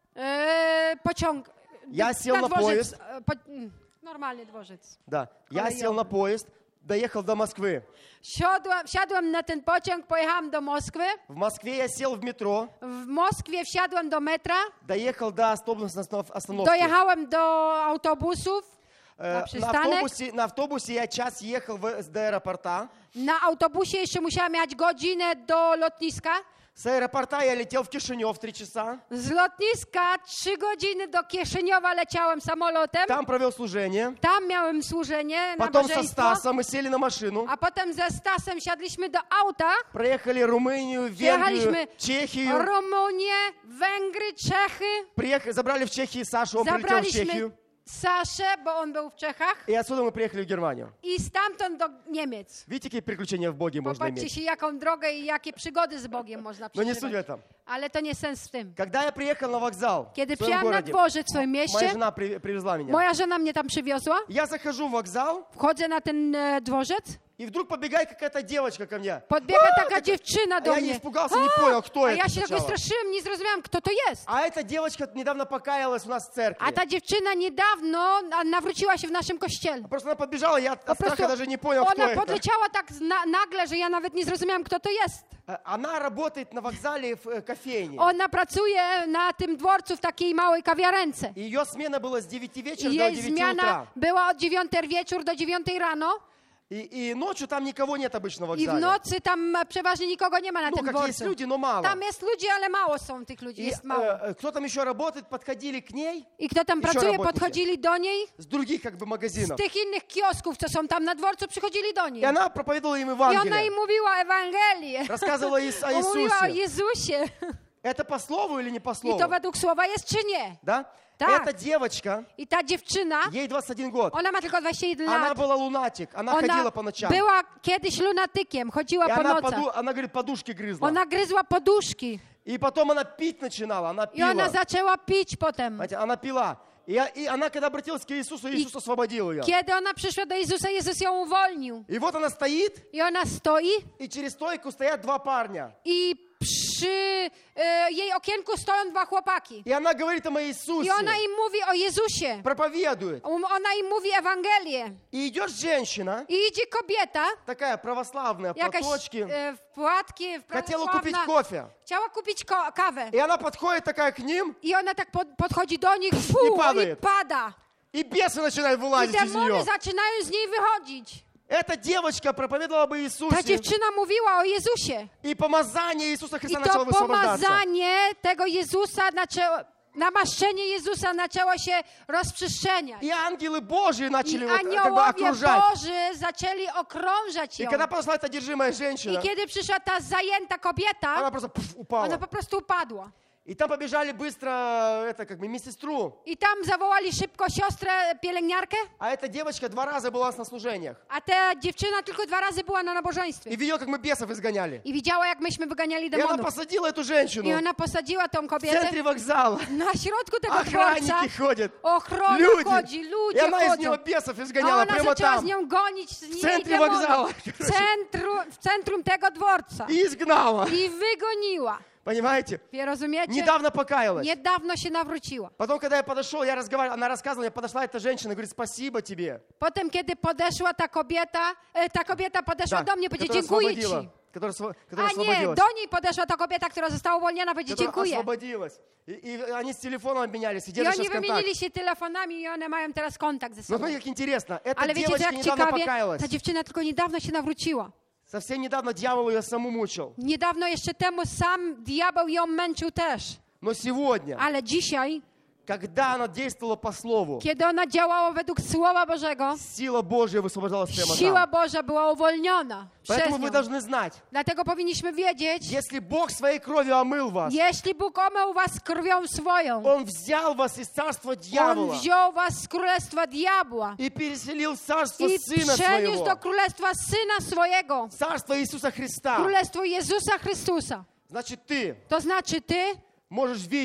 [SPEAKER 3] E, pociąg.
[SPEAKER 4] Ja сел na
[SPEAKER 3] dworzec.
[SPEAKER 4] poезд.
[SPEAKER 3] e, Po, mm, normalny dworzec.
[SPEAKER 4] Да. Я
[SPEAKER 3] Kolejowy.
[SPEAKER 4] сел на поезд, доехал до Москвы.
[SPEAKER 3] Siadłam, wsiadłam na ten pociąg, pojechałam do Moskwy.
[SPEAKER 4] В Москве я сел в метро,
[SPEAKER 3] W Moskwie wsiadłam do metra.
[SPEAKER 4] доехал до автобусной останов- остановки.
[SPEAKER 3] Dojechałem do autobusów.
[SPEAKER 4] Э,
[SPEAKER 3] на
[SPEAKER 4] на,
[SPEAKER 3] przystanek.
[SPEAKER 4] автобусе, на автобусе я час ехал в, до аэропорта.
[SPEAKER 3] Na autobusie jeszcze musiałam jechać godzinę do lotniska.
[SPEAKER 4] С аэропорта я летел в Кишинев три часа.
[SPEAKER 3] Z lotniska trzy godziny do Kieszyniowa leciałem samolotem.
[SPEAKER 4] Там провел служение.
[SPEAKER 3] Tam miałem służenie,
[SPEAKER 4] Потом со
[SPEAKER 3] nabożeństwo.
[SPEAKER 4] Стасом мы сели на машину.
[SPEAKER 3] A potem ze Stasem siadliśmy do auta.
[SPEAKER 4] Проехали Румынию,
[SPEAKER 3] Przyjechaliśmy
[SPEAKER 4] Венгрию, Чехию.
[SPEAKER 3] Rumunię, Węgry, Czechy.
[SPEAKER 4] Приехали, забрали в Чехии Сашу, он прилетел в
[SPEAKER 3] Zabraliśmy
[SPEAKER 4] Чехию.
[SPEAKER 3] Saszę, bo on był w Czechach.
[SPEAKER 4] И отсюда мы приехали в Германию.
[SPEAKER 3] I stamtąd do Niemiec.
[SPEAKER 4] Видите, какие приключения в Боге можно
[SPEAKER 3] Popatrzcie
[SPEAKER 4] иметь?
[SPEAKER 3] się, jaką drogę i jakie przygody z Bogiem można
[SPEAKER 4] Но не суть в
[SPEAKER 3] przeżywać.
[SPEAKER 4] этом.
[SPEAKER 3] Ale to nie sens w tym.
[SPEAKER 4] Когда я приехал на вокзал
[SPEAKER 3] Kiedy
[SPEAKER 4] в своем
[SPEAKER 3] przyjechałam na
[SPEAKER 4] городе,
[SPEAKER 3] dworzec w swoim
[SPEAKER 4] моя
[SPEAKER 3] mieście,
[SPEAKER 4] жена при- привезла меня.
[SPEAKER 3] moja żona mnie tam przywiozła.
[SPEAKER 4] Я захожу в вокзал,
[SPEAKER 3] Wchodzę na ten e, dworzec.
[SPEAKER 4] и вдруг подбегает какая-то девочка ко мне.
[SPEAKER 3] Podbiega
[SPEAKER 4] А,
[SPEAKER 3] taka
[SPEAKER 4] такая-
[SPEAKER 3] dziewczyna
[SPEAKER 4] А
[SPEAKER 3] do
[SPEAKER 4] я не
[SPEAKER 3] mnie.
[SPEAKER 4] испугался, не понял, кто
[SPEAKER 3] A
[SPEAKER 4] это
[SPEAKER 3] ja się tak
[SPEAKER 4] сначала.
[SPEAKER 3] wystraszyłem, nie zrozumiałam, kto to jest.
[SPEAKER 4] А эта девочка недавно покаялась у нас в церкви.
[SPEAKER 3] A ta dziewczyna niedawno a, nawróciła się w naszym kościele.
[SPEAKER 4] Просто она подбежала, я
[SPEAKER 3] Po
[SPEAKER 4] от страха
[SPEAKER 3] prostu
[SPEAKER 4] даже не понял, кто
[SPEAKER 3] ona
[SPEAKER 4] это.
[SPEAKER 3] podleciała tak na, nagle, że ja nawet nie zrozumiałam, kto to jest.
[SPEAKER 4] А- Она работает на вокзале в э, кофейне.
[SPEAKER 3] Ona pracuje na tym dworcu w takiej małej kawiarence.
[SPEAKER 4] И ее смена была с девяти вечера
[SPEAKER 3] I
[SPEAKER 4] до
[SPEAKER 3] jej
[SPEAKER 4] девяти
[SPEAKER 3] zmiana
[SPEAKER 4] утра.
[SPEAKER 3] była od dziewiątej wieczór do dziewiątej rano.
[SPEAKER 4] И, и ночью там никого нет обычно в
[SPEAKER 3] I w
[SPEAKER 4] вокзале.
[SPEAKER 3] nocy tam przeważnie nikogo nie ma na
[SPEAKER 4] Ну,
[SPEAKER 3] tym
[SPEAKER 4] как есть
[SPEAKER 3] dworcu.
[SPEAKER 4] люди, но мало.
[SPEAKER 3] Tam jest ludzi, ale mało są tych ludzi,
[SPEAKER 4] И
[SPEAKER 3] jest mało.
[SPEAKER 4] э, э, кто там еще работает, подходили к ней
[SPEAKER 3] I kto tam
[SPEAKER 4] jeszcze
[SPEAKER 3] pracuje,
[SPEAKER 4] robotnicy.
[SPEAKER 3] podchodzili do niej.
[SPEAKER 4] с других как бы
[SPEAKER 3] Z
[SPEAKER 4] магазинов.
[SPEAKER 3] tych innych kiosków, co są tam na dworcu, przychodzili do niej.
[SPEAKER 4] И она проповедовала им
[SPEAKER 3] I ona
[SPEAKER 4] Евангелие.
[SPEAKER 3] im mówiła Ewangelię.
[SPEAKER 4] Рассказывала Ис- о
[SPEAKER 3] Mówiła o
[SPEAKER 4] Иисусе.
[SPEAKER 3] Jezusie.
[SPEAKER 4] Это по слову или не по
[SPEAKER 3] I
[SPEAKER 4] слову?
[SPEAKER 3] to według słowa jest czy nie?
[SPEAKER 4] Да?
[SPEAKER 3] Так.
[SPEAKER 4] Эта девочка,
[SPEAKER 3] I ta dziewczyna,
[SPEAKER 4] ей двадцать один год.
[SPEAKER 3] ona ma tylko dwadzieścia jeden
[SPEAKER 4] Она
[SPEAKER 3] lat.
[SPEAKER 4] была лунатик. Она
[SPEAKER 3] Ona
[SPEAKER 4] ходила по ночам.
[SPEAKER 3] była kiedyś lunatykiem, chodziła
[SPEAKER 4] И
[SPEAKER 3] po
[SPEAKER 4] она,
[SPEAKER 3] nocach.
[SPEAKER 4] поду- она говорит, подушки грызла.
[SPEAKER 3] Ona gryzła poduszki
[SPEAKER 4] И потом она пить начинала. Она
[SPEAKER 3] i ona
[SPEAKER 4] пила.
[SPEAKER 3] zaczęła pić potem.
[SPEAKER 4] Знаете, она пила. И, я- и она, когда обратилась к Иисусу, Иисус освободил ее.
[SPEAKER 3] Kiedy ona przyszła do Jezusa, Jezus ją uwolnił.
[SPEAKER 4] И вот она стоит,
[SPEAKER 3] I ona stoi
[SPEAKER 4] и через стойку стоят два парня.
[SPEAKER 3] i przy e, jej okienku stoją dwa chłopaki.
[SPEAKER 4] И она говорит им о
[SPEAKER 3] I
[SPEAKER 4] Иисусе.
[SPEAKER 3] ona im mówi o Jezusie.
[SPEAKER 4] Проповедует.
[SPEAKER 3] Um, Ona im mówi Ewangelię.
[SPEAKER 4] И идет женщина,
[SPEAKER 3] I idzie kobieta,
[SPEAKER 4] такая православная,
[SPEAKER 3] jakaś
[SPEAKER 4] платочки,
[SPEAKER 3] e, w płatki, w
[SPEAKER 4] хотела купить
[SPEAKER 3] prawosławna.
[SPEAKER 4] кофе.
[SPEAKER 3] Chciała kupić ko- kawę.
[SPEAKER 4] И она подходит такая к ним,
[SPEAKER 3] I ona tak pod, podchodzi do nich fu, i
[SPEAKER 4] падает.
[SPEAKER 3] pada.
[SPEAKER 4] и бесы начинают
[SPEAKER 3] I
[SPEAKER 4] вылазить из
[SPEAKER 3] demony
[SPEAKER 4] нее.
[SPEAKER 3] zaczynają z niej wychodzić.
[SPEAKER 4] Эта девочка проповедовала об
[SPEAKER 3] Ta
[SPEAKER 4] Иисусе,
[SPEAKER 3] dziewczyna mówiła o Jezusie.
[SPEAKER 4] и помазание Иисуса
[SPEAKER 3] I
[SPEAKER 4] Христа
[SPEAKER 3] to
[SPEAKER 4] начало высвобождаться.
[SPEAKER 3] pomazanie tego Jezusa, zaczęło, namaszczenie Jezusa zaczęło się rozprzestrzeniać.
[SPEAKER 4] И ангелы Божьи
[SPEAKER 3] I
[SPEAKER 4] начали вот, как бы
[SPEAKER 3] aniołowie
[SPEAKER 4] окружать.
[SPEAKER 3] Boży zaczęli okrążać
[SPEAKER 4] И
[SPEAKER 3] ją.
[SPEAKER 4] когда подошла эта одержимая
[SPEAKER 3] I
[SPEAKER 4] женщина,
[SPEAKER 3] kiedy przyszła ta zajęta kobieta,
[SPEAKER 4] она просто пф, упала.
[SPEAKER 3] ona po prostu upadła.
[SPEAKER 4] И там побежали быстро, это как бы медсестру.
[SPEAKER 3] I tam zawołali szybko siostrę pielęgniarkę,
[SPEAKER 4] А эта девочка два раза была у нас на служениях.
[SPEAKER 3] a ta dziewczyna tylko dwa razy była na
[SPEAKER 4] И
[SPEAKER 3] nabożeństwie.
[SPEAKER 4] видела, как мы бесов изгоняли.
[SPEAKER 3] I widziała, jak myśmy wyganiali
[SPEAKER 4] И она
[SPEAKER 3] demonów.
[SPEAKER 4] посадила эту
[SPEAKER 3] I
[SPEAKER 4] женщину
[SPEAKER 3] ona posadziła tą
[SPEAKER 4] в
[SPEAKER 3] kobietę
[SPEAKER 4] центре вокзала.
[SPEAKER 3] na środku tego dworca.
[SPEAKER 4] Охранники ходят.
[SPEAKER 3] Ochrona
[SPEAKER 4] Люди.
[SPEAKER 3] chodzi,
[SPEAKER 4] И
[SPEAKER 3] ludzie
[SPEAKER 4] она из него
[SPEAKER 3] chodzą.
[SPEAKER 4] бесов
[SPEAKER 3] A
[SPEAKER 4] изгоняла
[SPEAKER 3] ona
[SPEAKER 4] прямо
[SPEAKER 3] zaczęła z
[SPEAKER 4] там.
[SPEAKER 3] nią gonić z niej
[SPEAKER 4] centrum
[SPEAKER 3] demonów.
[SPEAKER 4] wokzału.
[SPEAKER 3] W centrum, w centrum tego dworca.
[SPEAKER 4] И изгнала.
[SPEAKER 3] I wygoniła.
[SPEAKER 4] Понимаете?
[SPEAKER 3] Wie, rozumiecie?
[SPEAKER 4] Недавно покаялась.
[SPEAKER 3] Niedawno się nawróciła.
[SPEAKER 4] Потом, когда я подошел, я разговаривал, она рассказывала, мне подошла эта женщина, говорит, спасибо тебе.
[SPEAKER 3] Potem, kiedy podeszła ta kobieta, e, ta kobieta podeszła do mnie, powiedziała,
[SPEAKER 4] которая
[SPEAKER 3] dziękuję
[SPEAKER 4] освободила.
[SPEAKER 3] ci.
[SPEAKER 4] Которая, осво- которая
[SPEAKER 3] A nie,
[SPEAKER 4] освободилась.
[SPEAKER 3] do niej podeszła ta kobieta, która została uwolniona, powiedziała,
[SPEAKER 4] Которая
[SPEAKER 3] dziękuję.
[SPEAKER 4] освободилась. И, и они с телефоном обменялись, и
[SPEAKER 3] I
[SPEAKER 4] держат
[SPEAKER 3] oni
[SPEAKER 4] сейчас контакт.
[SPEAKER 3] wymienili się telefonami i one mają teraz kontakt ze
[SPEAKER 4] Но
[SPEAKER 3] sobą.
[SPEAKER 4] смотрите, как интересно. Эта
[SPEAKER 3] Ale wiecie, co,
[SPEAKER 4] девочка
[SPEAKER 3] jak
[SPEAKER 4] недавно
[SPEAKER 3] ciekawie,
[SPEAKER 4] покаялась.
[SPEAKER 3] ta dziewczyna tylko niedawno się nawróciła.
[SPEAKER 4] Совсем недавно дьявол ее саму мучил.
[SPEAKER 3] Niedawno jeszcze temu sam diabeł ją męczył też.
[SPEAKER 4] Но сегодня,
[SPEAKER 3] Ale dzisiaj,
[SPEAKER 4] когда она действовала по слову,
[SPEAKER 3] kiedy ona działała według Słowa Bożego,
[SPEAKER 4] сила Божья высвобождалась прямо
[SPEAKER 3] siła
[SPEAKER 4] там.
[SPEAKER 3] Boża była uwolniona przez
[SPEAKER 4] Поэтому вы
[SPEAKER 3] nią.
[SPEAKER 4] должны знать,
[SPEAKER 3] Dlatego powinniśmy wiedzieć,
[SPEAKER 4] если Бог своей кровью омыл вас,
[SPEAKER 3] jeśli Bóg omył was krwią swoją,
[SPEAKER 4] Он взял вас из царства
[SPEAKER 3] On
[SPEAKER 4] дьявола
[SPEAKER 3] wziął was z królestwa diabła
[SPEAKER 4] и переселил в царство
[SPEAKER 3] i
[SPEAKER 4] Сына
[SPEAKER 3] przeniósł
[SPEAKER 4] Своего,
[SPEAKER 3] do królestwa Syna swojego,
[SPEAKER 4] царство Иисуса Христа.
[SPEAKER 3] królestwo Jezusa Chrystusa.
[SPEAKER 4] Значит, ты
[SPEAKER 3] To znaczy ty
[SPEAKER 4] можешь видеть,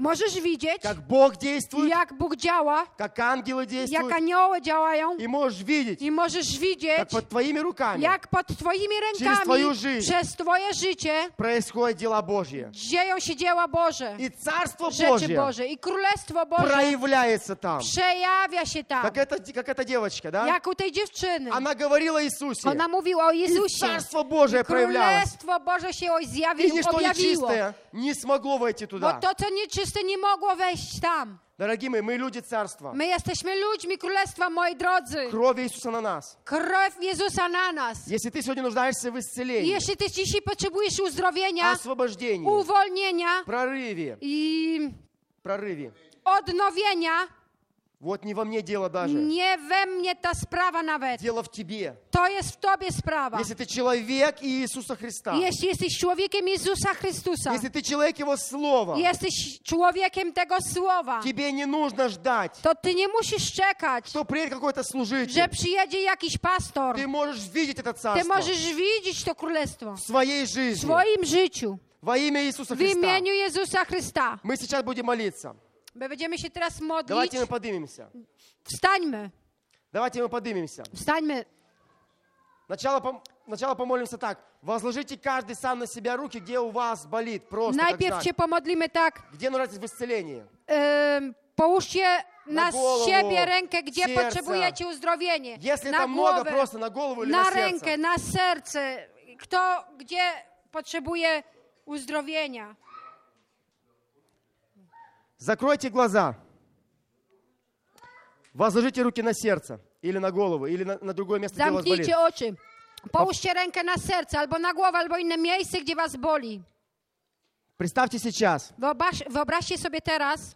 [SPEAKER 3] Możesz widzieć,
[SPEAKER 4] как Бог действует,
[SPEAKER 3] jak Bóg działa,
[SPEAKER 4] как ангелы
[SPEAKER 3] jak
[SPEAKER 4] действуют,
[SPEAKER 3] anioły działają
[SPEAKER 4] и можешь видеть,
[SPEAKER 3] i możesz widzieć,
[SPEAKER 4] как под твоими руками
[SPEAKER 3] jak pod Twoimi
[SPEAKER 4] Через
[SPEAKER 3] rękami,
[SPEAKER 4] twoją życie.
[SPEAKER 3] przez Twoje życie
[SPEAKER 4] происходят дела Божьи.
[SPEAKER 3] dzieją się dzieła Boże,
[SPEAKER 4] И Царство
[SPEAKER 3] rzeczy
[SPEAKER 4] Божье
[SPEAKER 3] Boże i Królestwo Boże
[SPEAKER 4] проявляется там.
[SPEAKER 3] przejawia się tam.
[SPEAKER 4] Как эта, как эта девочка, да?
[SPEAKER 3] Jak u tej dziewczyny.
[SPEAKER 4] Она говорила о Иисусе.
[SPEAKER 3] Ona mówiła o
[SPEAKER 4] И
[SPEAKER 3] Jezusie.
[SPEAKER 4] Царство Божие проявлялось.
[SPEAKER 3] Królestwo Boże się
[SPEAKER 4] И
[SPEAKER 3] zjawiło,
[SPEAKER 4] ничто
[SPEAKER 3] objawiło.
[SPEAKER 4] нечистое не смогло войти
[SPEAKER 3] Bo
[SPEAKER 4] туда.
[SPEAKER 3] to, co nieczyste, nie mogło wejść tam.
[SPEAKER 4] Дорогие мои, мы люди Царства.
[SPEAKER 3] My jesteśmy ludźmi Królestwa, moi drodzy.
[SPEAKER 4] Кровь Иисуса на нас.
[SPEAKER 3] Krew Jezusa na nas.
[SPEAKER 4] Если ты сегодня нуждаешься в
[SPEAKER 3] I
[SPEAKER 4] исцелении,
[SPEAKER 3] jeśli ty dzisiaj potrzebujesz uzdrowienia,
[SPEAKER 4] освобождении,
[SPEAKER 3] uwolnienia
[SPEAKER 4] прорыве,
[SPEAKER 3] i
[SPEAKER 4] прорыве,
[SPEAKER 3] odnowienia,
[SPEAKER 4] вот не во мне дело даже.
[SPEAKER 3] nie we mnie ta sprawa nawet.
[SPEAKER 4] Дело в тебе.
[SPEAKER 3] To jest w tobie sprawa.
[SPEAKER 4] Если ты человек Иисуса Христа,
[SPEAKER 3] Jeśli jesteś człowiekiem Jezusa Chrystusa,
[SPEAKER 4] если ты человек Его Слова,
[SPEAKER 3] jesteś człowiekiem tego słowa,
[SPEAKER 4] тебе не нужно ждать,
[SPEAKER 3] to ty nie musisz czekać,
[SPEAKER 4] что приедет какой-то служитель.
[SPEAKER 3] że przyjedzie jakiś pastor.
[SPEAKER 4] Ты можешь видеть это
[SPEAKER 3] Ty
[SPEAKER 4] Царство
[SPEAKER 3] możesz widzieć to królestwo
[SPEAKER 4] в своей
[SPEAKER 3] w
[SPEAKER 4] жизни.
[SPEAKER 3] swoim życiu.
[SPEAKER 4] Во имя Иисуса
[SPEAKER 3] W
[SPEAKER 4] Христа.
[SPEAKER 3] imieniu Jezusa Chrysta.
[SPEAKER 4] Мы сейчас будем молиться.
[SPEAKER 3] My będziemy się teraz modlić.
[SPEAKER 4] Давайте мы поднимемся.
[SPEAKER 3] Wstańmy.
[SPEAKER 4] Давайте мы поднимемся.
[SPEAKER 3] Wstańmy.
[SPEAKER 4] Сначала, пом- сначала помолимся так. Возложите каждый сам на себя руки, где у вас болит. Просто как
[SPEAKER 3] Najpierw
[SPEAKER 4] знак.
[SPEAKER 3] się pomodlimy tak.
[SPEAKER 4] Где нуждаетесь в исцелении.
[SPEAKER 3] Ym, połóżcie na,
[SPEAKER 4] Na głowę,
[SPEAKER 3] siebie rękę, gdzie
[SPEAKER 4] serce.
[SPEAKER 3] potrzebujecie uzdrowienie.
[SPEAKER 4] Если
[SPEAKER 3] Na
[SPEAKER 4] это много,
[SPEAKER 3] głowę,
[SPEAKER 4] просто на голову или
[SPEAKER 3] na
[SPEAKER 4] на сердце.
[SPEAKER 3] rękę, na serce. Kto, gdzie potrzebuje uzdrowienia.
[SPEAKER 4] Закройте глаза. Возложите руки на сердце. Или на голову, или на, на другое место, где у вас болит.
[SPEAKER 3] Zamknijcie oczy. Połóżcie rękę na serce, albo na głowę, albo inne miejsce, gdzie was boli.
[SPEAKER 4] Представьте сейчас.
[SPEAKER 3] Wyobraź, wyobraźcie sobie teraz,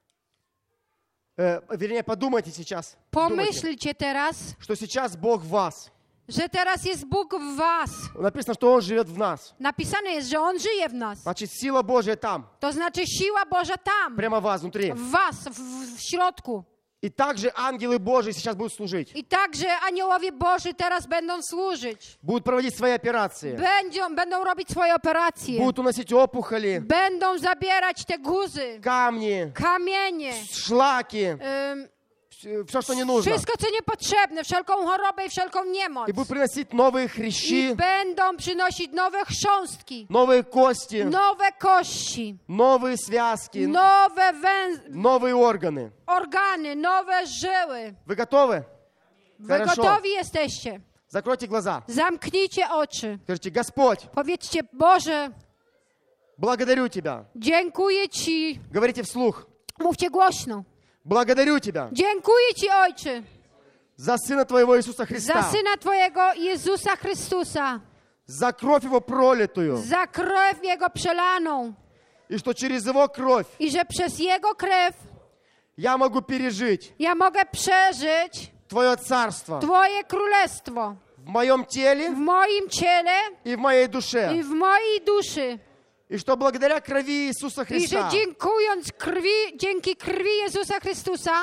[SPEAKER 4] Э, вернее, подумайте сейчас. Думайте,
[SPEAKER 3] pomyślcie teraz,
[SPEAKER 4] что сейчас Бог в вас.
[SPEAKER 3] że teraz jest Bóg w was.
[SPEAKER 4] Написано, что Он живет в нас.
[SPEAKER 3] Napisane jest, że On żyje w nas.
[SPEAKER 4] Значит, сила Божья там.
[SPEAKER 3] To znaczy siła Boża tam,
[SPEAKER 4] Прямо в вас, внутри.
[SPEAKER 3] w was, w, w środku.
[SPEAKER 4] И также ангелы Божьи сейчас будут служить.
[SPEAKER 3] I także aniołowie Boży teraz będą służyć.
[SPEAKER 4] Будут проводить свои операции.
[SPEAKER 3] Będą, będą robić swoje operacje.
[SPEAKER 4] Будут уносить опухоли,
[SPEAKER 3] Będą zabierać te guzy,
[SPEAKER 4] камни,
[SPEAKER 3] kamienie,
[SPEAKER 4] шлаки,
[SPEAKER 3] ym,
[SPEAKER 4] все, что не нужно.
[SPEAKER 3] wszystko, co niepotrzebne, wszelką chorobę i wszelką niemoc.
[SPEAKER 4] И будут приносить новые
[SPEAKER 3] I
[SPEAKER 4] хрящи,
[SPEAKER 3] będą przynosić nowe chrząstki,
[SPEAKER 4] новые кости,
[SPEAKER 3] nowe kości,
[SPEAKER 4] новые связки,
[SPEAKER 3] nowe węz...
[SPEAKER 4] новые органы.
[SPEAKER 3] organy, nowe żyły.
[SPEAKER 4] Вы готовы?
[SPEAKER 3] Wy
[SPEAKER 4] Хорошо.
[SPEAKER 3] gotowi jesteście.
[SPEAKER 4] Закройте глаза.
[SPEAKER 3] Zamknijcie oczy.
[SPEAKER 4] Скажите, Господь,
[SPEAKER 3] Powiedzcie, Boże,
[SPEAKER 4] благодарю Тебя.
[SPEAKER 3] dziękuję Ci.
[SPEAKER 4] Говорите вслух.
[SPEAKER 3] Mówcie głośno.
[SPEAKER 4] Благодарю Тебя
[SPEAKER 3] Dziękuję Ci, Ojcze,
[SPEAKER 4] за Сына Твоего Иисуса
[SPEAKER 3] za
[SPEAKER 4] Христа,
[SPEAKER 3] Syna Twojego Jezusa Chrystusa,
[SPEAKER 4] за кровь Его пролитую,
[SPEAKER 3] za krew Jego przelaną
[SPEAKER 4] и что через Его kровь
[SPEAKER 3] i że przez Jego krew
[SPEAKER 4] я могу пережить
[SPEAKER 3] ja mogę przeżyć
[SPEAKER 4] Твое Царство
[SPEAKER 3] Twoje Królestwo
[SPEAKER 4] в моем теле
[SPEAKER 3] w moim ciele
[SPEAKER 4] и в моей
[SPEAKER 3] i
[SPEAKER 4] душе.
[SPEAKER 3] w mojej duszy.
[SPEAKER 4] И что благодаря крови Иисуса
[SPEAKER 3] I że
[SPEAKER 4] Христа
[SPEAKER 3] dziękując krwi, dzięki krwi Jezusa Chrystusa,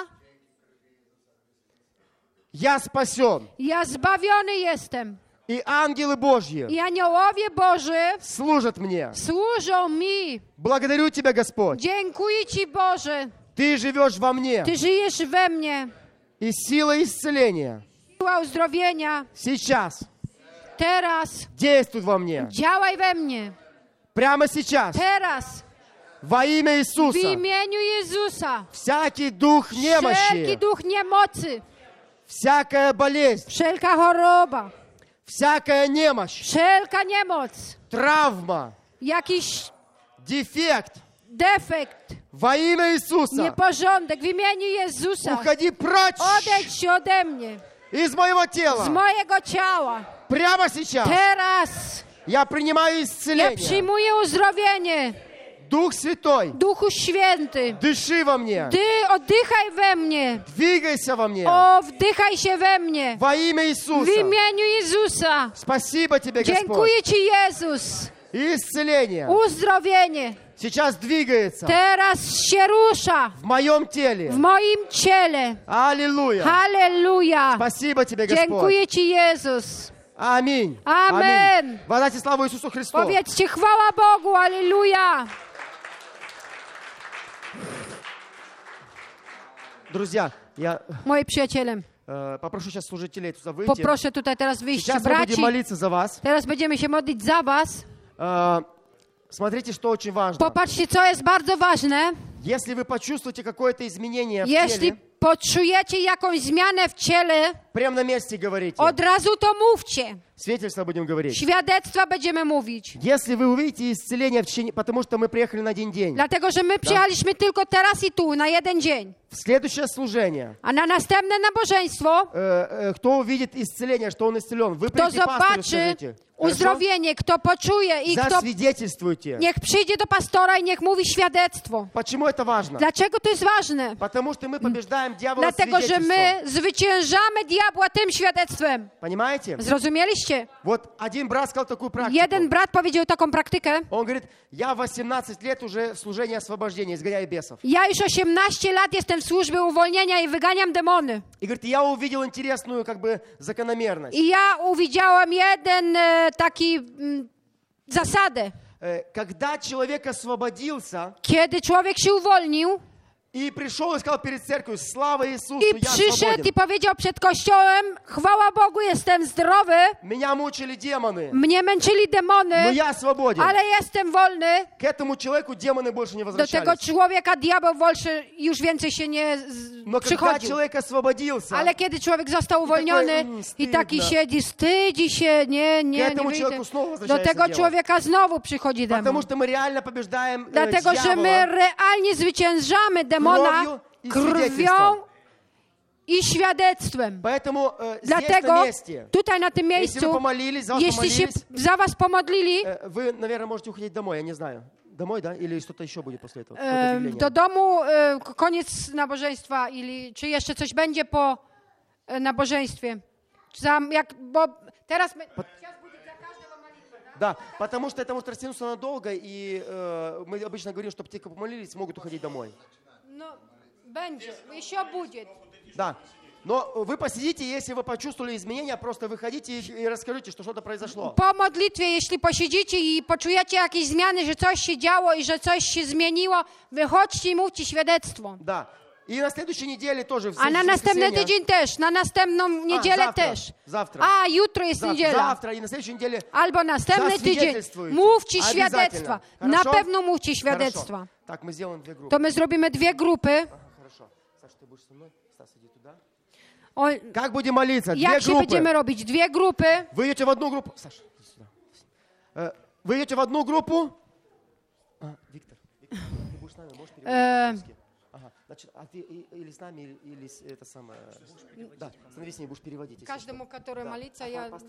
[SPEAKER 4] я спасен.
[SPEAKER 3] ja zbawiony jestem.
[SPEAKER 4] И ангелы Божьи
[SPEAKER 3] I aniołowie Boży
[SPEAKER 4] служат мне.
[SPEAKER 3] służą mi.
[SPEAKER 4] Благодарю Тебя, Господь.
[SPEAKER 3] Dziękuję Ci, Boże.
[SPEAKER 4] Ты живешь во мне.
[SPEAKER 3] Ty żyjesz we mnie.
[SPEAKER 4] И сила исцеления
[SPEAKER 3] Siła uzdrowienia
[SPEAKER 4] сейчас
[SPEAKER 3] teraz
[SPEAKER 4] действует во мне.
[SPEAKER 3] działaj we mnie.
[SPEAKER 4] Прямо сейчас.
[SPEAKER 3] Teraz
[SPEAKER 4] Во имя
[SPEAKER 3] w
[SPEAKER 4] Иисуса.
[SPEAKER 3] imieniu Jezusa.
[SPEAKER 4] Всякий дух
[SPEAKER 3] Wszelki
[SPEAKER 4] немощи,
[SPEAKER 3] duch niemocy,
[SPEAKER 4] всякая болезнь,
[SPEAKER 3] wszelka choroba,
[SPEAKER 4] всякая немощь,
[SPEAKER 3] wszelka niemoc,
[SPEAKER 4] травма,
[SPEAKER 3] jakiś
[SPEAKER 4] дефект
[SPEAKER 3] defekt,
[SPEAKER 4] во имя Иисуса.
[SPEAKER 3] nieporządek w imieniu Jezusa.
[SPEAKER 4] Уходи прочь
[SPEAKER 3] Odejdź ode mnie,
[SPEAKER 4] из моего
[SPEAKER 3] z
[SPEAKER 4] тела.
[SPEAKER 3] mojego ciała.
[SPEAKER 4] Прямо сейчас
[SPEAKER 3] Teraz
[SPEAKER 4] я принимаю
[SPEAKER 3] ja
[SPEAKER 4] исцеление.
[SPEAKER 3] przyjmuję uzdrowienie.
[SPEAKER 4] Дух Святой,
[SPEAKER 3] Duchu Święty,
[SPEAKER 4] дыши во мне,
[SPEAKER 3] Ty oddychaj we mnie.
[SPEAKER 4] двигайся во мне.
[SPEAKER 3] O, wdychaj się we mnie.
[SPEAKER 4] Во имя
[SPEAKER 3] W
[SPEAKER 4] Иисуса.
[SPEAKER 3] imieniu Jezusa.
[SPEAKER 4] Спасибо Тебе, Господь.
[SPEAKER 3] Dziękuję Ci, Jezus.
[SPEAKER 4] И исцеление
[SPEAKER 3] Uzdrowienie
[SPEAKER 4] сейчас двигается
[SPEAKER 3] teraz się rusza
[SPEAKER 4] в моем теле.
[SPEAKER 3] w moim ciele.
[SPEAKER 4] Аллилуйя.
[SPEAKER 3] Halleluja.
[SPEAKER 4] Спасибо Тебе, Господь.
[SPEAKER 3] Dziękuję Ci, Jezus.
[SPEAKER 4] Аминь.
[SPEAKER 3] Amen.
[SPEAKER 4] Воздайте славу Иисусу Христу.
[SPEAKER 3] Powiedzcie chwała Bogu. Halleluja.
[SPEAKER 4] Друзья, я
[SPEAKER 3] Moi przyjaciele,
[SPEAKER 4] э, попрошу сейчас служителей туда выйти.
[SPEAKER 3] poproszę tutaj teraz wyjść
[SPEAKER 4] Сейчас мы
[SPEAKER 3] braci.
[SPEAKER 4] будем молиться за вас.
[SPEAKER 3] Teraz będziemy się modlić za was.
[SPEAKER 4] Э, Смотрите, что очень важно.
[SPEAKER 3] Popatrzcie, co jest bardzo ważne.
[SPEAKER 4] Если вы почувствуете какое-то изменение в
[SPEAKER 3] Jeśli
[SPEAKER 4] теле,
[SPEAKER 3] poczujecie jakąś zmianę w ciele,
[SPEAKER 4] прямо на месте говорите.
[SPEAKER 3] od razu to mówcie.
[SPEAKER 4] Свидетельство будем говорить.
[SPEAKER 3] Świadectwa będziemy mówić.
[SPEAKER 4] Если вы увидите исцеление в течение, потому что мы приехали на один день.
[SPEAKER 3] Dlatego, że my przyjechaliśmy tylko teraz i tu, na jeden dzień.
[SPEAKER 4] В следующее служение,
[SPEAKER 3] A na następne nabożeństwo,
[SPEAKER 4] э, э, кто увидит исцеление, что он исцелен, вы
[SPEAKER 3] kto
[SPEAKER 4] придите пастору,
[SPEAKER 3] zobaczy
[SPEAKER 4] скажите. Хорошо?
[SPEAKER 3] uzdrowienie, kto poczuje i kto
[SPEAKER 4] Засвидетельствуйте.
[SPEAKER 3] niech przyjdzie do pastora i niech mówi świadectwo.
[SPEAKER 4] Почему это важно?
[SPEAKER 3] Dlaczego to jest ważne?
[SPEAKER 4] Потому что мы побеждаем дьявола
[SPEAKER 3] Dlatego, że
[SPEAKER 4] свидетельством.
[SPEAKER 3] my zwyciężamy diabła tym świadectwem.
[SPEAKER 4] Понимаете?
[SPEAKER 3] Zrozumieliście?
[SPEAKER 4] Вот один брат сказал такую практику.
[SPEAKER 3] Jeden brat powiedział taką praktykę.
[SPEAKER 4] Он говорит, я в восемнадцать лет уже в служении освобождения, изгоняю бесов.
[SPEAKER 3] Ja już osiemnaście lat jestem w służbie uwolnienia i wyganiam demony.
[SPEAKER 4] И говорит, я увидел интересную как бы закономерность.
[SPEAKER 3] I ja uwidziałam jeden e, taki mm, zasadę.
[SPEAKER 4] Э, Когда человек освободился
[SPEAKER 3] Kiedy człowiek się uwolnił
[SPEAKER 4] и пришел и сказал перед церковью, слава Иисусу,
[SPEAKER 3] i
[SPEAKER 4] я
[SPEAKER 3] przyszedł i
[SPEAKER 4] свободен.
[SPEAKER 3] powiedział przed kościołem, chwała Bogu, jestem zdrowy,
[SPEAKER 4] Меня мучили демоны,
[SPEAKER 3] mnie męczyli
[SPEAKER 4] но
[SPEAKER 3] demony,
[SPEAKER 4] я свободен.
[SPEAKER 3] ale jestem wolny.
[SPEAKER 4] К этому человеку демоны больше не
[SPEAKER 3] Do tego
[SPEAKER 4] возвращались.
[SPEAKER 3] człowieka diabeł wolszy już więcej się nie z-
[SPEAKER 4] Но когда
[SPEAKER 3] przychodził.
[SPEAKER 4] человек освободился,
[SPEAKER 3] Ale kiedy człowiek został uwolniony
[SPEAKER 4] mm,
[SPEAKER 3] i taki
[SPEAKER 4] wstydno.
[SPEAKER 3] siedzi, wstydzi się, nie, nie,
[SPEAKER 4] К
[SPEAKER 3] nie
[SPEAKER 4] этому
[SPEAKER 3] wyjdę.
[SPEAKER 4] человеку снова
[SPEAKER 3] Do
[SPEAKER 4] возвращается
[SPEAKER 3] tego
[SPEAKER 4] дьявол.
[SPEAKER 3] człowieka znowu przychodzi
[SPEAKER 4] Потому
[SPEAKER 3] demon.
[SPEAKER 4] что мы реально побеждаем э,
[SPEAKER 3] Dlatego, że my
[SPEAKER 4] дьявола
[SPEAKER 3] realnie zwyciężamy demona
[SPEAKER 4] кровью и
[SPEAKER 3] krwią
[SPEAKER 4] свидетельством.
[SPEAKER 3] i świadectwem.
[SPEAKER 4] Поэтому э, здесь на
[SPEAKER 3] Dlatego
[SPEAKER 4] месте,
[SPEAKER 3] tutaj na tym
[SPEAKER 4] если вы
[SPEAKER 3] miejscu,
[SPEAKER 4] помолились, за вас
[SPEAKER 3] jeśli się
[SPEAKER 4] помолились,
[SPEAKER 3] za was pomodlili,
[SPEAKER 4] э, вы, наверное, можете уходить домой, я не знаю. Домой, да? Или что-то еще будет после этого? Какое-то
[SPEAKER 3] e,
[SPEAKER 4] объявление?
[SPEAKER 3] do domu, e, k- koniec nabożeństwa, ili, czy jeszcze coś będzie po e, nabożeństwie. Za, jak, bo teraz... My, Сейчас будет для каждого молитва, да?
[SPEAKER 4] Да, потому что это может растянуться надолго, и э, мы обычно говорим, чтобы те, кто помолились, могут уходить домой.
[SPEAKER 3] No, będzie, еще будет.
[SPEAKER 4] Да. Но вы посидите, если вы почувствовали изменения, просто выходите и, и расскажите, что что-то произошло.
[SPEAKER 3] Po modlitwie, jeśli posiedzicie i poczujecie jakieś zmiany, że coś się działo i że coś się zmieniło, wychodźcie i mówcie świadectwo.
[SPEAKER 4] Да. И на следующей неделе тоже. В
[SPEAKER 3] A na
[SPEAKER 4] следующее
[SPEAKER 3] następny
[SPEAKER 4] воскресенье-
[SPEAKER 3] tydzień też, na następną niedzielę
[SPEAKER 4] завтра,
[SPEAKER 3] też.
[SPEAKER 4] завтра.
[SPEAKER 3] A, jutro jest
[SPEAKER 4] Завтра,
[SPEAKER 3] niedziela.
[SPEAKER 4] завтра и на следующей неделе.
[SPEAKER 3] Albo następny tydzień.
[SPEAKER 4] Засвидетельствуйте.
[SPEAKER 3] Mówcie
[SPEAKER 4] Обязательно.
[SPEAKER 3] świadectwa. Na
[SPEAKER 4] Хорошо?
[SPEAKER 3] pewno mówcie
[SPEAKER 4] Хорошо.
[SPEAKER 3] świadectwa.
[SPEAKER 4] Так, мы сделаем две группы.
[SPEAKER 3] To my zrobimy dwie grupy.
[SPEAKER 4] Ага, хорошо. Саша, ты будешь со мной? Стас, иди туда.
[SPEAKER 3] O,
[SPEAKER 4] Как будем молиться? Две
[SPEAKER 3] jak się
[SPEAKER 4] группы.
[SPEAKER 3] będziemy robić? Dwie grupy.
[SPEAKER 4] Вы идете в одну группу. Саша, иди сюда. Э, Вы идете в одну группу. А, Виктор, Виктор, ты будешь с нами, можешь переводить
[SPEAKER 3] Э.
[SPEAKER 4] по-русски? Ага, значит, а ты и- или с нами, или, или с- это самое... Да, становись с ней, будешь переводить. если
[SPEAKER 3] Każdemu,
[SPEAKER 4] что.
[SPEAKER 3] który
[SPEAKER 4] Да.
[SPEAKER 3] malica,
[SPEAKER 4] Ага,
[SPEAKER 3] ja
[SPEAKER 4] пастор